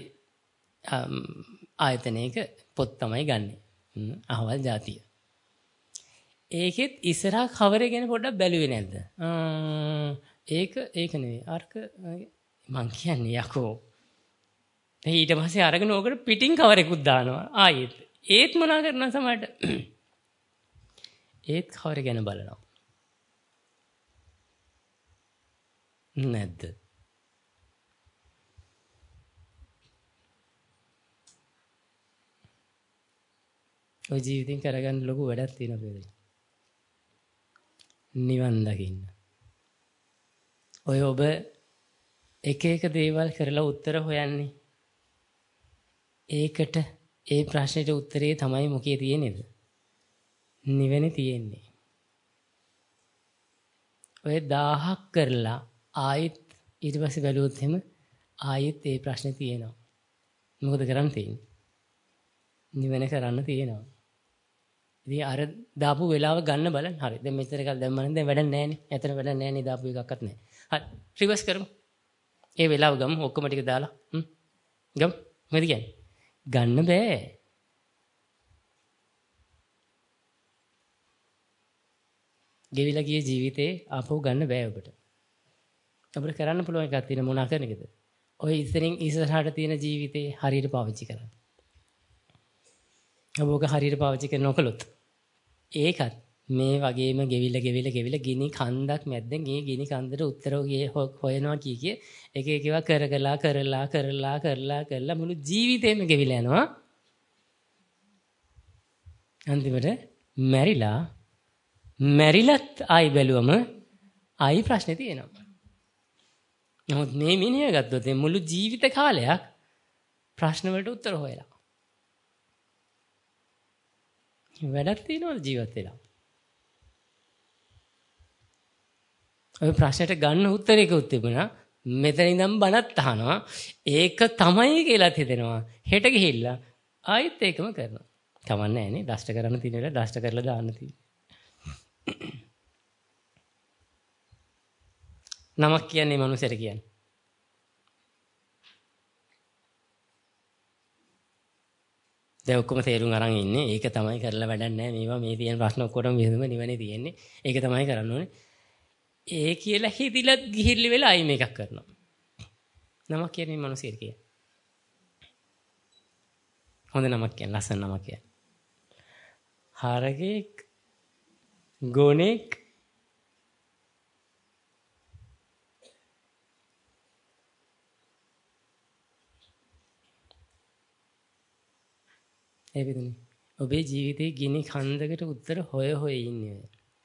ආයතනයක පොත් තමයි ගන්නෙ. අහවල් જાතිය. ඒකෙත් ඉස්සරහා කවරේ ගැන පොඩ්ඩක් බැලුවේ නැද්ද? ඒක නෙවෙයි. අරක මං කියන්නේ යකෝ. ඊට පස්සේ අරගෙන ඕකට පිටින් කවරේකුත් දානවා. ආයෙත්. ඒත් මොනා කරනවා සමහරට? ඒත් කවරේ ගැන බලනවා. නැද්ද? ඔය ජීවිතෙන් කරගන්න ලොකු වැඩක් තියෙනවා බේද? නිවන් දකින්න. ඔය ඔබ එක එක දේවල් කරලා උත්තර හොයන්නේ. ඒකට ඒ ප්‍රශ්නෙට උත්තරේ තමයි මොකේ තියෙන්නේද? නිවනේ තියෙන්නේ. ඔය 1000ක් කරලා ආයෙත් ඊට පස්සේ බැලුවොත් එහෙම ආයෙත් ඒ ප්‍රශ්නේ තියෙනවා. මොකද කරන්න තියෙන්නේ? නිවන කරන්න තියෙනවා. ඉතින් අර දාපු වෙලාව ගන්න බලන්න. හරි. දැන් මෙච්චර එකක් දැම්මම දැන් වැඩක් නැහැ නේ. එතන වැඩක් නැහැ නේ දාපු එකක්වත් නැහැ. හරි. රිවර්ස් කරමු. ඒ වෙලාව ගමු. ඔක්කොම ටික දාලා. ගමු. මොකද කියන්නේ? ගන්න බෑ. ගෙවිලා ගිය ජීවිතේ ආපහු ගන්න බෑ ඔබට. අපිට කරන්න පුළුවන් එකක් තියෙන මොනා කරන එකද? ඔය ඉස්සරින් ඉස්සරහට තියෙන ජීවිතේ හරියට පාවිච්චි කරන්න. ඔබ හරියට පාවිච්චි කරනකොලොත් ඒකත් මේ වගේම ගෙවිලා ගිනි කන්දක් මැද්දෙන් ගිනි කන්දට උත්තර හොයනවා කිය එක එකව කරලා මුළු ජීවිතේම ගෙවිලා යනවා. අන්තිමට මැරිලත් ආයි බැලුවම ආයි ප්‍රශ්නේ තියෙනවා. නමුත් මේ මිනිහා ගත්තොත් මුළු ජීවිත කාලයක් ප්‍රශ්න වලට උත්තර හොයලා. වැඩක් තියෙනවද ජීවත් වෙලා? ඔය ප්‍රශ්නෙට ගන්න උත්තරයකුත් තිබුණා. මෙතන ඉඳන් බණත් අහනවා. ඒක තමයි කියලා හිතෙනවා. හෙට ගිහිල්ලා ආයෙත් ඒකම කරනවා. කමන්නේ නැහැ නේ. ඩස්ට් කරන්න තියෙන වෙලාව ඩස්ට් කරලා දාන්න තියෙන්නේ. නමක් කියන්නේ මනුස්සයට කියන්නේ. දැන් ඔක්කොම තේරුම් අරන් ඉන්නේ. ඒක තමයි කරලා වැඩක් නැහැ. මේවා මේ තියෙන ප්‍රශ්න ඔක්කොටම විසඳුම නිවනේ තියෙන්නේ. ඒක තමයි කරන්න ඕනේ. ඒ කියලා හිතිලත් ගිහිල්ලි වෙලා ආයි මේකක් කරනවා. නමක් කියන්නේ මනුස්සයෙක් කියන්නේ. හොඳ නමක් කියන්නේ ලස්සන නමක් කියන්නේ. හරකෙක් ගෝනෙක් ඒ විදිහනේ. ඔබේ ජීවිතේ ගිනි කන්දකට උත්තර හොය ඉන්නේ.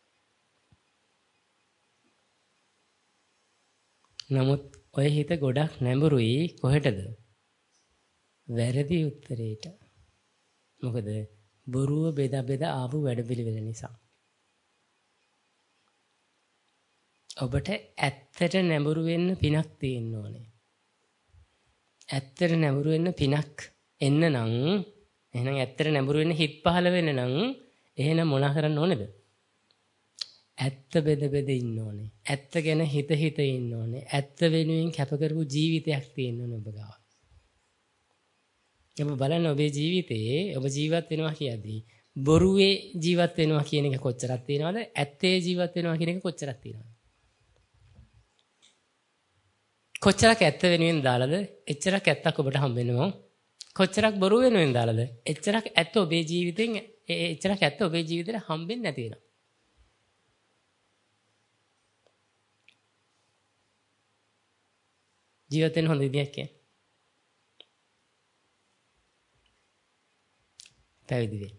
නමුත් ඔය හිත ගොඩක් නැඹුරුයි කොහෙටද? වැරදි උත්තරේට. මොකද බොරුව බෙදා ආපු වැඩපිළිවෙල නිසා. ඔබට ඇත්තට නැඹුරු වෙන්න පිනක් තියෙන්න ඕනේ. ඇත්තට නැඹුරු වෙන්න පිනක් එන්න නම් එහෙනම් ඇත්තට නැඹුරු වෙන්න හිත් පහළ වෙන්න නම් එහෙනම් මොනා කරන්න ඕනේද? ඇත්ත බෙද බෙද ඉන්න ඕනේ. ඇත්ත ගැන හිත හිත ඉන්න ඕනේ. ඇත්ත වෙනුවෙන් කැප කරපු ජීවිතයක් තියෙන්න ඕනේ ඔබ ගාව. ඔබ බලන්න ඔබේ ජීවිතේ ඔබ ජීවත් වෙනවා කියද්දී බොරුවේ ජීවත් වෙනවා කියන එක කොච්චරක් තියෙනවද? ඇත්තේ ජීවත් වෙනවා කියන එක කොච්චරක් තියෙනවද? කොච්චරක් ඇත්ත වෙනුවෙන් දාලාද? එච්චරක් ඇත්තක් ඔබට හම්බෙනවා. කොච්චරක් බොරු වෙනුවෙන් දාලාද? එච්චරක් ඇත්ත ඔබේ ජීවිතෙන් එච්චරක් ඇත්ත ඔබේ ජීවිතේට හම්බෙන්නේ නැති වෙනවා. ජීවත් වෙන්න හොඳ විදියක් කියන්නේ. පැවිදි වෙන්න.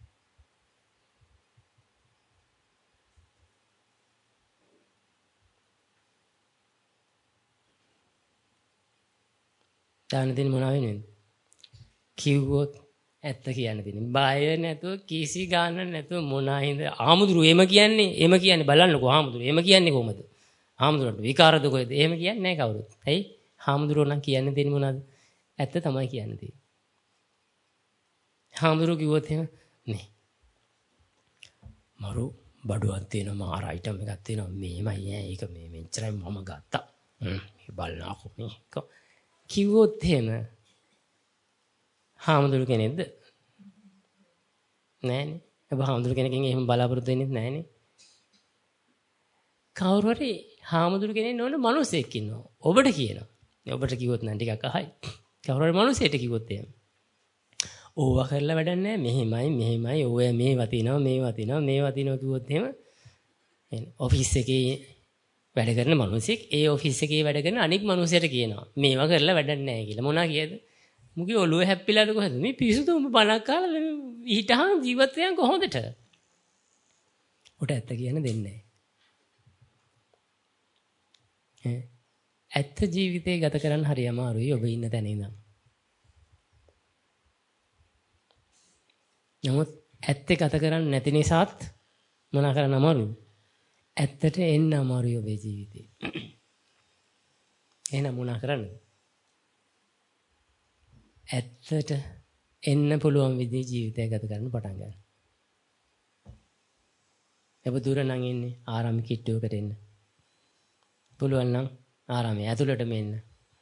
දාන දෙන්නේ මොනවා වෙනුවෙන්ද? කිව්වොත් ඇත්ත කියන්න දෙන්නේ. බය නැතුව කිසි ගානක් නැතුව මොනායින්ද ආමුදුරු එම කියන්නේ බලන්නකෝ ආමුදුරු එම කියන්නේ කොහමද? ආමුදුරන්ට විකාරද කොහෙද? එහෙම කියන්නේ නැහැ කවුරුත්. ඇයි? ආමුදුරු නම් කියන්නේ දෙන්නේ මොනවද? ඇත්ත තමයි කියන්නේ දෙන්නේ. ආමුදුරු කිව්වොත් එහෙම නේ. මරු බඩුවක් තියෙනවා මාර අයිටම් එකක් තියෙනවා මේමයි ඈ ඒක මේ මෙච්චරයි මම ගත්තා. මේ බලනකො මේක කිව්වොත් එහෙම හාමුදුරු කෙනෙක්ද? නෑනේ. ඔබ හාමුදුරු කෙනකින් එහෙම බලාපොරොත්තු වෙන්නේ නෑනේ. කවුරු හරි හාමුදුරු කෙනෙක් නෝන මිනිසෙක් ඉන්නවා. ඔබට කියනවා. ඔබට කිව්වොත් නම් ටිකක් අහයි. කවුරු හරි මිනිසෙට කිව්වොත් එහෙම. ඕවා කරලා වැඩක් නෑ. මෙහෙමයි ඔය මේ වතිනවා කිව්වොත් එහෙම ඔෆිස් එකේ වැඩ කරන මිනිසෙක් ඒ ඔෆිස් එකේ වැඩ කරන අනික් මිනිසෙට කියනවා. මේවා කරලා වැඩක් නෑ කියලා. මොනවා කියද? මුගේ ඔළුව හැප්පිලාද කොහෙද? මේ පිසුදු උඹ බණක් කාලා ඊටහන් ජීවත් වෙන කොහොමදට? උට ඇත්ත කියන්න දෙන්නේ නෑ. ඇත්ත ජීවිතේ ගත කරන්න හරි අමාරුයි ඔබ ඉන්න තැන ඉඳන්. නමුත් ඇත්ත ගත කරන්නේ නැති නිසාත් මොනා කරන්න අමාරුයි? ඇත්තට එන්න අමාරුයි ඔබේ ජීවිතේ. එහෙනම් මොනා කරන්නද? ඇත්තට එන්න පුළුවන් විදිහේ ජීවිතයක් ගත කරන්න පටන් ගන්න. ඔබ දුර නම් ඉන්නේ ආරාම කිට්ටුවකට එන්න. පුළුවන් නම් ආරාමයේ ඇතුළටම එන්න.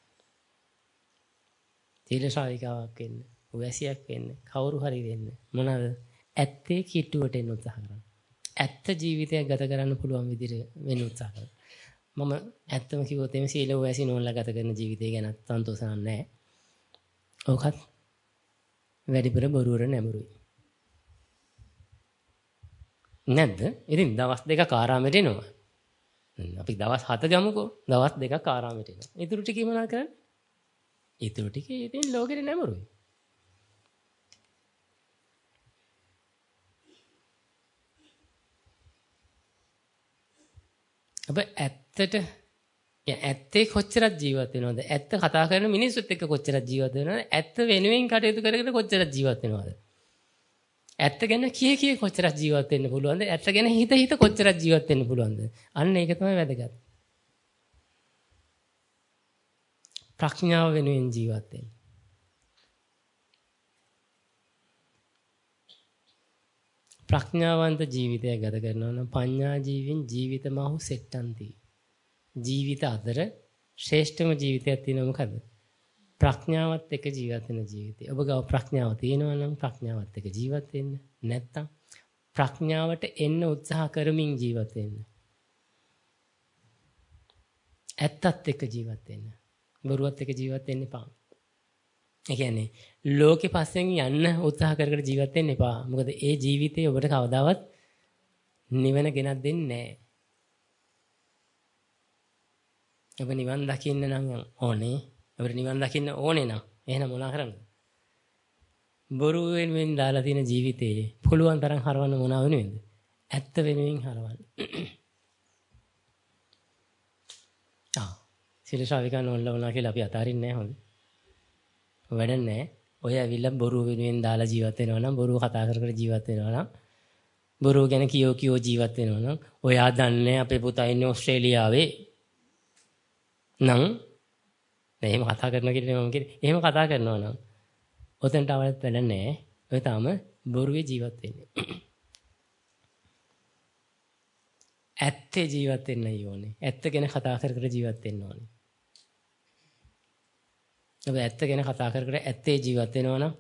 තීල ශාවිකාවක් වෙන්න, උවැසියක් වෙන්න, කවුරු හරි වෙන්න. මොනවාද? ඇත්තේ කිට්ටුවට එන්න උත්සාහ කරන්න. ඇත්ත ජීවිතයක් ගත කරන්න පුළුවන් විදිහට වෙන්න උත්සාහ කරන්න. මම ඇත්තම කිව්වොත් එimhe සීල උවැසි නෝන්ලා ගත කරන ජීවිතය ගැන සන්තෝෂ නැහැ. ඔකත් වැඩිපුර බොරුවර නැඹුරුයි. නැද්ද? ඉතින් දවස් දෙකක් ආරාමයට එනවා. අපි දවස් 7 ගමුකෝ. දවස් දෙකක් ආරාමයට එනවා. ඊටු ටික මොනවා කරන්නේ? ඊටු ටික ඉතින් ලෝකෙට නැඹුරුයි. ඔබ ඇත්තේ කොච්චරක් ජීවත් වෙනවද? ඇත්ත කතා කරන මිනිස්සුත් එක්ක කොච්චරක් ජීවත් වෙනවද? ඇත්ත වෙනුවෙන් කටයුතු කරගෙන කොච්චරක් ජීවත් වෙනවද? ඇත්ත ගැන කී කොච්චරක් ජීවත් වෙන්න පුළුවන්ද? ඇත්ත ගැන හිත කොච්චරක් ජීවත් වෙන්න පුළුවන්ද? අන්න ඒක තමයි වැදගත්. ප්‍රඥාව වෙනුවෙන් ජීවත් වෙන්න. ප්‍රඥාවන්ත ජීවිතයක් ගත කරනවා නම් පඤ්ඤා ජීවින් ජීවිතමහු සෙට්ටන්ති. ජීවිත අතර ශ්‍රේෂ්ඨම ජීවිතයක් තියෙනවා මොකද්ද? ප්‍රඥාවත් එක්ක ජීවත් වෙන ජීවිතය. ඔබ ගාව ප්‍රඥාව තියෙනවා නම් ප්‍රඥාවත් එක්ක ජීවත් වෙන්න. නැත්තම් ප්‍රඥාවට එන්න උත්සාහ කරමින් ජීවත් වෙන්න. ඇත්තත් එක්ක ජීවත් වෙන්න. බොරුවත් එක්ක ජීවත් වෙන්න එපා. ඒ කියන්නේ ලෝකෙ පස්සෙන් යන්න උත්සාහ කර ජීවත් වෙන්න එපා. මොකද ඒ ජීවිතේ ඔබට කවදාවත් නිවන ගෙනත් දෙන්නේ නැහැ. ඔබ නිවන් දකින්න නම් ඕනේ. ඔබට නිවන් දකින්න ඕනේ නම් එහෙනම් මොනා කරන්නද? බොරු වෙනුවෙන් දාලා තියෙන ජීවිතේ පුළුවන් තරම් හරවන්න මොනවා වෙනුවෙන්ද? ඇත්ත වෙනුවෙන් හරවන්න. සීල ශ්‍රාවිකයන් වුණා කියලා අපි අතාරින්නේ නැහැ හොඳ. වැඩක් නැහැ. ඔය ඇවිල්ලා බොරු වෙනුවෙන් දාලා ජීවත් වෙනවා නම් බොරු කතා කර ජීවත් වෙනවා නම් බොරු ගැන කියෝ ජීවත් වෙනවා නම් ඔයා දන්නේ අපේ පුතා ඉන්නේ ඕස්ට්‍රේලියාවේ. නම් එහෙම කතා කරනවා කියන්නේ මම කියන්නේ. එහෙම කතා කරනවා නම් ඔතනට අවලත් වැඩ නැහැ. ඔය තාම බොරුවේ ජීවත් වෙන්නේ. ඇත්තේ ජීවත් වෙන්න ඕනේ. ඇත්ත ගැන කතා කර කර ජීවත් වෙන්න ඕනේ. ඔබ ඇත්ත ගැන කතා කර කර ඇත්තේ ජීවත් වෙනවා නම්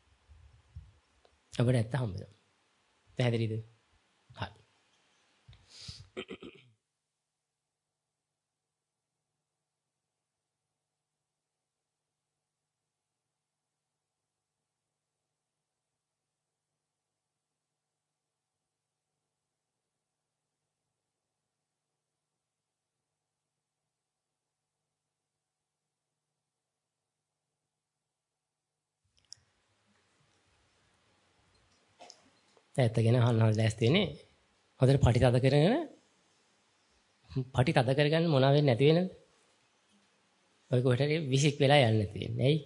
අපිට ඇත්ත හම්බ වෙනවා. පැහැදිලිද? හරි. ඇත්ත ගැන අහන්න ලෑස්ති වෙන්නේ. හොඳට පටි තද කරගෙන පටි තද කරගන්න මොනවා වෙන්නේ නැති වෙනද? ඔය කොහෙට විසික් වෙලා යන්නේ නැති වෙන්නේ. ඇයි?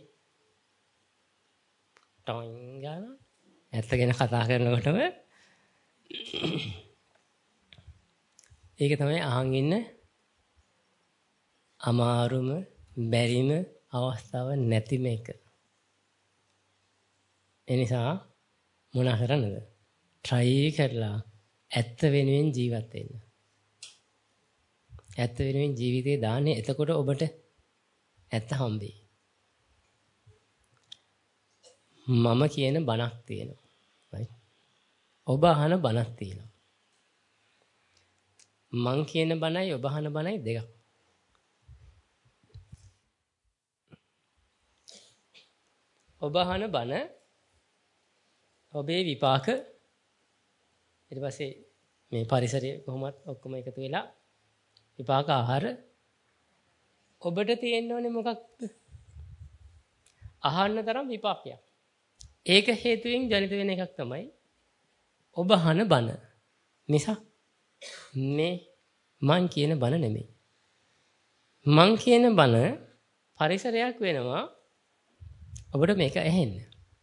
ටොයින් ගාන ඇත්ත ගැන කතා කරනකොටම ඒක තමයි අහන් ඉන්න අමාරුම බැරිම අවස්ථාව නැතිම එක. ඒ නිසා මොනා කරන්නද? try කරලා ඇත්ත වෙනුවෙන් ජීවත් වෙන්න. ඇත්ත වෙනුවෙන් ජීවිතේ දාන්නේ එතකොට ඔබට ඇත්ත හම්බෙයි. මම කියන බණක් තියෙනවා. right? ඔබ අහන බණක් තියෙනවා. මං කියන බණයි ඔබ අහන බණයි දෙකක්. ඔබ අහන බණ ඔබේ විපාක ඊට පස්සේ මේ පරිසරය කොහොමත් ඔක්කොම එකතු වෙලා විපාක ආහාර ඔබට තියෙන්න ඕනේ මොකක්ද? අහන්න තරම් විපාකයක්. ඒක හේතුවෙන් ජනිත වෙන එකක් තමයි ඔබ අහන බණ. නිසා මේ මං කියන බණ නෙමෙයි. මං කියන බණ පරිසරයක් වෙනවා ඔබට මේක ඇහෙන්න.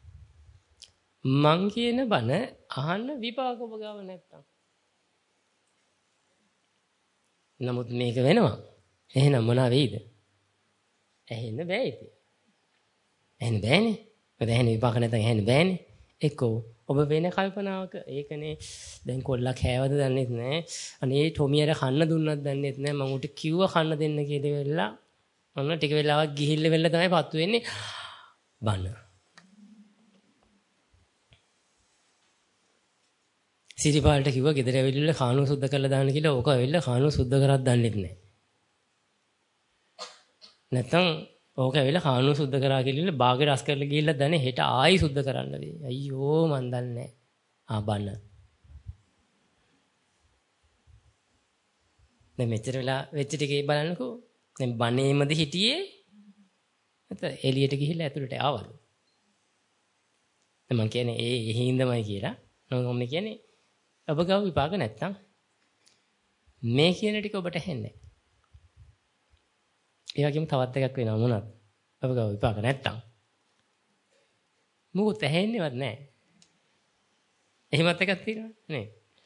මං කියන බණ අහන්න විපාක ඔබ ගාව නැත්තම්. නමුත් මේක වෙනවා. එහෙනම් මොනවා වෙයිද? ඇහෙන්න බෑ ඉතින්. ඇහෙන්න බෑනේ. මොකද ඇහෙන්න විපාක නැත්නම් ඇහෙන්න බෑනේ. එක්කෝ ඔබ වෙන කල්පනාවක ඒකනේ දැන් කොල්ලක් හැවද දන්නෙත් නෑ. අනේ ටොමියට කන්න දුන්නත් දන්නෙත් නෑ. මම උට කිව්ව කන්න දෙන්න කියලා වෙලා ඔන්න ටික වෙලාවක් ගිහිල්ලා වෙලා තමයි පත්තු වෙන්නේ. බන්න. සිරිපාලට කිව්වා ගෙදර ඇවිල්ලා කානුව සුද්ධ කරලා දාන්න කියලා. ඕක ඇවිල්ලා කානුව සුද්ධ කරත් දන්නෙත් නෑ. නැත්තම් ඕක ඇවිල්ලා කානුව සුද්ධ කරා කියලා බාගේ රස් කරලා ගිහිල්ලා දැනේ හෙට ආයි සුද්ධ කරන්න වෙයි. අයියෝ මන් දන්නේ නෑ. බන්න. දැන් මෙච්චර වෙලා වෙච්ච ටිකේ බලන්නකෝ. දැන් බණේමද හිටියේ? නැත්නම් එළියට ගිහිල්ලා ඇතුළට ආවලු. දැන් මං කියන්නේ ඒ හිඳමයි කියලා. මම කියන්නේ ඔබ ගාව විපාක නැත්තම් මේ කියන ටික ඔබට ඇහෙන්නේ නැහැ. ඒ වගේම තවත් එකක් වෙනවා මොනවද? ඔබ ගාව විපාක නැත්තම් මොකද ඇහෙන්නේවත් නැහැ. එහෙමත් එකක් තියෙනවා නේ.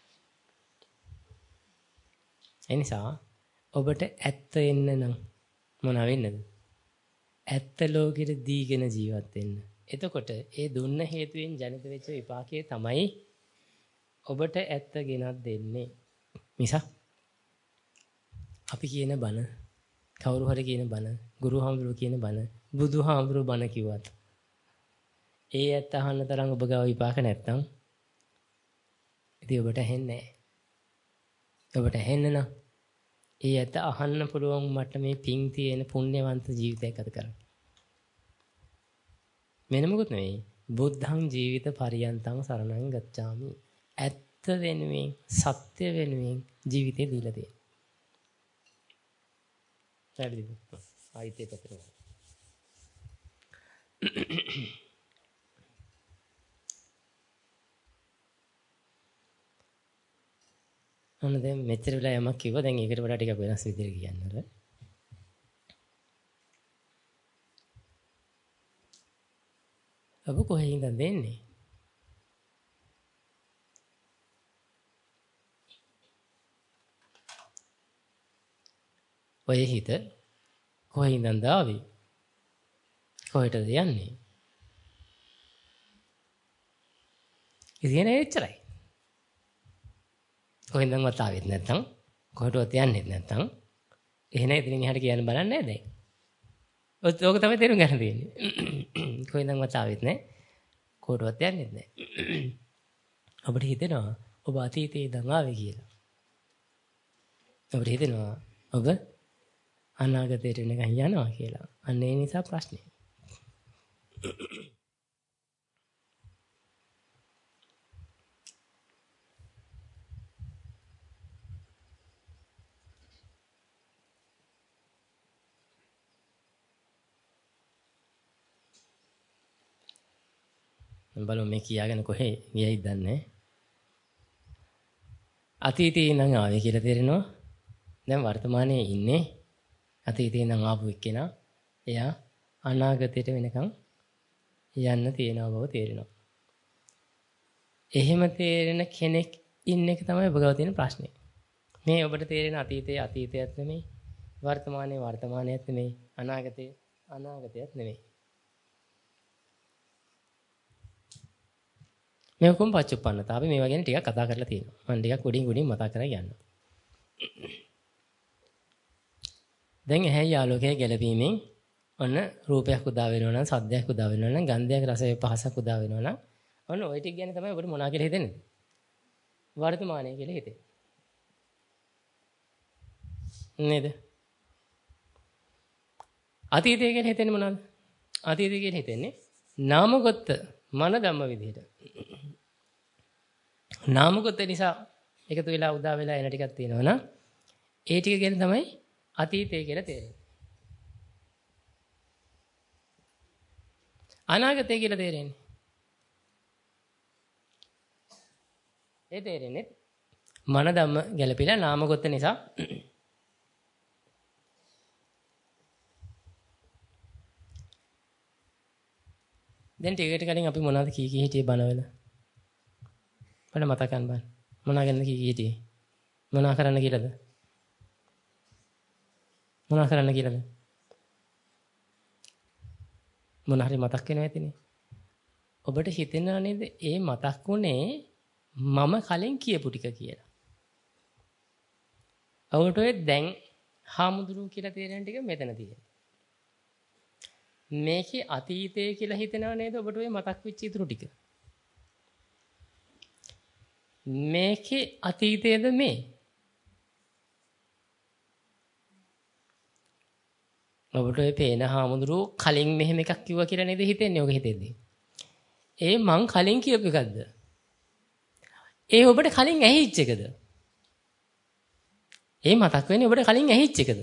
ඒ නිසා ඔබට ඇත්ත එන්න නම් මොන වෙන්නද? ඇත්ත ලෝකෙට දීගෙන ජීවත් වෙන්න. එතකොට ඒ දුන්න හේතුවෙන් ජනිත වෙච්ච විපාකයේ තමයි ඔබට ඇත්ත ගෙනත් දෙන්නේ. මිසක් අපි කියන බණ, කවුරු හරි කියන බණ, ගුරුහාමුදුරුවෝ කියන බණ, බුදුහාමුදුරුවෝ බණ කිව්වත් ඒ ඇත්ත අහන්න තරම් ඔබ ගාව විපාක නැත්තම් ඉතින් ඔබට ඇහෙන්නේ නැහැ. ඔබට ඇහෙන්න නම් ඒ ඇත්ත අහන්න පුළුවන් මට මේ පිං තියෙන පුණ්‍යවන්ත ජීවිතයක් ගත කරන්න. වෙන මොකුත් නෙවෙයි. බුද්ධං ජීවිත පරියන්තං සරණං ගච්ඡාමි. ඇත්ත වෙනුවෙන් සත්‍ය වෙනුවෙන් ජීවිතේ දීලා තියෙනවා. පැහැදිලිද? ආයිතේ පැතර. අන්න දැන් මෙච්චර වෙලා යමක් කිව්වා. දැන් ඒකට වඩා ටිකක් වෙනස් විදිහට කියන්න අර. ඔබ කොහේ ඉඳන් දෙන්නේ? ඔය හිත කොහෙන්ද ආවේ? කොහෙටද යන්නේ? ඉතින් එච්චරයි. කොහෙන්දවත් ආවෙත් නැත්නම් කොහෙටවත් යන්නෙත් නැත්නම් එහෙනම් ඉතින් එහාට කියන්න බලන්නේ නැහැ දැන්. ඕක තමයි තේරුම් ගන්න තියෙන්නේ. කොහෙන්දවත් ආවෙත් නැහැ. කොහෙටවත් යන්නෙත් නැහැ. අපිට හිතෙනවා ඔබ අතීතයේ ඉඳන් ආවේ කියලා. අපිට හිතෙනවා ඔබ අනාගතයට නිකන් යනවා කියලා. අන්න ඒ නිසා ප්‍රශ්නේ. බලමු මේ කියාගෙන කොහේ ගියයිද දන්නේ. අතීතේ ඉඳන් ආවේ කියලා තේරෙනවා. දැන් වර්තමානයේ ඉන්නේ අතීතේ ඉඳන් ආපු එක්කෙනා. එයා අනාගතයට වෙනකන් යන්න තියෙනවා බව තේරෙනවා. එහෙම තේරෙන කෙනෙක් ඉන්න එක තමයි ඔබ ගාව තියෙන ප්‍රශ්නේ. මේ ඔබට තේරෙන අතීතයේ අතීතයත් නෙමෙයි, වර්තමානයේ වර්තමානයත් නෙමෙයි, අනාගතයේ අනාගතයත් නෙමෙයි. මේ කොම් පච්චුප්පන්නතා අපි මේවා ගැන ටිකක් කතා කරලා තියෙනවා. මම ටිකක් උඩින් මතක් කරලා යන්නම්. දැන් ඇහැයි ආලෝකයේ ගැළපීමෙන් ඔන්න රූපයක් උදා වෙනවා නම්, සද්දයක් උදා වෙනවා නම්, ගන්ධයක් රසයක් පහසක් උදා වෙනවා නම් ඔන්න ওই ටික ගැන තමයි ඔබට මොනවා කියලා හිතෙන්නේ? වර්තමානයේ කියලා හිතේ. නේද? අතීතය කියලා හිතෙන්නේ මොනවද? අතීතය කියලා හිතෙන්නේ නාමගත මන ධම්ම විදිහට. නාමගත නිසා එකතු වෙලා උදා වෙලා එන ටිකක් තියෙනවා නම් ඒ ටික ගැන තමයි අතීතය කියලා තේරෙන්නේ. අනාගතය කියලා තේරෙන්නේ. ඒ තේරෙන්නේ මන ධම්ම ගැළපිලා නාමගත නිසා. දැන් ටිකට කලින් අපි මොනවද කී හිටියේ බනවල? බලන්න මතක ගන්න බලන්න. මොනවා ගැනද කී හිටියේ? මොනවා කරන්න කියලාද? මොනවා කරන්න කියලාද? මොන හරි මතක් වෙනවා ඇතිනේ. ඔබට හිතෙනවා නේද ඒ මතක් වුණේ මම කලින් කියපු ටික කියලා. ඔබට ඔය දැන් හාමුදුරුවෝ කියලා තේරෙන ටික මෙතන තියෙනවා. මේකේ අතීතය කියලා හිතනවා නේද ඔබට ඔය මතක් වෙච්ච ඉතුරු ටික. මේකේ අතීතයේද මේ? ඔබට ඔය පේන හාමුදුරුවෝ කලින් මෙහෙම එකක් කිව්වා කියලා නේද හිතෙන්නේ ඔක හිතෙද්දී. ඒ මං කලින් කියපු එකක්ද? ඒ ඔබට කලින් ඇහිච්ච එකද? ඒ මතක් වෙන්නේ ඔබට කලින් ඇහිච්ච එකද?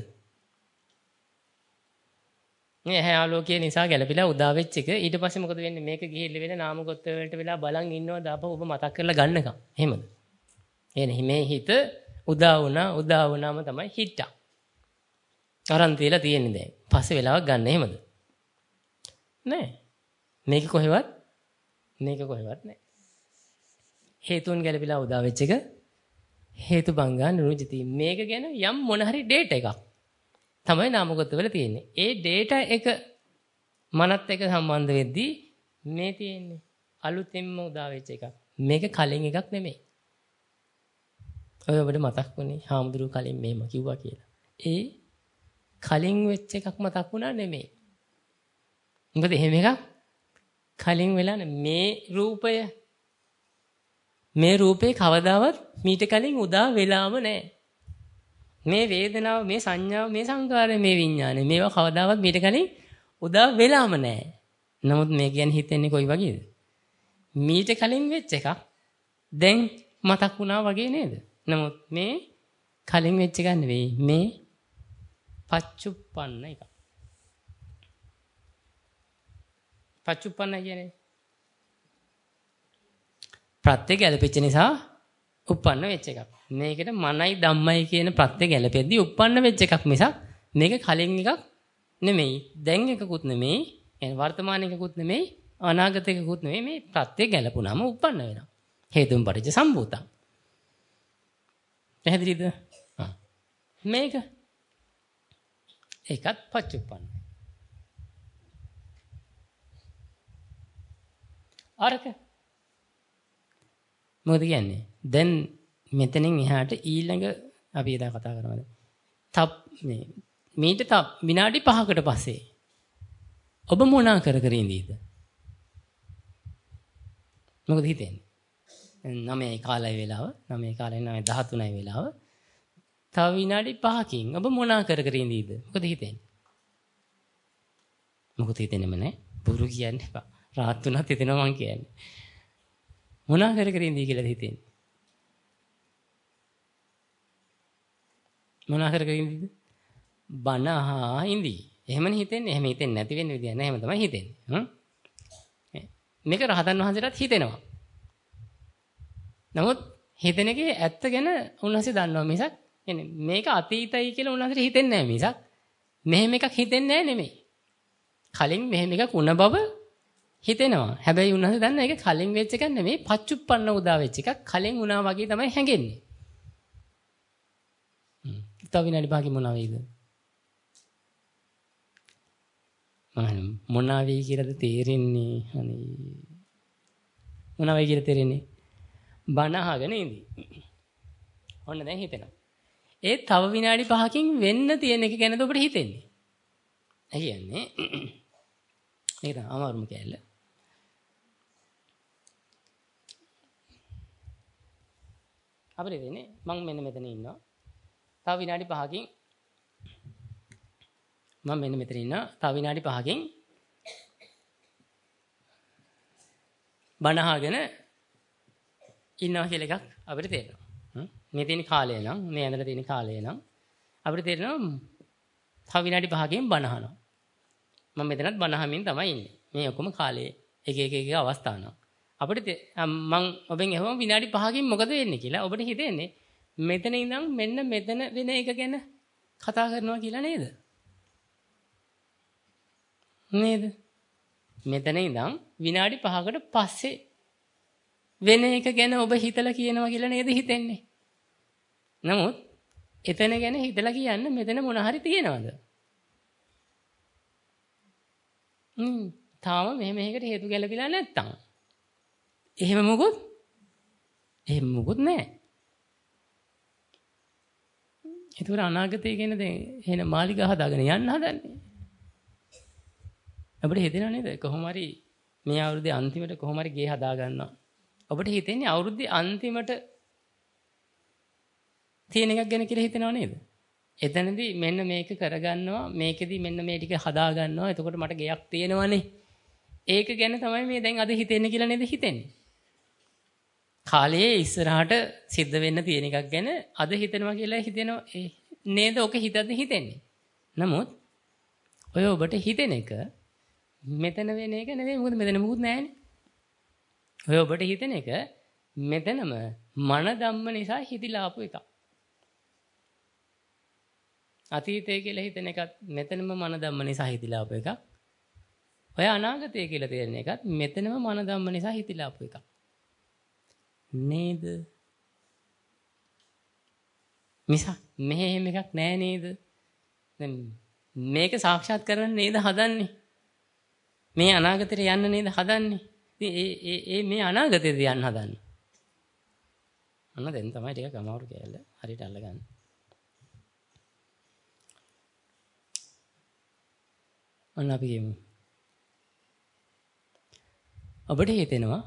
මේ ඇහැ ආලෝකය නිසා ගැළපිලා උදා වෙච්ච එක ඊට පස්සේ මොකද වෙන්නේ? මේක ගිහිල්ලා වෙන නාම ගොත්ත වලට වෙලා බලන් ඉන්නවද අපව ඔබ මතක් කරලා ගන්නකම්. එහෙමද? එනේ මේ හිත උදා වුණාම තමයි හිටා. අරන් තියලා තියෙන්නේ දැන්. පස්සේ වෙලාවක් ගන්න එහෙමද? නෑ. මේක කොහෙවත් නෑ. හේතුන් ගැළපිලා උදා වෙච්ච එක හේතු බංගා නිරුජිතී. මේක ගැන යම් මොන හරි ඩේටා එකක් තමයි නාමගත වෙලා තියෙන්නේ. ඒ ඩේටා එක මනත් එක්ක සම්බන්ධ වෙද්දී මේ තියෙන්නේ අලුතෙන්ම උදා වෙච්ච එකක්. මේක කලින් එකක් නෙමෙයි. ඔය ඔබට මතක් වුණේ හාමුදුරුවෝ කලින් මෙහෙම කිව්වා කියලා. ඒ කලින් වෙච්ච එකක් මතක් වුණා නෙමෙයි. මොකද එහෙම එකක් කලින් වෙලා මේ රූපේ කවදාවත් මීට කලින් උදා වෙලාම නැහැ. මේ වේදනාව, මේ සංඥාව, මේ සංකාරය, මේ විඥානය මේවා කවදාවත් මීට කලින් උදා වෙලාම නැහැ. නමුත් මේ කියන්නේ හිතෙන්නේ කොයි වගේද? මීට කලින් වෙච්ච එකක් දැන් මතක් වුණා වගේ නේද? නමුත් මේ කලින් වෙච්ච එකක් නෙවෙයි. මේ පච්චුප්පන්න එක. පච්චුප්පන්න කියන්නේ ප්‍රත්‍ය ගැලපෙච්ච නිසා උප්පන්න වෙච්ච එකක්. මේකට මනයි ධම්මයි කියන ප්‍රත්‍ය ගැලපෙද්දී උප්පන්න වෙච්ච එකක් මිසක් මේක කලින් එකක් නෙමෙයි. දැන් එකකුත් නෙමෙයි. يعني වර්තමාන එකකුත් නෙමෙයි. අනාගත එකකුත් නෙමෙයි. මේ ප්‍රත්‍ය ගැලපුණාම උප්පන්න වෙනවා. හේතුන් පටිච්ච සම්භූතං. පැහැදිලිද? මේක ඒකත් පච්චුප්පන්නයි. අරක මොකද කියන්නේ? දැන් මෙතනින් එහාට ඊළඟ අපි එදා කතා කරනවා. තප් මේ මීට තප් විනාඩි 5කට පස්සේ ඔබ මොනා කර කර ඉඳීද? මොකද හිතෙන්නේ? 9යි කාලය වෙලාව 9යි කාලය 9:13යි වෙලාව. තව විනාඩි 5කින් ඔබ මොනා කර කර ඉඳීද? මොකද හිතෙන්නේ? මොකද හිතෙන්නේම නැහැ. බුරු කියන්න එපා. රාත් තුනක් හිතෙනවා මං කියන්නේ. මොනා කර කර ඉඳී කියලාද හිතෙන්නේ? මොනා කර කර ඉඳීද? බණ අහා ඉඳී. එහෙමනේ හිතෙන්නේ. එහෙම හිතෙන්නේ නැති වෙන්න විදියක් නැහැ. එහෙම තමයි හිතෙන්නේ. මේක රහතන් වහන්සේටත් හිතෙනවා. නමුත් හිතෙන එකේ ඇත්ත ගැන උන්වහන්සේ දන්නවා මිසක් يعني මේක අතීතයි කියලා උන්වහන්සේට හිතෙන්නේ නැහැ මිසක් මෙහෙම එකක් හිතෙන්නේ නැහැ නෙමෙයි. කලින් මෙහෙම එකක් වුණ බව හිතෙනවා. හැබැයි උන්වහන්සේ දන්නා ඒක කලින් වෙච්ච එකක් නෙමෙයි පච්චුප්පන්න උදා වෙච්ච එකක්. කලින් වුණා වගේ තමයි හැඟෙන්නේ. තව විනාඩි 5කින් මොනවා වෙයිද? මොනවා වෙයි කියලාද තේරෙන්නේ? අනේ මොනවා වෙයි කියලා තේරෙන්නේ? බණ අහගෙන ඉඳි. ඔන්න දැන් හිතෙනවා. ඒ තව විනාඩි 5කින් වෙන්න තියෙන එක ගැනද ඔබට හිතෙන්නේ? ඒ කියන්නේ මේක තමයි අමාරුම කැලල. අපිට වෙන්නේ මම මෙන්න මෙතන ඉන්නවා. තව විනාඩි 5කින් මම මෙන්න මෙතන ඉන්නවා. තව විනාඩි 5කින් බණ අහගෙන ඉන්නවා කියලා එකක් අපිට තේරෙනවා. මේ තියෙන කාලය නම් මේ ඇඳලා තියෙන කාලය නම් අපිට තේරෙනවා තව විනාඩි 5කින් බණ අහනවා. මම මෙතනත් බණ අහමින් තමයි ඉන්නේ. මේ ඔක්කොම කාලයේ එක අවස්ථා නම් අපිට මම ඔබෙන් අහුවම විනාඩි 5කින් මොකද වෙන්නේ කියලා ඔබට හිතෙන්නේ මෙතන ඉඳන් මෙන්න මෙතන වෙන එක ගැන කතා කරනවා කියලා නේද? නේද? මෙතන ඉඳන් විනාඩි 5කට පස්සේ වෙන එක ගැන ඔබ හිතලා කියනවා කියලා නේද හිතෙන්නේ? නමුත් එතන ගැන හිතලා කියන්න මෙතන මොන හරි තියෙනවද? තාම මෙහෙකට හේතු ගැලපිලා නැත්තම්. එහෙම මොකුත් නැහැ. ඒතර අනාගතය ගැන දැන් එහෙන මාලිගා හදාගෙන යන්න හදන්නේ. අපිට හිතෙනව නේද? කොහොම හරි මේ අවුරුද්දේ අන්තිමට කොහොම හරි ගේ හදා ගන්නවා. ඔබට හිතෙන්නේ අවුරුද්දේ අන්තිමට තියෙන එකක් ගැන කියලා හිතෙනව නේද? එතනදී මෙන්න මේක කරගන්නවා, මේකෙදි මෙන්න මේ ටික හදා ගන්නවා. එතකොට මට ගයක් තියෙනවනේ. ඒක ගැන තමයි මේ දැන් අද හිතෙන්නේ කියලා නේද හිතෙන්නේ? කාලයේ ඉස්සරහට සිද්ධ වෙන්න තියෙන එකක් ගැන අද හිතනවා කියලා හිතෙනවා නේද? ඔක හිතද්දි හිතෙන්නේ. නමුත් ඔය ඔබට හිතෙන එක මෙතන වෙන එක නෙවෙයි. මොකද මෙතන මොකුත් නැහැනේ. ඔය ඔබට හිතෙන එක මෙතනම මන ධම්ම නිසා හිතිලා ආපු එකක්. අතීතය කියලා හිතෙන එකත් මෙතනම මන ධම්ම නිසා හිතිලා ආපු එකක්. ඔය අනාගතය කියලා තේරෙන එකත් මෙතනම මන ධම්ම නිසා හිතිලා ආපු එකක්. නේද? මිසා මෙහෙම එකක් නෑ නේද? දැන් මේක සාක්ෂාත් කරගන්න නේද හදන්නේ? මේ අනාගතයට යන්න නේද හදන්නේ? ඉතින් මේ අනාගතයට යන්න හදන්නේ. අන්න දැන් තමයි ටිකක් අමාරු කැලල හරියට අල්ලගන්න. අන්න අපි කියමු. ඔබට හිතෙනවා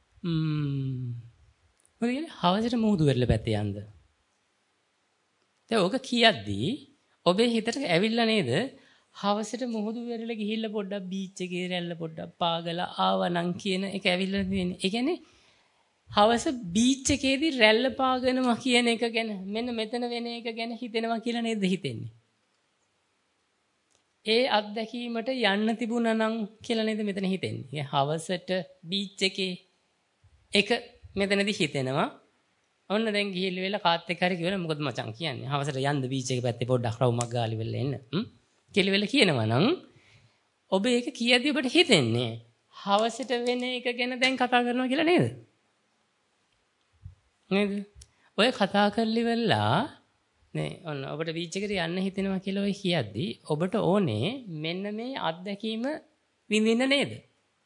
මොකද කියන්නේ හවසට මුහුදු වෙරළ පැත්තේ යන්න. දැන් ඔක කියද්දී ඔබේ හිතට ඇවිල්ලා නේද හවසට මුහුදු වෙරළ ගිහිල්ලා පොඩ්ඩක් බීච් එකේ රැල්ල පොඩ්ඩක් පාගලා ආවනම් කියන එක ඇවිල්ලා තියෙන්නේ. ඒ කියන්නේ හවස බීච් එකේදී රැල්ල පාගනවා කියන එක ගැන මෙන්න මෙතන වෙන එක ගැන හිතෙනවා කියලා නේද හිතෙන්නේ. ඒ අත්දැකීමට යන්න තිබුණා නම් කියලා නේද මෙතන හිතෙන්නේ. හවසට බීච් එකේ එක මෙතනදී හිතෙනවා. ඔන්න දැන් ගිහිල්ලා වෙලා කාත් එක්ක හරි කියලා මොකද මචං කියන්නේ. හවසට යන්න බීච් එක පැත්තේ පොඩ්ඩක් රවුමක් ගාලි වෙලා එන්න. කියලා වෙලා කියනවා නම් ඔබ ඒක කියද්දී ඔබට හිතෙන්නේ හවසට වෙන එක ගැන දැන් කතා කරනවා කියලා නේද? නේද? ඔය කතා කරලි වෙලා නේ ඔන්න ඔබට බීච් එකට යන්න හිතෙනවා කියලා ඔය කියද්දි ඔබට ඕනේ මෙන්න මේ අත්දැකීම විඳින්න නේද?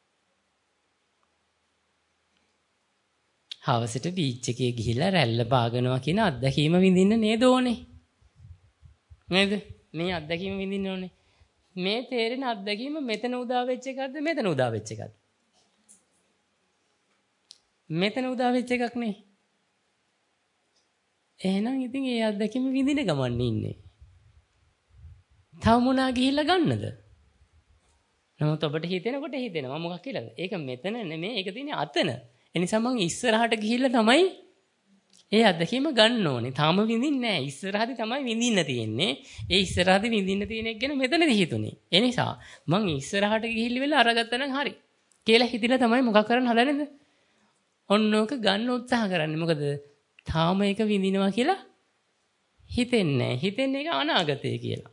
හවසට බීච් එකේ ගිහිල්ලා රැල්ල පාගනවා කියන අත්දැකීම විඳින්න නේද ඕනේ? නේද? මේ අත්දැකීම විඳින්න ඕනේ. මේ තේරෙන අත්දැකීම මෙතන උදා වෙච්ච එකක්ද මෙතන උදා වෙච්ච එකක්ද? මෙතන උදා වෙච්ච එකක් නේ. එහෙනම් ඉතින් ඒ අත්දැකීම විඳින ගමන් ඉන්නේ. තව මොනා ගිහිල්ලා ගන්නද? නමුත් ඔබට හිතෙනකොට හිතෙනවා මොකක් කියලාද? ඒක මෙතන නෙමෙයි ඒක තියෙන්නේ අතන. ඒ නිසා මං ඉස්සරහට ගිහිල්ලා තමයි ඒ අත්දැකීම ගන්න ඕනේ. තාම විඳින්නේ නැහැ. ඉස්සරහදී තමයි විඳින්න තියෙන්නේ. ඒ ඉස්සරහදී විඳින්න තියෙන එක ගැන මෙතනදී හිතුනේ. ඒ නිසා මං ඉස්සරහට ගිහිල්ලා අරගත්තා නම් හරි කියලා හිතලා තමයි මොකක් කරන්න හදන්නේද? ඔන්නෝක ගන්න උත්සාහ කරන්නේ. මොකද තාම ඒක විඳිනවා කියලා හිතෙන්නේ නැහැ. හිතෙන්නේ ඒක අනාගතය කියලා.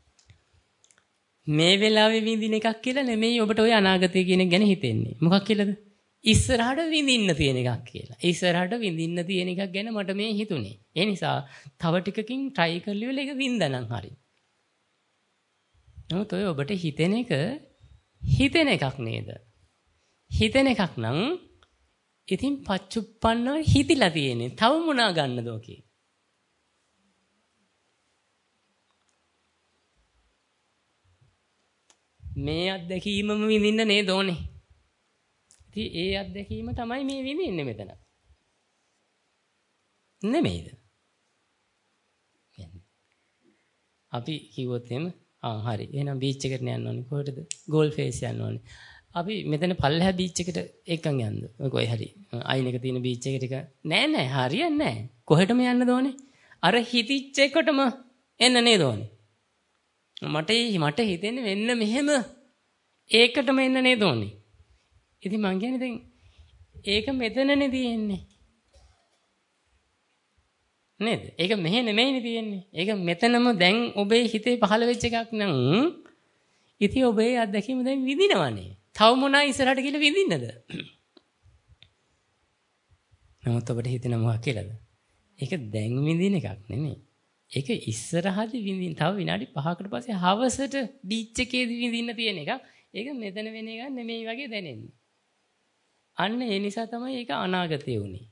මේ වෙලාවේ විඳින එකක් කියලා නෙමෙයි ඔබට ওই අනාගතය කියන එක ගැන හිතෙන්නේ. මොකක් කියලාද? ඉස්සරහට විඳින්න තියෙන එකක් කියලා. ඉස්සරහට විඳින්න තියෙන එකක් ගැන මට මේ හිතුනේ. ඒ නිසා තව ටිකකින් try කරලා ඒක විඳනනම් හරි. නමුත් ඔය ඔබට හිතෙන එක හිතෙන එකක් නේද? හිතෙන එකක් නම් ඉතින් පච්චුප්පන්නව හිතිලා තියෙන්නේ. තව මොනා ගන්නද ඔකේ? මේ අත්දැකීමම විඳින්න නේද ඕනේ? ඉතින් ඒ අත්දැකීම තමයි මේ විඳින්නේ මෙතන. නෙමෙයිද? අපි කිව්වොත් එහෙම හරි. එහෙනම් බීච් එකට යන්න ඕනේ. කොහෙටද? ගෝල් ෆේස් යන්න ඕනේ. අපි මෙතන පල්ලෙහා බීච් එකට එක්කන් යන්න. ඔය කොයි හරි. අයින් එක තියෙන බීච් එකට එක නෑ හරියන්නේ නෑ. කොහෙටම යන්නද ඕනේ? අර හිතිච්ච එකටම එන්න නේද ඕනේ? මට හිතෙන්නේ මෙන්න මෙහෙම ඒකටම එන්න නේද ඕනේ? ඉතින් මං කියන්නේ දැන් ඒක මෙතනනේ තියෙන්නේ. නේද? ඒක මෙහෙ නෙමෙයිනේ තියෙන්නේ. ඒක මෙතනම දැන් ඔබේ හිතේ පහළ වෙච්ච එකක් නම් ඉතින් ඔබේ අත්දැකීම දැන් විඳිනවනේ. තව මොනා ඉස්සරහට කියලා විඳින්නද? නමුත් ඔබට හිතෙන මොකක් කියලාද? ඒක දැන් විඳින එකක් නෙමෙයි. ඒක ඉස්සරහදී විඳින්න තව විනාඩි 5කට පස්සේ හවසට බීච් එකේදී විඳින්න තියෙන එකක්. ඒක මෙතන වෙන එකක් නෙමෙයි වගේ දැනෙන්නේ. අන්න ඒ නිසා තමයි ඒක අනාගතය උනේ.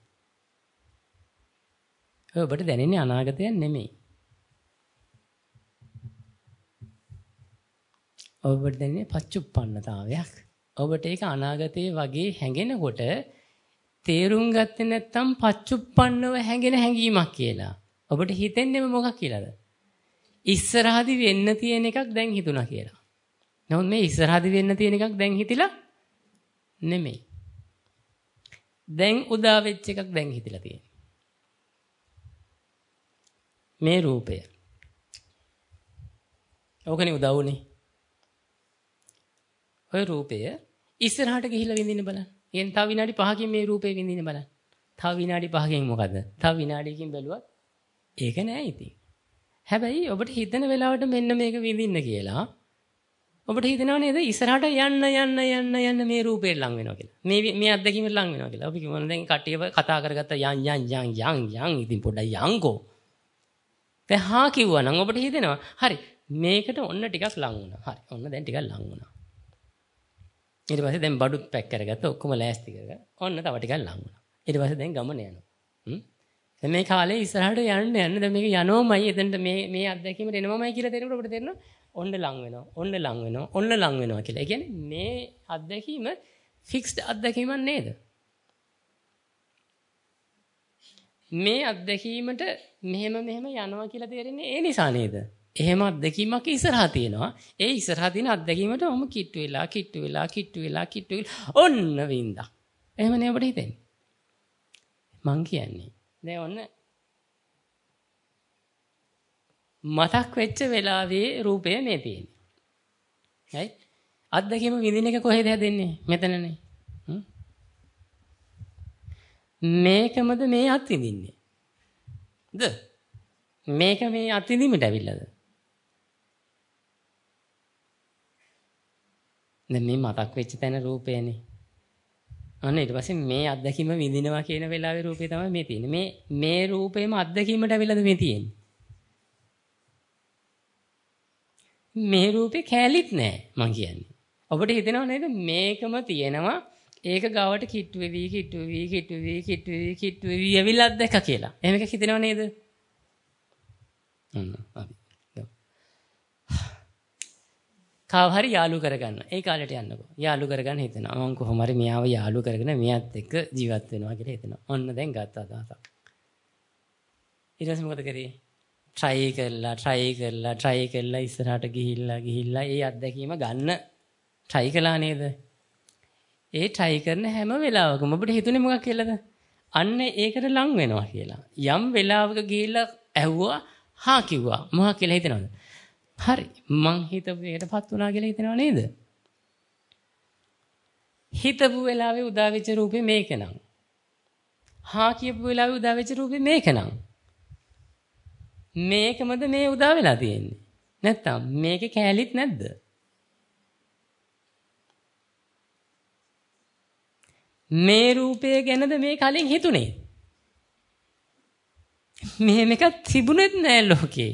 ඔබට දැනෙන්නේ අනාගතයක් නෙමෙයි. ඔබට දැනෙන්නේ පච්චුප්පන්නතාවයක්. ඔබට ඒක අනාගතයේ වගේ හැඟෙනකොට තේරුම් ගත්තේ නැත්නම් පච්චුප්පන්නව හැඟෙන හැඟීමක් කියලා. ඔබට හිතෙන්නේම මොකක් කියලාද? ඉස්සරහදී වෙන්න තියෙන එකක් දැන් හිතුණා කියලා. නමුත් මේ ඉස්සරහදී වෙන්න තියෙන එකක් දැන් හිතිලා නෙමෙයි. දැන් උදා වෙච්ච එකක් දැන් හිතිලා තියෙනවා. මේ රූපය. ඕකනේ උදා වුනේ. ඔය රූපය ඉස්සරහට ගිහිල්ලා විඳින්න බලන්න. එහෙන් තව විනාඩි 5කින් මේ රූපේ විඳින්න බලන්න. තව විනාඩි 5කින් මොකද? තව විනාඩියකින් බැලුවත් ඒක නෑ ඉතින්. හැබැයි ඔබට හිතන වෙලාවට මෙන්න මේක විඳින්න කියලා ඔබට හිතෙනව නේද ඉස්සරහට යන්න මේ රූපේ ලං වෙනවා කියලා. මේ අත්දැකීමෙන් ලං වෙනවා කියලා. අපි කියමු දැන් කට්ටිය කතා කරගත්ත යන් ඉතින් පොඩ්ඩක් යන්කෝ. දැන් හා කිව්වා නම් ඔබට හිතෙනවා හරි මේකට ඔන්න ටිකක් ලං වුණා. හරි ඔන්න දැන් ටිකක් ලං වුණා. ඊට පස්සේ දැන් බඩුත් පැක් කරගත්ත ඔක්කොම ලෑස්ති කරගත්තා. ඔන්න තව ටිකක් ලං වුණා. ඊට පස්සේ දැන් ගමන යනවා. දැන් මේ කාලේ ඉස්සරහට යන්න දැන් මේක යනෝමයි එතනට මේ අත්දැකීමට එනවමයි කියලා තේරෙනකොට අපිට තේරෙනවා ඔන්න ලං වෙනවා කියලා. ඒ කියන්නේ මේ අත්දැකීම ෆික්ස්ඩ් අත්දැකීමක් නේද? මේ අත්දැකීමට මෙහෙම යනවා කියලා තේරෙන්නේ ඒ නිසා නේද? එහෙම අත්දැකීමක් ඉස්සරහා තියෙනවා. ඒ ඉස්සරහා තියෙන අත්දැකීමට ඔම කිට්ටු වෙලා ඔන්න වින්දා. එහෙමනේ අපිට හිතෙන්නේ. මං කියන්නේ දැන් ඔන්න මතක් වෙච්ච වෙලාවේ රූපය මේ තියෙන්නේ. හරි? අත්දැකීම විඳින එක කොහෙද හැදෙන්නේ? මෙතනනේ. මේකමද මේ අත්විඳින්නේ? මේක මේ අත්විඳීමට ඇවිල්ලාද? දැන් මේ මතක් වෙච්ච තැන රූපයනේ. අන්න ඊට පස්සේ මේ අත්දැකීම විඳිනවා කියන වෙලාවේ රූපේ තමයි මේ තියෙන්නේ. මේ රූපේම අත්දැකීමට ඇවිල්ලාද මේ තියෙන්නේ? මේ රූපේ කැලිත් නැහැ මං කියන්නේ. ඔබට හිතෙනව නේද මේකම තියෙනවා ඒක ගාවට කිට්ටු වෙවි ඇවිල්ලා දැක්ක කියලා. එහෙම එකක් හිතෙනව නේද? කාව හරි යාළු කරගන්න. ඒ කාලයට යන්නකෝ. යාළු කරගන්න හිතෙනවා. මම කොහොම හරි මෙයාව යාළු කරගෙන මෙයාත් එක්ක ජීවත් වෙනවා කියලා හිතෙනවා. ඔන්න දැන් ගත්තා අදහසක්. ඊට පස්සේ මොකද කරේ? try කරලා ඉස්සරහට ගිහිල්ලා ඒ අත්දැකීම ගන්න try කළා නේද? ඒ try කරන හැම වෙලාවකම ඔබට හිතුනේ මොකක් කියලාද? අන්න ඒකට ලං වෙනවා කියලා. යම් වෙලාවක ගිහිල්ලා ඇහුවා හා කිව්වා. මොකක් කියලා හිතනවද? හරි මං හිතපු එකටපත් වුණා කියලා හිතනව නේද? හිතපු වෙලාවේ උදා වෙච්ච රූපේ මේකනම්. හා කියපු වෙලාවේ උදා වෙච්ච රූපේ මේකනම්. මේකමද මේ උදා වෙලා තියෙන්නේ? නැත්තම් මේකේ කැලිත් නැද්ද? මේ රූපය ගැනද මේ කලින් හිතුනේ? මෙහෙම එකක් තිබුණෙත් නෑ ලෝකේ.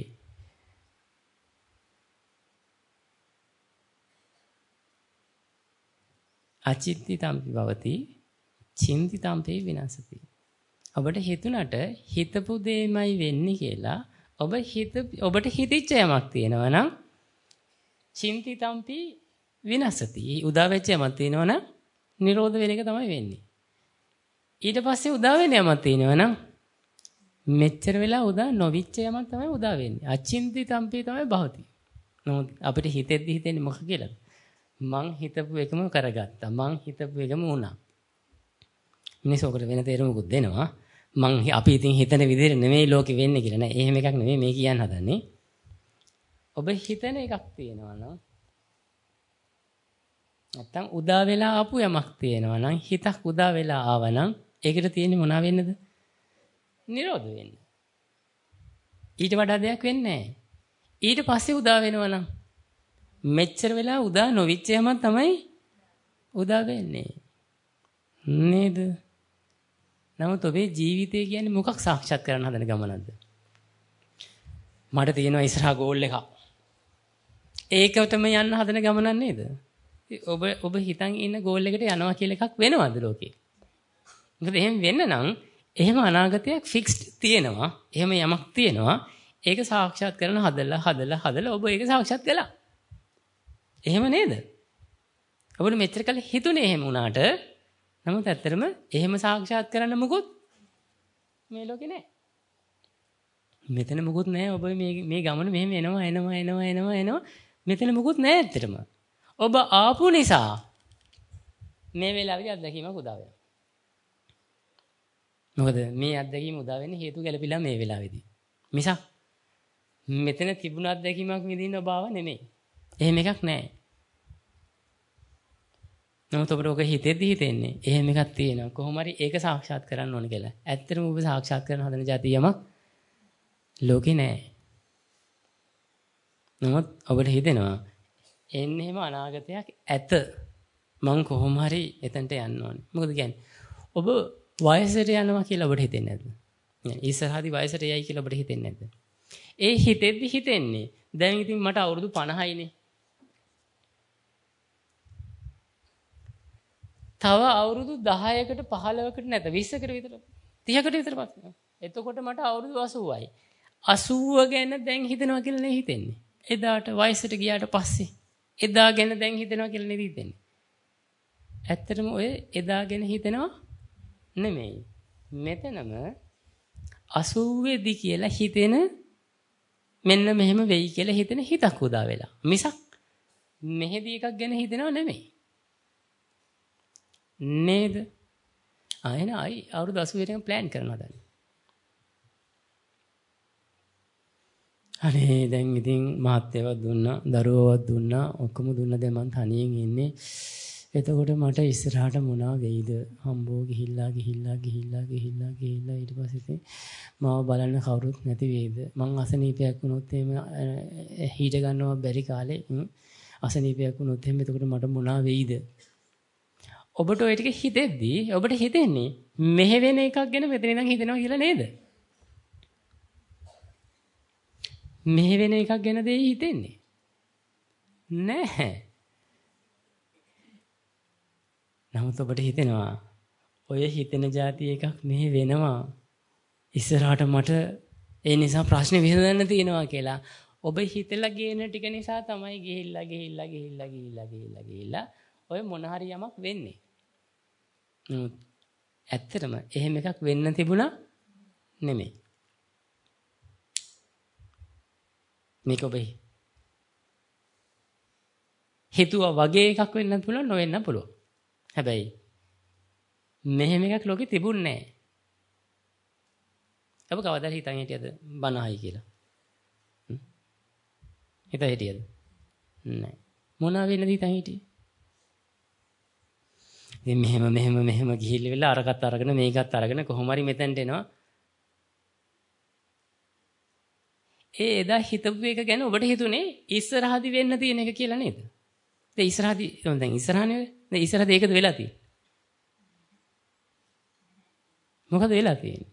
අචිත්තිතම්පි භවති චින්තිතම්පි විනාශති. ඔබට හිතුණට හිතපු දෙයමයි වෙන්නේ කියලා ඔබට හිතිච්ච යමක් තියෙනවා නම් චින්තිතම්පි විනාශති. උදා වෙච්ච යමක් තියෙනවා නම් නිරෝධ වෙන එක තමයි වෙන්නේ. ඊට පස්සේ උදා වෙන යමක් තියෙනවා නම් මෙච්චර වෙලා උදා නොවිච්ච යමක් තමයි උදා වෙන්නේ. අචින්තිතම්පි තමයි භවති. නමුත් අපිට හිතෙන්නේ මොකක් කියලාද? මං හිතපු එකම කරගත්තා. මං හිතපු එකම වුණා. මිනිස්සුන්ට වෙන තේරුමකුත් දෙනවා. අපි ඉතින් හිතන විදිහට නෙමෙයි ලෝකෙ වෙන්නේ කියලා නෑ. එහෙම එකක් නෙමෙයි මේ කියන්න හදන්නේ. ඔබ හිතන එකක් තියෙනවා නම් නැත්තම් උදා වෙලා ආපු යමක් තියෙනවා නම් හිතක් උදා වෙලා ආවනම් ඒකට තියෙන්නේ මොනවා වෙන්නද? නිරෝධ වෙන්න. ඊට වඩා දෙයක් වෙන්නේ නෑ. ඊට පස්සේ උදා වෙනවා නම් මෙච්චර වෙලා උදා නොවිච්ච යමක් තමයි උදා වෙන්නේ. නේද? නමුත් ඔබේ ජීවිතය කියන්නේ මොකක් සාක්ෂාත් කරන්න හදන ගමනක්ද? මට තියෙනවා ඉස්සරහා ගෝල් එකක්. ඒකටම යන්න හදන ගමනක් නේද? ඔබ හිතන් ඉන්න ගෝල් එකට යනවා කියලා එකක් වෙනවද ලෝකේ? මොකද එහෙම වෙන්න නම් එහෙම අනාගතයක් ෆික්ස්ඩ් තියෙනවා. එහෙම යමක් තියෙනවා. ඒක සාක්ෂාත් කරන හදලා ඔබ ඒක සාක්ෂාත් කළා. එහෙම නේද? ඔබට මෙච්චර කල් හිතුනේ එහෙම වුණාට නමුත් ඇත්තටම එහෙම සාක්ෂාත් කරන්න මොකුත් මේ ලෝකේ නැහැ. මෙතන මොකුත් නැහැ. ඔබ මේ ගමන මෙහෙම එනවා. මෙතන මොකුත් නැහැ ඇත්තටම. ඔබ ආපු නිසා මේ වෙලාවේදී අත්දැකීමක් උදා වෙනවා. මොකද මේ අත්දැකීම උදා වෙන්නේ හේතු ගැලපිලා මේ වෙලාවේදී. මිසක් මෙතන තිබුණ අත්දැකීමක් විඳින්න ඔබ ආව නෙමෙයි. එහෙම එකක් නැහැ. නමුත් ඔබට ඔක හිතෙන්නේ එහෙම එකක් තියෙනවා. කොහොම හරි ඒක සාක්ෂාත් කරන්න ඕන කියලා. ඇත්තටම ඔබ සාක්ෂාත් කරන හදන જાතියමක් ලෝකේ නැහැ. නමුත් ඔබට හිතෙනවා එන්නේ එහෙම අනාගතයක් ඇත. මං කොහොම හරි එතනට යන්න ඕනේ. මොකද කියන්නේ? ඔබ වයසට යනවා කියලා ඔබට හිතෙන්නේ නැද්ද? ඉස්සරහදී වයසට යයි කියලා ඔබට හිතෙන්නේ නැද්ද? ඒ හිතෙන්නේ දැන් ඉතින් මට අවුරුදු 50යිනේ. තව අවුරුදු 10කට 15කට නැත 20කට විතර 30කට විතර පස්සේ. එතකොට මට අවුරුදු 80යි. 80 ගැන දැන් හිතනවා කියලා නේ හිතෙන්නේ. එදාට වයසට ගියාට පස්සේ එදා ගැන දැන් හිතනවා කියලා නේ හිතෙන්නේ. ඇත්තටම ඔය එදා ගැන හිතනවා නෙමෙයි. මෙතනම 80 දී කියලා හිතෙන මෙන්න මෙහෙම වෙයි කියලා හිතෙන හිතක් උදා වෙලා. මිසක් මෙහෙදී එකක් ගැන හිතනව නෙමෙයි. නේද? ආයි අවුරුදු 80 ට ප්ලෑන් කරනවා දැන්. අනේ දැන් ඉතින් මහත්යවත් දුන්නා, දරුවවත් දුන්නා, ඔක්කොම දුන්නා දැන් මං තනියෙන් ඉන්නේ. එතකොට මට ඉස්සරහට මොනවා වෙයිද? හම්බෝ ගිහිල්ලා ඊට පස්සේ ඉතින් මාව බලන්න කවුරුත් නැති වෙයිද? මං අසනීපයක් වුණොත් එහෙම හීට ගන්නවා බැරි කාලේ අසනීපයක් වුණොත් එහෙම එතකොට මට මොනවා වෙයිද? ඔබට ඔය ටික හිතෙද්දී ඔබට හිතෙන්නේ මෙහෙ වෙන එකක් ගැන මෙතන ඉඳන් හිතනවා කියලා නේද? මෙහෙ වෙන එකක් ගැන දෙයි හිතෙන්නේ. නැහැ. නමුත් ඔබට හිතෙනවා ඔය හිතෙන જાති එකක් මෙහි වෙනවා. ඉස්සරහට මට ඒ නිසා ප්‍රශ්නේ විසඳන්න තියෙනවා කියලා. ඔබ හිතලා ගේන ටික නිසා තමයි ගිහිල්ලා ඔය මොන හරි යමක් වෙන්නේ. ඇත්තටම එහෙම එකක් වෙන්න තිබුණා නෙමෙයි. මේක ඔබ හිතුවා වගේ එකක් වෙන්නත් පුළුවන් නොවෙන්න පුළුවන්. හැබැයි මෙහෙම එකක් ලෝකෙ තිබුණේ නැහැ. ඔබ කවදාද හිතන් හිටියද බනහයි කියලා? හිතා හිටියද? නැහැ. මොනවා වෙන්නද හිතන් හිටියේ? ඉතින් මෙහෙම ගිහිල්ලා වෙලා අරකට අරගෙන මේකත් අරගෙන කොහොම හරි මෙතෙන්ට එනවා. ඒ එදා හිතපු එක ගැන ඔබට හිතුනේ ඉස්සරහදී වෙන්න තියෙන එක කියලා නේද? දැන් ඉස්සරහදී දැන් ඉස්සරහනේ දැන් ඉස්සරහදී ඒකද වෙලා තියෙන්නේ. මොකද වෙලා තියෙන්නේ?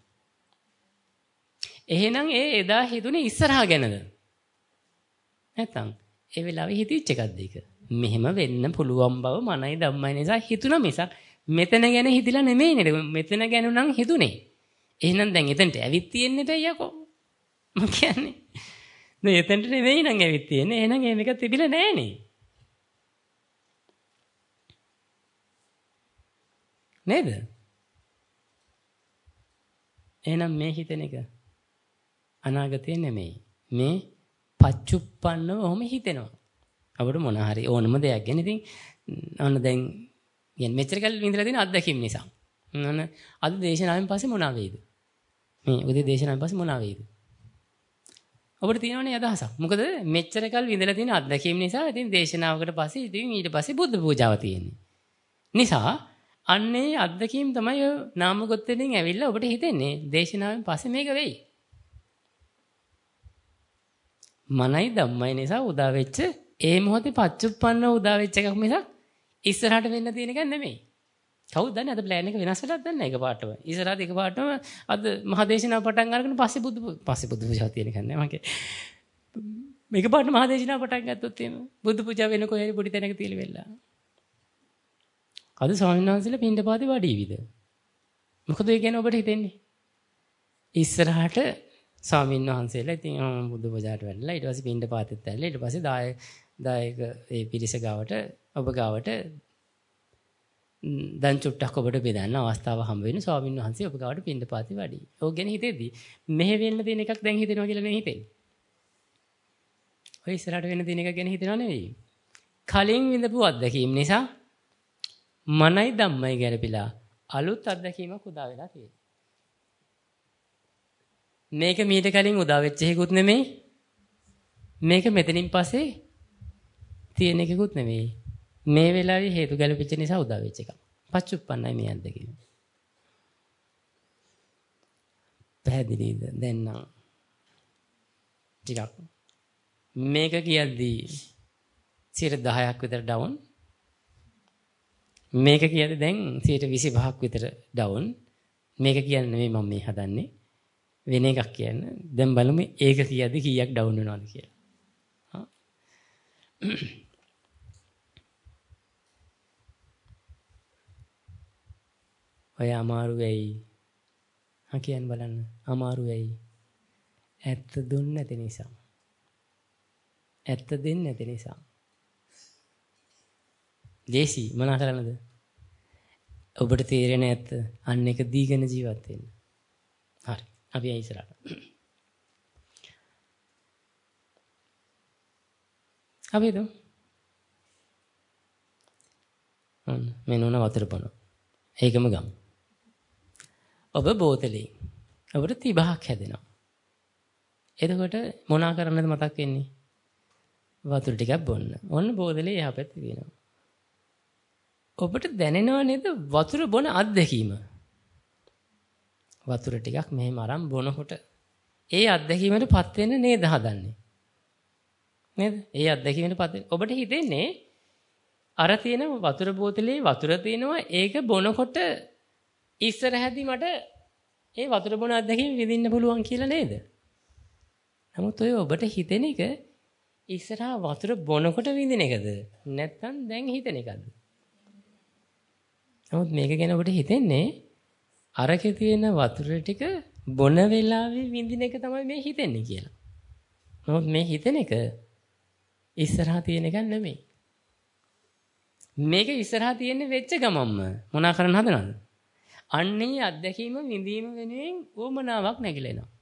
එහෙනම් ඒ එදා හිතුනේ ඉස්සරහා ගැනද? නැත්තම් ඒ වෙලාවේ හිතවිච්ච එකක්ද ඒක? මෙහෙම වෙන්න පුළුවන් බව මනයි ධම්මයි නිසා හිතුණා මිසක් මෙතන ගැන හිතිලා නෙමෙයි නේද? මෙතන ගැන නම් හිතුනේ. එහෙනම් දැන් එතනට ඇවිත් තියෙන්නේ බෑ යකෝ. මම කියන්නේ. දැන් එතනට නෙමෙයි නම් ඇවිත් තියෙන්නේ. එහෙනම් මේක තිබිලා නෑනේ. නේද? එහෙනම් මේ හිතන එක අනාගතේ නෙමෙයි. මේ පච්චුප්පන්නව ඔහොම හිතෙනවා. අපිට මොන හරි ඕනම දෙයක් ගැන ඉතින් ඔන්න දැන් කියන්නේ මෙච්චර කල් විඳලා තියෙන අත්දැකීම් නිසා. ඔන්න අද දේශනාවෙන් පස්සේ මොනවා වෙයිද? මේ උදේ දේශනාවෙන් පස්සේ මොනවා වෙයිද? අපිට තියෙනවනේ අදහසක්. මොකද මෙච්චර කල් විඳලා තියෙන අත්දැකීම් නිසා ඉතින් දේශනාවකට පස්සේ ඉතින් ඊට පස්සේ බුද්ධ පූජාව තියෙන්නේ. නිසා අන්නේ අත්දැකීම් තමයි ඔය නාමගත වලින් ඇවිල්ලා ඔබට හිතෙන්නේ දේශනාවෙන් පස්සේ මේක වෙයි. මනයි ධම්මයි නිසා උදා වෙච්ච ඒ මොහොතේ පච්චුප්පන්න උදා වෙච්ච එකක් මිසක් ඉස්සරහට වෙන්න තියෙන එකක් නෙමෙයි. කවුද දන්නේ අද ප්ලෑන් එක වෙනස් වෙලාද දන්නේ එකපාරටම. ඉස්සරහට එකපාරටම අද මහදේශනාව පටන් අරගෙන පස්සේ බුදු පූජාව තියෙන එකක් නෑ මගේ. එකපාරට මහදේශනාව පටන් ගත්තොත් එහෙම බුදු පූජාව වෙන කොහේ හරි පොඩි තැනක තියලා වෙලා. අද ස්වාමීන් වහන්සේලා පින්ඩපාතේ වඩීවිද? මොකද ඒ කියන්නේ ඔබට හිතෙන්නේ? ඉස්සරහට ස්වාමීන් වහන්සේලා ඉතින් බුදු පූජාවට වැඩලා ඊට පස්සේ පින්ඩපාතෙත් ඇවිල්ලා ඊට පස්සේ දායක ඒ පිරිස ගාවට ඔබ ගාවට දැන් චුට්ටක් ඔබට බෙදන්න අවස්ථාව හම්බ වෙන ස්වාමීන් වහන්සේ ඔබ ගාවට පින්ඩපාතේ වඩි. ඕක ගැන හිතෙද්දි මෙහෙ වෙන්න තියෙන එකක් දැන් හිතෙනවා කියලා මේ හිතෙන්නේ. ඔය ඉස්සරහට වෙන්න තියෙන එකක් ගැන හිතනවා නෙවෙයි. කලින් විඳපු අත්දැකීම් නිසා මනයි ධම්මයි ගැළපිලා අලුත් අත්දැකීමක් උදා වෙලා තියෙනවා. මේක මීට කලින් උදා වෙච්ච එකකුත් නෙමෙයි. මේක මෙතනින් පස්සේ තියෙන එකකුත් නෙමෙයි. මේ වෙලාවේ හේතු ගැලපෙච්ච නිසා උදා වෙච්ච එකක්. පච්චුප්පන්නයි මේ අත්දැකීම. පැහැදිලිද? දැන් නම් ටිකක් මේක කියද්දී 10%ක් විතර ඩවුන්. මේක කියද්දී දැන් 25%ක් විතර ඩවුන්. මේක කියන්නේ නෙමෙයි මම මේ හදන්නේ. වෙන එකක් කියන්න. දැන් බලමු ඒක කියද්දි කීයක් ඩවුන් වෙනවද කියලා. හා. ඔය අමාරු වෙයි. හා කියන්න බලන්න. අමාරු වෙයි. ඇත්ත දුන්නේ නැති නිසා. ඇත්ත දෙන්නේ නැති නිසා. ජේසි මොනා කරන්නද? ඔබට තේරෙන්නේ ඇත්ත. අන්න එක දීගෙන ජීවත් වෙන්න. හරි. අපි ඉස්සරහට. අපි දු. මේ නෝන වතුර පොන. ඒකම ගමු. ඔබ බෝතලේ. ඔබට 30ක් හැදෙනවා. එතකොට මොනා කරන්නද මතක් වෙන්නේ? වතුර ටිකක් බොන්න. ඔන්න බෝතලේ එහා පැත්තේ තියෙනවා. ඔබට දැනෙනව නේද වතුර බොන අත්දැකීම? වතුර ටිකක් මෙහෙම අරන් බොනකොට ඒ අත්දැකීමටපත් වෙන්න නේද හදන්නේ? නේද? ඒ අත්දැකීමටපත් ඔබට හිතෙන්නේ අර තියෙන වතුර බෝතලේ වතුර තියෙනවා ඒක බොනකොට ඉස්සරහදී මට ඒ වතුර බොන අත්දැකීම විඳින්න පුළුවන් කියලා නේද? නමුත් ඔය ඔබට හිතෙන එක ඉස්සරහා වතුර බොනකොට විඳින එකද? නැත්නම් දැන් හිතෙන එකද? නමුත් මේක ගැන ඔබට හිතෙන්නේ අරකේ තියෙන වතුර ටික බොන වෙලාවේ විඳින එක තමයි මේ හිතෙන්නේ කියලා. නමුත් මේ හිතෙන එක ඉස්සරහා තියෙන එකක් නෙමෙයි. මේක ඉස්සරහා තියෙන්නේ වෙච්ච ගමම්ම මොනා කරන්න හදනවද? අන්නේ අත්දැකීම විඳීම වෙනුවෙන් උවමනාවක් නැగిලා එනවා.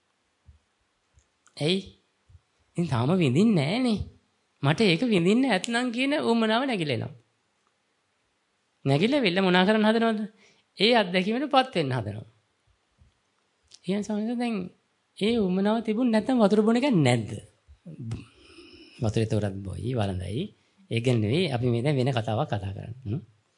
එයි ඉතින් තාම විඳින්නේ නැහනේ. මට ඒක විඳින්න ඇත්නම් කියන උවමනාව නැగిලා එනවා. නැగిලා වෙල්ල මොනා කරන්න හදනවද? ඒ අත්දැකීමටපත් වෙන්න හදනවා. ඊයන් සමහරවිට දැන් ඒ උවමනාව තිබුණ නැත්නම් වතුර බොන එක නැද්ද? වතුරේ තොරත් බොයි වළඳයි. ඒක නෙවෙයි අපි මේ දැන් වෙන කතාවක් කතා කරන්නේ.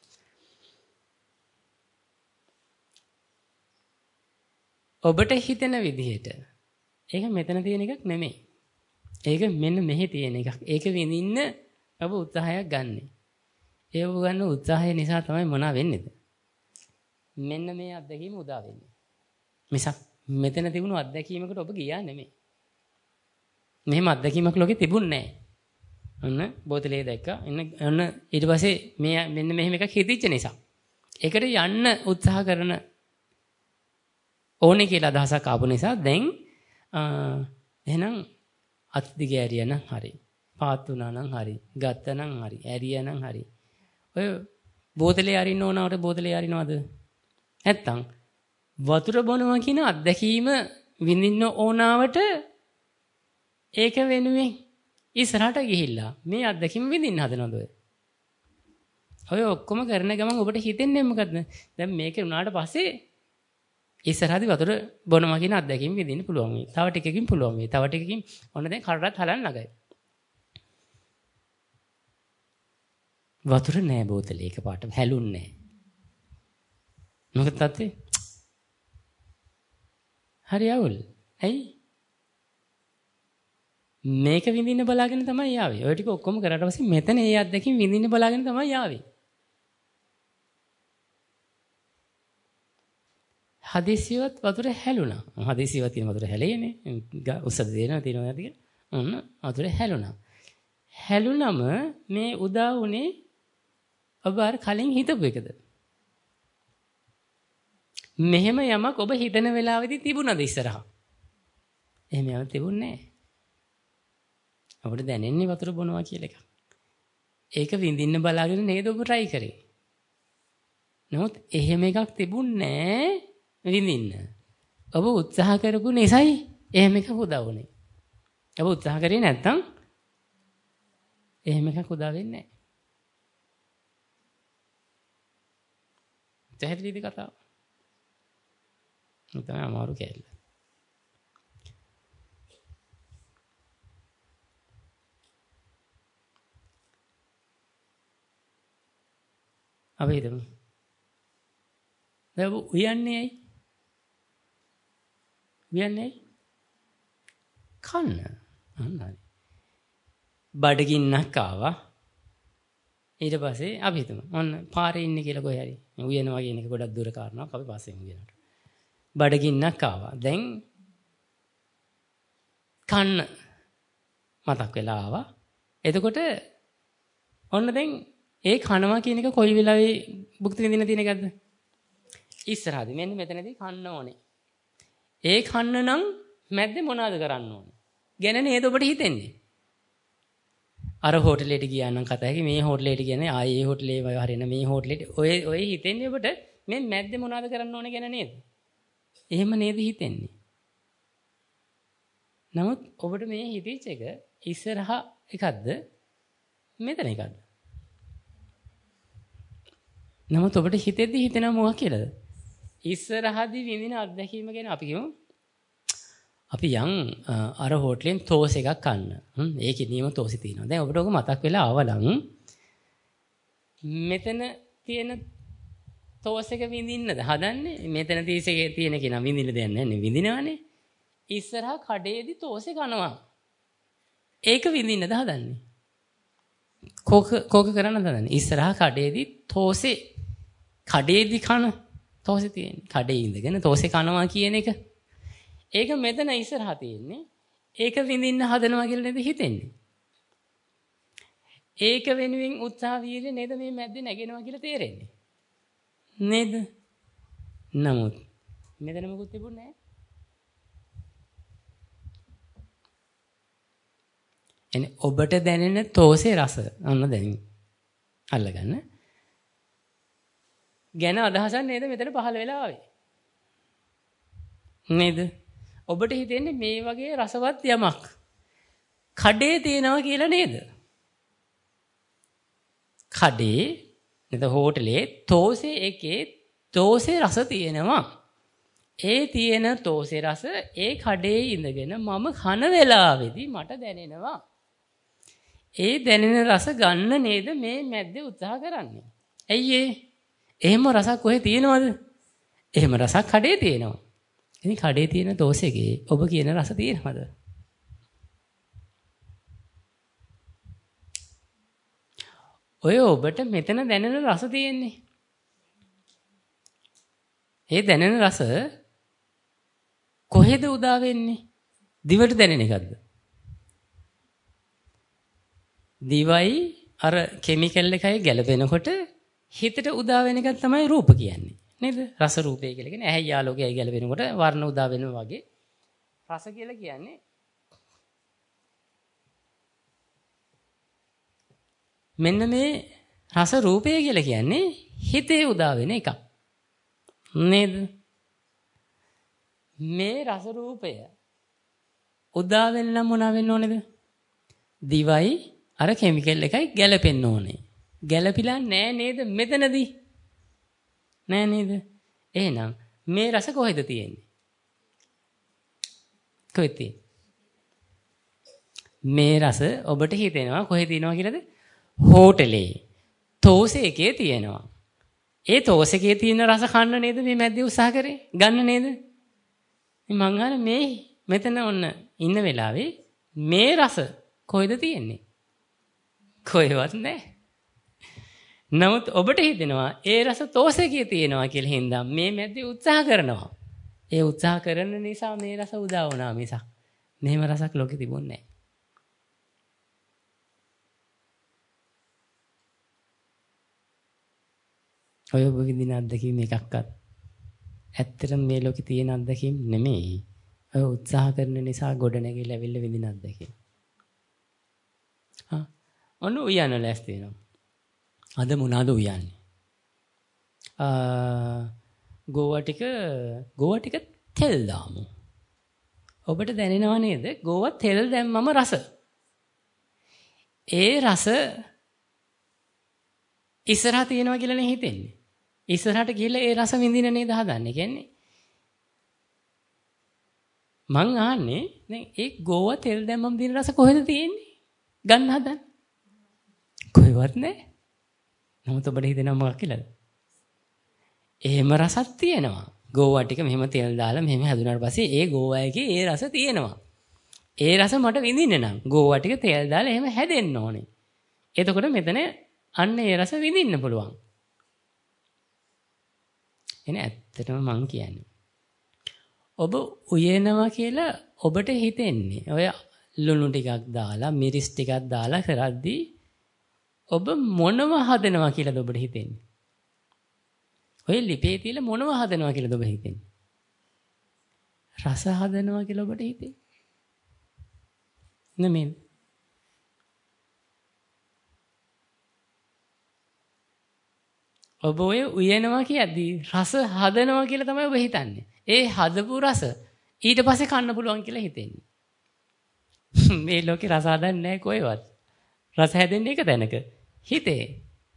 ඔබට හිතෙන විදිහට ඒක මෙතන තියෙන එකක් නෙමෙයි. ඒක මෙන්න මෙහි තියෙන එකක්. ඒක විඳින්න ඔබ උත්සාහයක් ගන්න. ඒ ඔබ ගන්න උත්සාහය නිසා තමයි මොනවා වෙන්නේද? මෙන්න මේ අත්දැකීම උදා වෙන්නේ. මිසක් මෙතන තිබුණු අත්දැකීමකට ඔබ ගියා නෙමෙයි. මෙහෙම අත්දැකීමක් ලෝකේ තිබුණේ නැහැ. ඔන්න බෝතලේ දැක්කා. ඔන්න ඊට පස්සේ මේ මෙන්න මෙහෙම එකක් හිතෙච්ච නිසා. ඒකට යන්න උත්සාහ කරන ඕනේ කියලා අදහසක් ආපු නිසා දැන් එහෙනම් අත් දිගේ ඇරියා නම් හරි. පාත් වුණා නම් හරි. ගත්තා නම් හරි. ඇරියා නම් හරි. ඔය බෝතලේ අරින්න ඕනවට බෝතලේ අරිනවද? නැත්තම් වතුර බොනවා කියන අත්දැකීම විඳින්න ඕනාවට ඒක වෙනුවෙන් ඉස්සරහට ගිහිල්ලා මේ අත්දැකීම විඳින්න හදනවද ඔය? ඔය ඔක්කොම කරන ගමන් ඔබට හිතෙන්නේ මොකද්ද? දැන් මේක උනාට පස්සේ ඉස්සරහදී වතුර බොනවා කියන අත්දැකීම විඳින්න පුළුවන් වෙයි. තව ටිකකින් පුළුවන් වෙයි. තව ටිකකින් ඔන්න දැන් කරරත් හලන්න නගයි. වතුර නෑ බෝතලේ එකපාරට හැලුන්නේ නෑ. මොකද තත්ත්වේ? හරි අවුල්. ඇයි? මේක විඳින්න බලාගෙන තමයි ආවේ. ඔය ටික ඔක්කොම කරාට පස්සේ මෙතන ඒ අත්දැකීම් විඳින්න බලාගෙන තමයි ආවේ. හදිසියවත් වතුර හැලුණා. හදිසියවත් තියෙන වතුර හැලෙන්නේ. උස්සද දෙනවා තියෙනවා කියලා. ඔන්න වතුර හැලුණා. හැලුණම මේ උදා වුණේ ඔබ අර කලින් හිතපු එකද? මෙහෙම යමක් ඔබ හිතන වෙලාවෙදී තිබුණාද ඉස්සරහා? එහෙම යමක් තිබුණේ නැහැ. අපිට දැනෙන්නේ වතුර බොනවා කියලා එකක්. ඒක විඳින්න බලාගෙන නේද ඔබ try කරේ. නමුත් එහෙම එකක් තිබුණේ නැහැ විඳින්න. ඔබ උත්සාහ කරපු නිසායි එහෙම එකක් උදා වුනේ. ඔබ උත්සාහ කරේ නැත්නම් එහෙම එකක් උදා වෙන්නේ නැහැ. පැහැදිලිද කතාව? තමයි අමාරු කැල්ල. අපි හිතමු. දැන් උයන්නේ ඇයි? උයන්නේ ඇයි? කන්න. අන්නයි. බඩගින්නක් ආවා. ඊට පස්සේ අපි හිතමු. ඔන්න පාරේ ඉන්නේ කියලා කොහේ හරි. උයනවා කියන එක ගොඩක් දුර කාරණාවක්. අපි පස්සෙන් උයනට. බඩගින්නක් ආවා. දැන් කන්න මතක් වෙලා ආවා. එතකොට ඔන්න දැන් ඒ කනවා කියන එක කොයි වෙලාවෙ භුක්ති විඳින්න තියෙන එකක්ද? ඉස්සරහදී මෙන්න මෙතනදී කන්න ඕනේ. ඒ කන්න නම් මැද්දේ මොනවද කරන්න ඕනේ? ගැන නේද ඔබට හිතෙන්නේ? අර හෝටලෙට ගියා නම් කතා හැකි මේ හෝටලෙට කියන්නේ ආයේ ඒ හෝටලේ හරින මේ හෝටලෙට ඔය හිතෙන්නේ ඔබට මේ මැද්දේ මොනවද කරන්න ඕනේ ගැන නේද? එහෙම නේද හිතෙන්නේ? නමුත් ඔබට මේ හිතෙච්ච එක ඉස්සරහා එකක්ද? මෙතන එකක්ද? නමුත් ඔබට හිතෙද්දි හිතෙනවා මොකක් කියලාද? ඉස්සරහදී විඳින අත්දැකීම ගැන අපි කියමු. අපි යන් අර හෝටලෙන් තෝස් එකක් කන්න. ඒකේ නියම තෝසි තියෙනවා. දැන් ඔබට ඔක මතක් වෙලා ආවලම් මෙතන තියෙන තෝස් එක විඳින්නද හදන්නේ? මෙතන තීසෙක තියෙන කෙනා විඳින්න දෙයක් නැහැ නේ. විඳිනවනේ. ඉස්සරහා කඩේදී තෝස් එක කනවා. ඒක විඳින්නද හදන්නේ? කෝක කරන්නද හදන්නේ? ඉස්සරහා කඩේදී තෝසේ කඩේදී කන තෝසේ තියෙන්නේ. කඩේ ඉඳගෙන තෝසේ කනවා කියන එක. ඒක මෙතන ඉස්සරහා තියෙන්නේ. ඒක විඳින්න හදනවා කියලා නේද හිතෙන්නේ? ඒක වෙනුවෙන් උත්සාහ වීර්ය නේද මේ මැද්දේ නැගෙනවා කියලා තේරෙන්නේ. නේද? නමුත් මෙතන මොකුත් තිබුණේ නැහැ. එනේ ඔබට දැනෙන තෝසේ රස අන්න දැන් අල්ලගන්න. ගැන අදහසක් නේද මෙතන පහළ වෙලා ආවේ. නේද? ඔබට හිතෙන්නේ මේ වගේ රසවත් යමක් කඩේ තියෙනවා කියලා නේද? කඩේ නේද හෝටලේ තෝසේ එකේ තෝසේ රස තියෙනවා. ඒ තියෙන තෝසේ රස ඒ කඩේ ඉඳගෙන මම කන වෙලාවේදී මට දැනෙනවා. ඒ දැනෙන රස ගන්න නේද මේ මැද්දේ උත්සාහ කරන්නේ. ඇයි ඒ? එහෙම රසක් කොහෙ තියෙනවද? එහෙම රසක් කඩේ තියෙනවා. ඉතින් කඩේ තියෙන තෝසෙකේ ඔබ කියන රස තියෙනවද? ඔය ඔබට මෙතන දැනෙන රස තියෙන්නේ. ඒ දැනෙන රස කොහෙද උදා වෙන්නේ? දිවට දැනෙන එකක්ද? දිවයි අර කිමිකල් එකයි ගැලපෙනකොට හිතට උදා වෙන එකක් තමයි රූප කියන්නේ. නේද? රස රූපය කියලා කියන්නේ ඇහැයි ආලෝකයයි ගැලපෙනකොට වර්ණ උදා වෙනවා වගේ. රස කියලා කියන්නේ මෙන්න මේ රස රූපය කියලා කියන්නේ හිතේ උදා වෙන එකක්. නේද? මේ රස රූපය උදා වෙන්න මොනවා වෙන්න ඕනේද? දිවයි අර කිමිකල් එකයි ගැලපෙන්න ඕනේ. ගැලපිලා නෑ නේද මෙතනදී? නෑ නේද? එහෙනම් මේ රස කොහෙද තියෙන්නේ? කොහෙද තියෙන්නේ? මේ රස ඔබට හිතෙනවා කොහෙද තියෙනවා කියලාද? හෝටලේ තෝසේ එකේ තියෙනවා. ඒ තෝසේ එකේ තියෙන රස කන්න නේද මේ මැද්දේ උත්සාහ කරේ? ගන්න නේද? මං අහන මේ මෙතන ඔන්න ඉන්න වෙලාවේ මේ රස කොහෙද තියෙන්නේ? කොහෙවත් නැහැ. නමුත් ඔබට හිතෙනවා ඒ රස තෝසේකේ තියෙනවා කියලා හින්දා මේ මැද්දේ උත්සාහ කරනවා. ඒ උත්සාහ කරන නිසා මේ රස උදා වුණා මිසක් මෙහෙම රසක් ලෝකෙ තිබුණේ නැහැ. ඔය ඔබ විඳින අත්දැකීම් එකක්වත් ඇත්තටම මේ ලෝකෙ තියෙන අත්දැකීම් නෙමෙයි. ඔය උත්සාහ කරන නිසා ගොඩ නැගිලා ඇවිල්ලා විඳින අත්දැකීම්. ඔන්න උයන්න ලෑස්ති වෙනවා. අද මොනවාද උයන්නේ? ගෝවා ටික තෙල් දාමු. ඔබට දැනෙනව නේද? ගෝවා තෙල් දැම්මම රස. ඒ රස ඉස්සරහා තියෙනවා කියලා නේ හිතෙන්නේ. ඉස්සරහට ගිහලා ඒ රස විඳින නේද හදන්නේ. කියන්නේ මං අහන්නේ දැන් ඒ ගෝවා තෙල් දැම්මම දින රස කොහෙද තියෙන්නේ? ගන්න හදන්නේ. කොහෙවත් නැහැ. නමුත් ඔබට හිතෙනවා මොකක් කියලාද? එහෙම රසක් තියෙනවා. ගෝවා ටික මෙහෙම තෙල් දාලා මෙහෙම හැදුනාට පස්සේ ඒ ගෝවා එකේ ඒ රස තියෙනවා. ඒ රස මට විඳින්න නම් ගෝවා ටික තෙල් දාලා එහෙම හැදෙන්න ඕනේ. එතකොට මෙතන අන්න ඒ රස විඳින්න පුළුවන්. එනේ ඇත්තටම මං කියන්නේ. ඔබ උයනවා කියලා ඔබට හිතෙන්නේ. ඔය ලුණු ටිකක් දාලා මිරිස් ටිකක් දාලා කරද්දී ඔබ මොනව හදනවා කියලාද ඔබට හිතෙන්නේ? ඔය ලිපේ තියලා මොනව හදනවා කියලාද ඔබ හිතෙන්නේ? රස හදනවා කියලා ඔබට හිතෙන්නේ? නෙමෙයි. ඔබ ඔය උයනවා කියද්දී රස හදනවා කියලා තමයි ඔබ හිතන්නේ. ඒ හදපු රස ඊට පස්සේ කන්න පුළුවන් කියලා හිතෙන්නේ. මේ ලෝකේ රස හදන්නේ නැහැ කොහෙවත්. රස හැදෙන්නේ එක තැනක. හිතේ.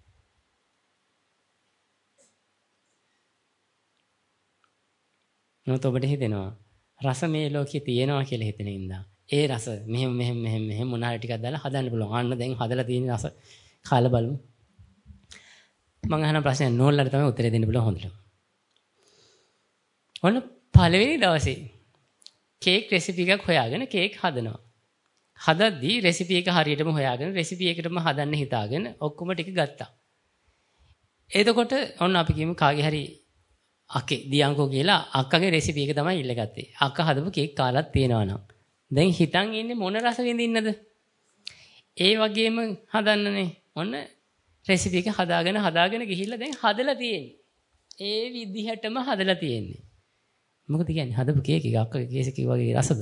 නමුත් ඔබට හිතෙනවා රස මේ ලෝකේ තියෙනවා කියලා හිතෙන ඉඳා. ඒ රස මෙහෙම මොනාරි ටිකක් දාලා හදන්න පුළුවන්. අන්න දැන් හදලා තියෙන රස කාලා බලමු. මම අහන ප්‍රශ්නේ නෝල්ලට තමයි උත්තරේ දෙන්න පුළුවන් හොඳට. ඔන්න පළවෙනි දවසේ කේක් රෙසිපි එකක් හොයාගෙන කේක් හදනවා. හදද්දී රෙසිපි එක හරියටම හොයාගෙන රෙසිපි එකටම හදන්න හිතාගෙන ඔක්කොම ටික ගත්තා. එතකොට ඔන්න අපි කියමු කාගේ හරි අකේ දියංකෝ කියලා අක්කගේ රෙසිපි එක තමයි ඉල්ලගත්තේ. අක්කා හදපු කේක් කාලක් තියෙනවා නම්. දැන් හිතන් ඉන්නේ මොන රස විඳින්නද? ඒ වගේම හදන්නනේ. ඔන්න රෙසිපි එක හදාගෙන ගිහිල්ලා දැන් හදලා තියෙන්නේ. ඒ විදිහටම හදලා තියෙන්නේ. මොකද කියන්නේ හදපු කේක් එක අක්කගේ කේස් එක වගේ රසද?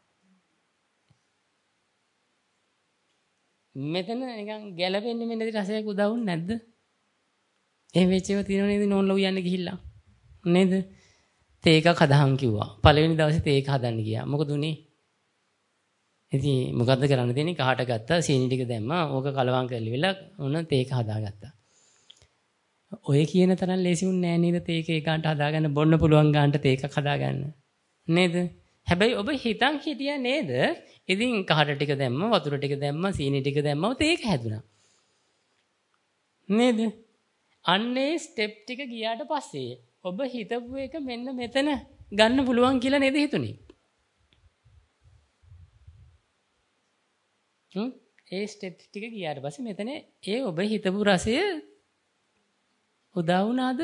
මෙතන නිකන් ගැලපෙන්නේ මෙන්න රසයක් උදවුන්නේ නැද්ද? එහෙම වෙච්ච ඒවා තියෙනව නේද නෝන්ලා උයන්න ගිහිල්ලා. නේද? තේ එකක් හදහන් කිව්වා. පළවෙනි දවසේ තේ එක හදන්න ගියා. මොකද උනේ? ඉතින් මොකද්ද කරන්න තියෙන්නේ? කහට ගත්තා, සීනි ටික දැම්මා, ඕක කලවම් කරලි වෙලා උන තේ එක හදාගත්තා. ඔය කියන තරම් ලේසිුන් නෑ නේද තේ එක ඒකාන්ට හදාගන්න බොන්න පුළුවන් ගානට තේ එකක් හදාගන්න. නේද? හැබැයි ඔබ හිතන් හිටියා නේද? ඉතින් කහට ටික දැම්ම, වතුර ටික දැම්ම, සීනි ටික දැම්මම තේ එක හැදුනා. නේද? අන්නේ ස්ටෙප් ටික ගියාට පස්සේ ඔබ හිතපු එක මෙන්න මෙතන ගන්න පුළුවන් කියලා නේද හිතුනේ? ඒ ස්ටෙප් ටික ගියාට පස්සේ මෙතන ඒ ඔබ හිතපු රසය උදා වුණාද?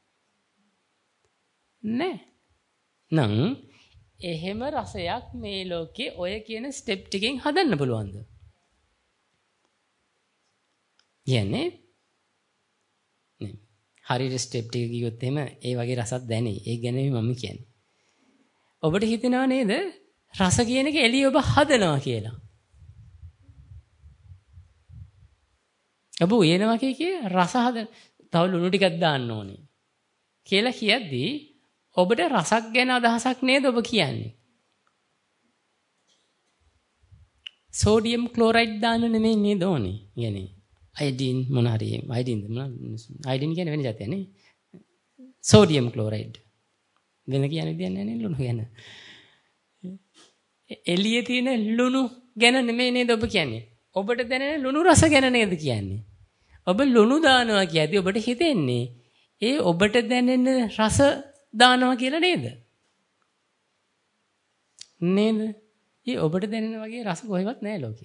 නෑ. නම් එහෙම රසයක් මේ ලෝකේ ඔය කියන ස්ටෙප් ටිකෙන් හදන්න පුළුවන්ද? යන්නේ නේ. හරියට ස්ටෙප් ටික ගියොත් එහෙම ඒ වගේ රසක් දැනෙයි. ඒක ගැන මම කියන්නේ. ඔබට හිතෙනව නේද? රස කියන එක එළිය ඔබ හදනවා කියලා. ඔබ උයනවා කිය රස හදන තව ලුණු ටිකක් දාන්න ඕනේ කියලා කියද්දී ඔබට රසක් ගැන අදහසක් නේද ඔබ කියන්නේ? සෝඩියම් ක්ලෝරයිඩ් දාන්න නෙමෙයි නේද ඕනේ. يعني අයඩින් මොන හරි අයඩින් කියන්නේ වෙන જાතියක් නේ. සෝඩියම් ක්ලෝරයිඩ් වෙන කියන්නේ විදියක් නැහැ නේ ලුණු ගැන. එළියේ තියෙන ලුණු ගැන නෙමෙයි නේද ඔබ කියන්නේ? ඔබට දැනෙන ලුණු රස ගැන නේද කියන්නේ? ඔබ ලුණු දානවා කියද්දී ඔබට හිතෙන්නේ ඒ ඔබට දැනෙන රස දානවා කියලා නේද? නේද? ඒ ඔබට දැනෙන වගේ රස කොහෙවත් නැහැ ලෝකේ.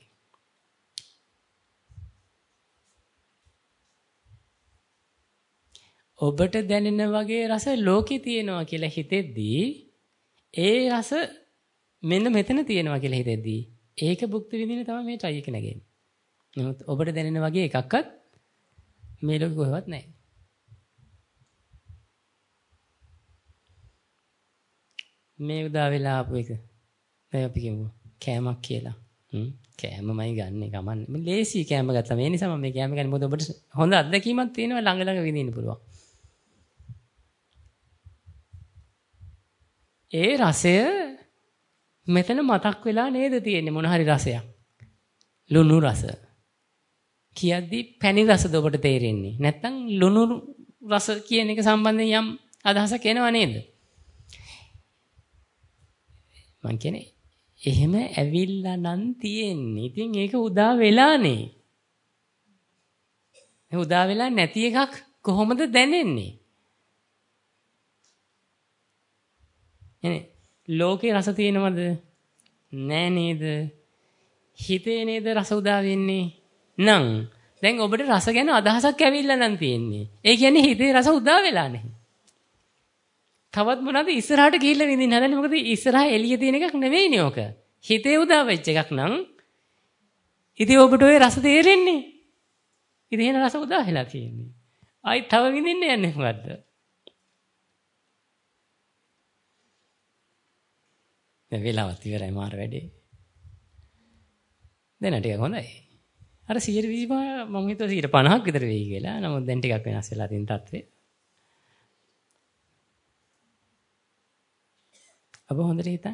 ඔබට දැනෙන වගේ රස ලෝකේ තියෙනවා කියලා හිතෙද්දී ඒ රස මෙන්න මෙතන තියෙනවා කියලා හිතෙද්දී ඒක භුක්ති විඳින තමයි මේ try එක නැගෙන්නේ. නමුත් ඔබට දැනෙන වගේ එකක්වත් මේ ලෝකෙ කොහෙවත් නැහැ. මේ උදා වෙලා ආපු එක. දැන් අපි කියමු කෑමක් කියලා. කෑමමයි ගන්නෙ කමන්නේ. මම ලේසි කෑම ගත්තා. මේ නිසා මම මේ කෑම ගන්නේ මොකද ඔබට හොඳ අත්දැකීමක් තියෙනවා ළඟ විඳින්න පුළුවන්. ඒ රසය මෙතන මතක් වෙලා නේද තියෙන්නේ මොන හරි රසයක්. ලුණු රස. කියද්දි පැණි රසද ඔබට තේරෙන්නේ. නැත්තම් ලුණු රස කියන එක සම්බන්ධයෙන් යම් අදහසක් එනවා නේද? මං කියන්නේ එහෙම ඇවිල්ලා නම් තියෙන්නේ. ඉතින් ඒක උදා වෙලානේ. ඒ උදා වෙලා නැති එකක් කොහොමද දැනෙන්නේ? එනේ ලෝකේ රස තියෙනවද? නෑ නේද? හිතේ නේද රස උදා වෙන්නේ? නම් දැන් ඔබට රස ගැන අදහසක් ඇවිල්ලා නම් තියෙන්නේ. ඒ කියන්නේ හිතේ රස උදා වෙලා නැහැ. තවත් මොනවද ඉස්සරහට ගිහිල්ලා විඳින්න හදන්නේ? මොකද ඉස්සරහ එළිය තියෙන එකක් නෙවෙයිනේ ඔක. හිතේ උදා වෙච්ච එකක් නම් ඉතින් ඔබට ওই රස තේරෙන්නේ. ඉතින් එන රස උදා වෙලා තියෙන්නේ. ආයි තව විඳින්න යන්නේ මොකද්ද? දැන් වෙලාවත් ඉවරයි මාර වැඩේ. දැන් ටිකක් හොඳයි. අර 125 මම හිතුවා 50ක් විතර වෙයි කියලා. නමුත් දැන් ටිකක් වෙනස් වෙලා තියෙන තත්ත්වය. ඔබ හොඳට හිතන්න.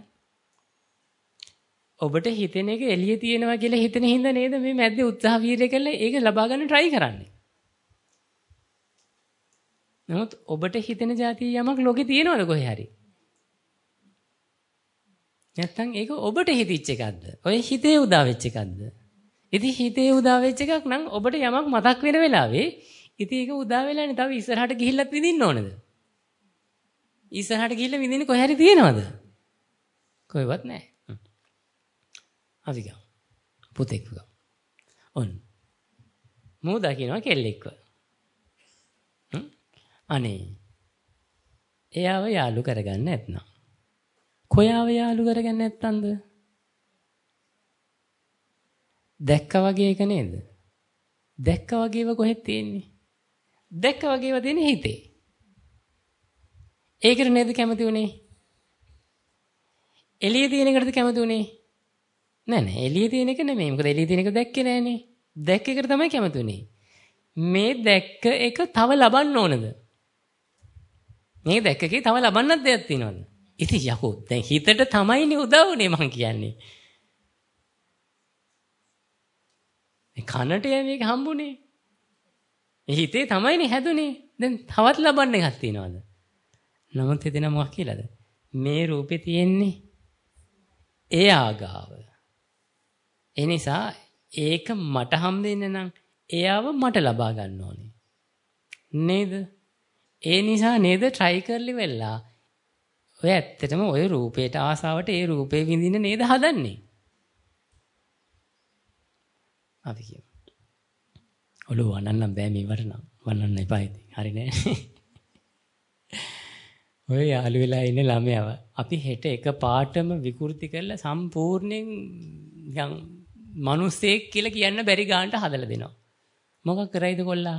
ඔබට හිතෙන එක එළියේ තියෙනවා කියලා හිතෙන හින්දා නේද මේ මැද්දේ උත්සාහ වීර්ය කරලා ඒක ලබා ගන්න try කරන්නේ. නමුත් ඔබට හිතෙන જાතිය යමක් ලෝකේ තියෙනවද කොහේ හරි? නැත්තම් ඒක ඔබට හිතිච්ච එකක්ද? ඔය හිතේ උදා වෙච්ච එකක්ද? ඉතින් හිතේ උදා වෙච්ච එකක් නම් ඔබට යමක් මතක් වෙන වෙලාවේ ඉතින් ඒක උදා වෙලානේ තව ඉස්සරහට ගිහිල්ලත් විඳින්න ඕනද? ඉස්සරහට ගිහිල්ලා විඳින්නේ කොහේ හරි තියෙනවද? කොහෙවත් නැහැ. අපි ගමු. පුතෙක් ගමු. ඔන්න. මූදා කියනවා කෙල්ලෙක්ව. අනේ. එයාව යාළු කරගන්න නැත්නම්. කොයාව යාළු කරගන්න නැත්තන්ද? දැක්කා වගේ එක නේද? දැක්කා වගේව කොහෙද තියෙන්නේ? දැක්කා වගේව තියෙන්නේ හිතේ. ඒකට නේද කැමති උනේ? එළියේ තියෙන එකටද කැමති උනේ? නෑ එළියේ තියෙන එක නෙමෙයි. මොකද එළියේ තියෙන එක දැක්කේ නෑනේ. දැක්ක එකට තමයි කැමති උනේ. මේ දැක්ක එක තව ලබන්න ඕනද? මේ දැක්ක එකේ තව ලබන්නත් දෙයක් තියෙනවද? ඉතින් යකෝ දැන් හිතට තමයිනේ උදව් උනේ මං කියන්නේ. මේ කනට මේක හම්බුනේ. හිතේ තමයිනේ හැදුනේ. දැන් තවත් ලබන්න එකක් තියෙනවද? නමුත් හිතේ මොකක් කියලාද? මේ රූපේ තියෙන්නේ එයා ගාව. ඒ නිසා ඒක මට හම්බෙන්නේ නම් එයාව මට ලබා ගන්න ඕනේ. නේද? ඒ නිසා නේද try කරලි වෙලා ඔය ඇත්තටම ඔය රූපේට ආසාවට ඒ රූපේ විඳින්න නේද හදන්නේ. අපි කියමු. ඔළුව වන්නන්න බෑ මේවට නම්. වන්නන්න එපා ඉතින්. හරි නෑ. ඔය යාළු වෙලා ඉන්න ළමයාව අපි හෙට එක පාටම විකෘති කරලා සම්පූර්ණයෙන් නිකන් මිනිස්සෙක් කියලා කියන්න බැරි ගානට හදලා දෙනවා. මොකක් කරයිද කොල්ලා?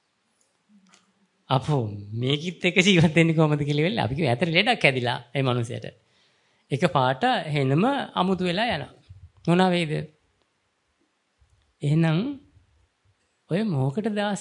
අපෝ මේකිට එක ජීවත් වෙන්නේ කොහමද කියලා වෙලා අපි කිව්ව ඇතර ලෙඩක් ඇදිලා ඒ මිනිහයට. එක පාට හෙනම අමුතු වෙලා යනවා. මොනවා වේද? එහෙනම් ඔය මොකටද ආස?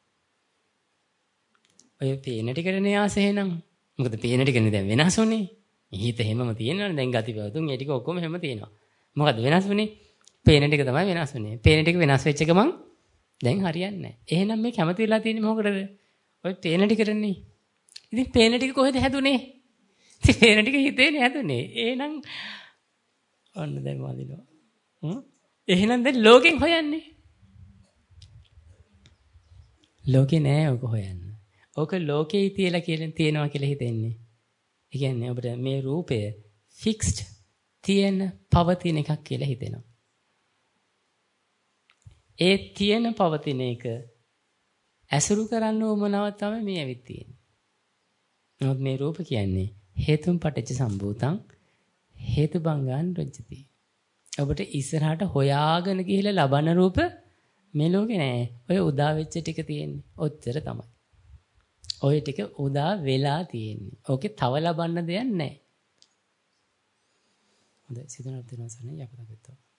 ඔය පේන ටිකනේ ආස එහෙනම්. මොකද පේන ටිකනේ දැන් වෙනස් වුනේ. හිත හැමම තියෙනවනේ දැන් ගති පැවතුම් ඒ ටික ඔක්කොම හැම තියෙනවා. මොකද වෙනස් වුනේ? පේන ටික තමයි වෙනස් වුනේ. පේන ටික වෙනස් වෙච්ච ගමන් දැන් හරියන්නේ නැහැ. එහෙනම් මේ කැමති වෙලා තියෙන්නේ මොකටද? ඔය පේන ටිකටනේ. ඉතින් පේන ටික කොහෙද හැදුනේ? ඉතින් පේන ටික හිතේනේ හැදුනේ. එහෙනම් ඔන්න දැන් වදිනවා. එහෙනම් දැන් ලෝකෙන් හොයන්නේ. ලෝකේ නෑ ඔක හොයන්න. ඔක ලෝකේ තියලා තියෙනවා කියලා හිතෙන්නේ. ඒ කියන්නේ ඔබට මේ රූපය ෆික්ස්ඩ් තියෙන පවතින එකක් කියලා හිතෙනවා. ඒ තියෙන පවතින එක ඇසුරු කරන්න උවමනාව තමයි මේ ඇවිත් තියෙන්නේ. නමුත් මේ රූප කියන්නේ හේතුන් පටිච්ච සම්භූතං හේතුබංගාන් රජ්ජති. ඔබට ඉස්සරහට හොයාගෙන ගිහිල්ලා ලබන රූප මේ ලෝකේ නෑ. ඔය උදා වෙච්ච ටික තියෙන්නේ. ඔච්චර තමයි. ඔය ටික උදා වෙලා තියෙන්නේ. ඕකේ තව ලබන්න දෙයක් නෑ. හොඳයි සිතනක් දෙනවා සනේ යකඩ ගත්තා.